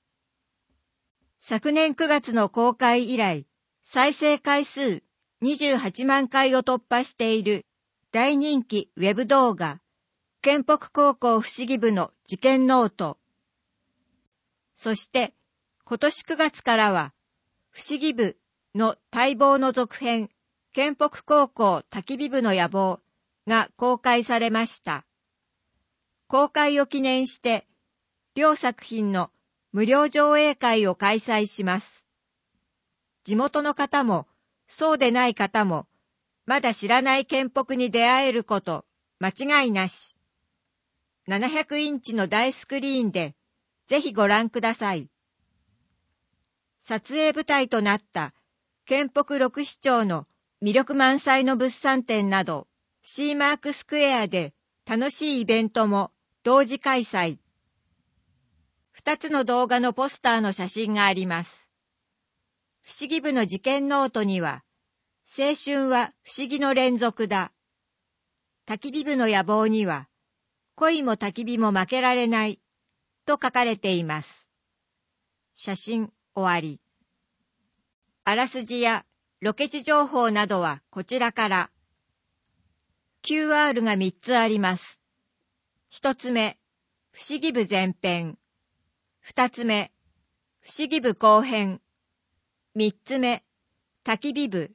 昨年9月の公開以来、再生回数28万回を突破している大人気ウェブ動画、県北高校不思議部の事件ノート。そして、今年9月からは、不思議部の待望の続編、 県北高校焚き火部の野望が公開されました。公開を記念して、両作品の無料上映会を開催します。地元の方も、そうでない方も、まだ知らない県北に出会えること、間違いなし。700インチの大スクリーンで、ぜひご覧ください。撮影舞台となった県北6市町の魅力満載の物産展など、シーマークスクエアで楽しいイベントも同時開催。2つの動画のポスターの写真があります。不思議部の事件ノートには、青春は不思議の連続だ。焚き火部の野望には、恋も焚き火も負けられない、と書かれています。写真終わり。あらすじやロケ地情報などはこちらから。QR が3つあります。1つ目、不思議部前編。2つ目、不思議部後編。3つ目、焚き火部。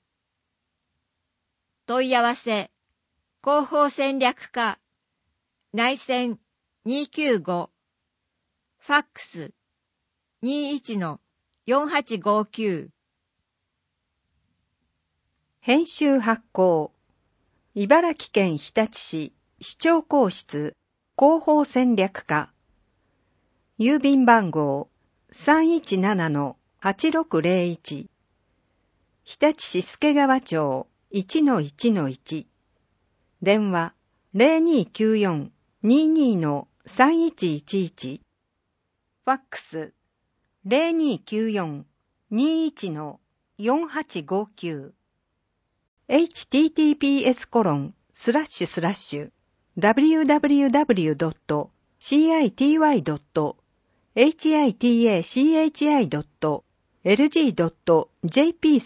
問い合わせ、広報戦略課、内線295、ファックス 21-4859。 編集発行、茨城県日立市市長公室広報戦略課、郵便番号 317-8601、日立市助川町 1-1-1、電話 0294-22-3111、ファックス 0294-21-4859、https://www.city.hitchi.lg.jp/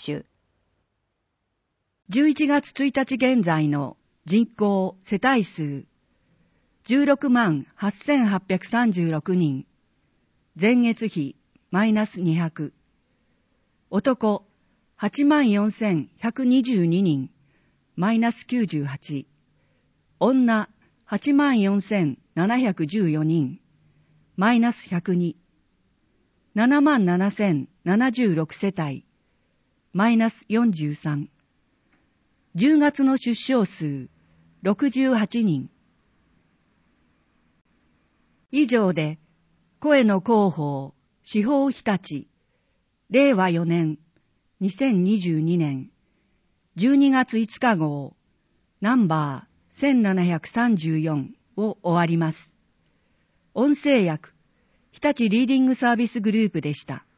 11月1日現在の人口世帯数168,836人、前月比マイナス200、男84,122人、マイナス98、女84,714人、マイナス102、77,076世帯、マイナス43、10月の出生数68人。以上で、声の広報、司法日立、令和4年、2022年、12月5日号、ナンバー1734を終わります。音声訳、日立リーディングサービスグループでした。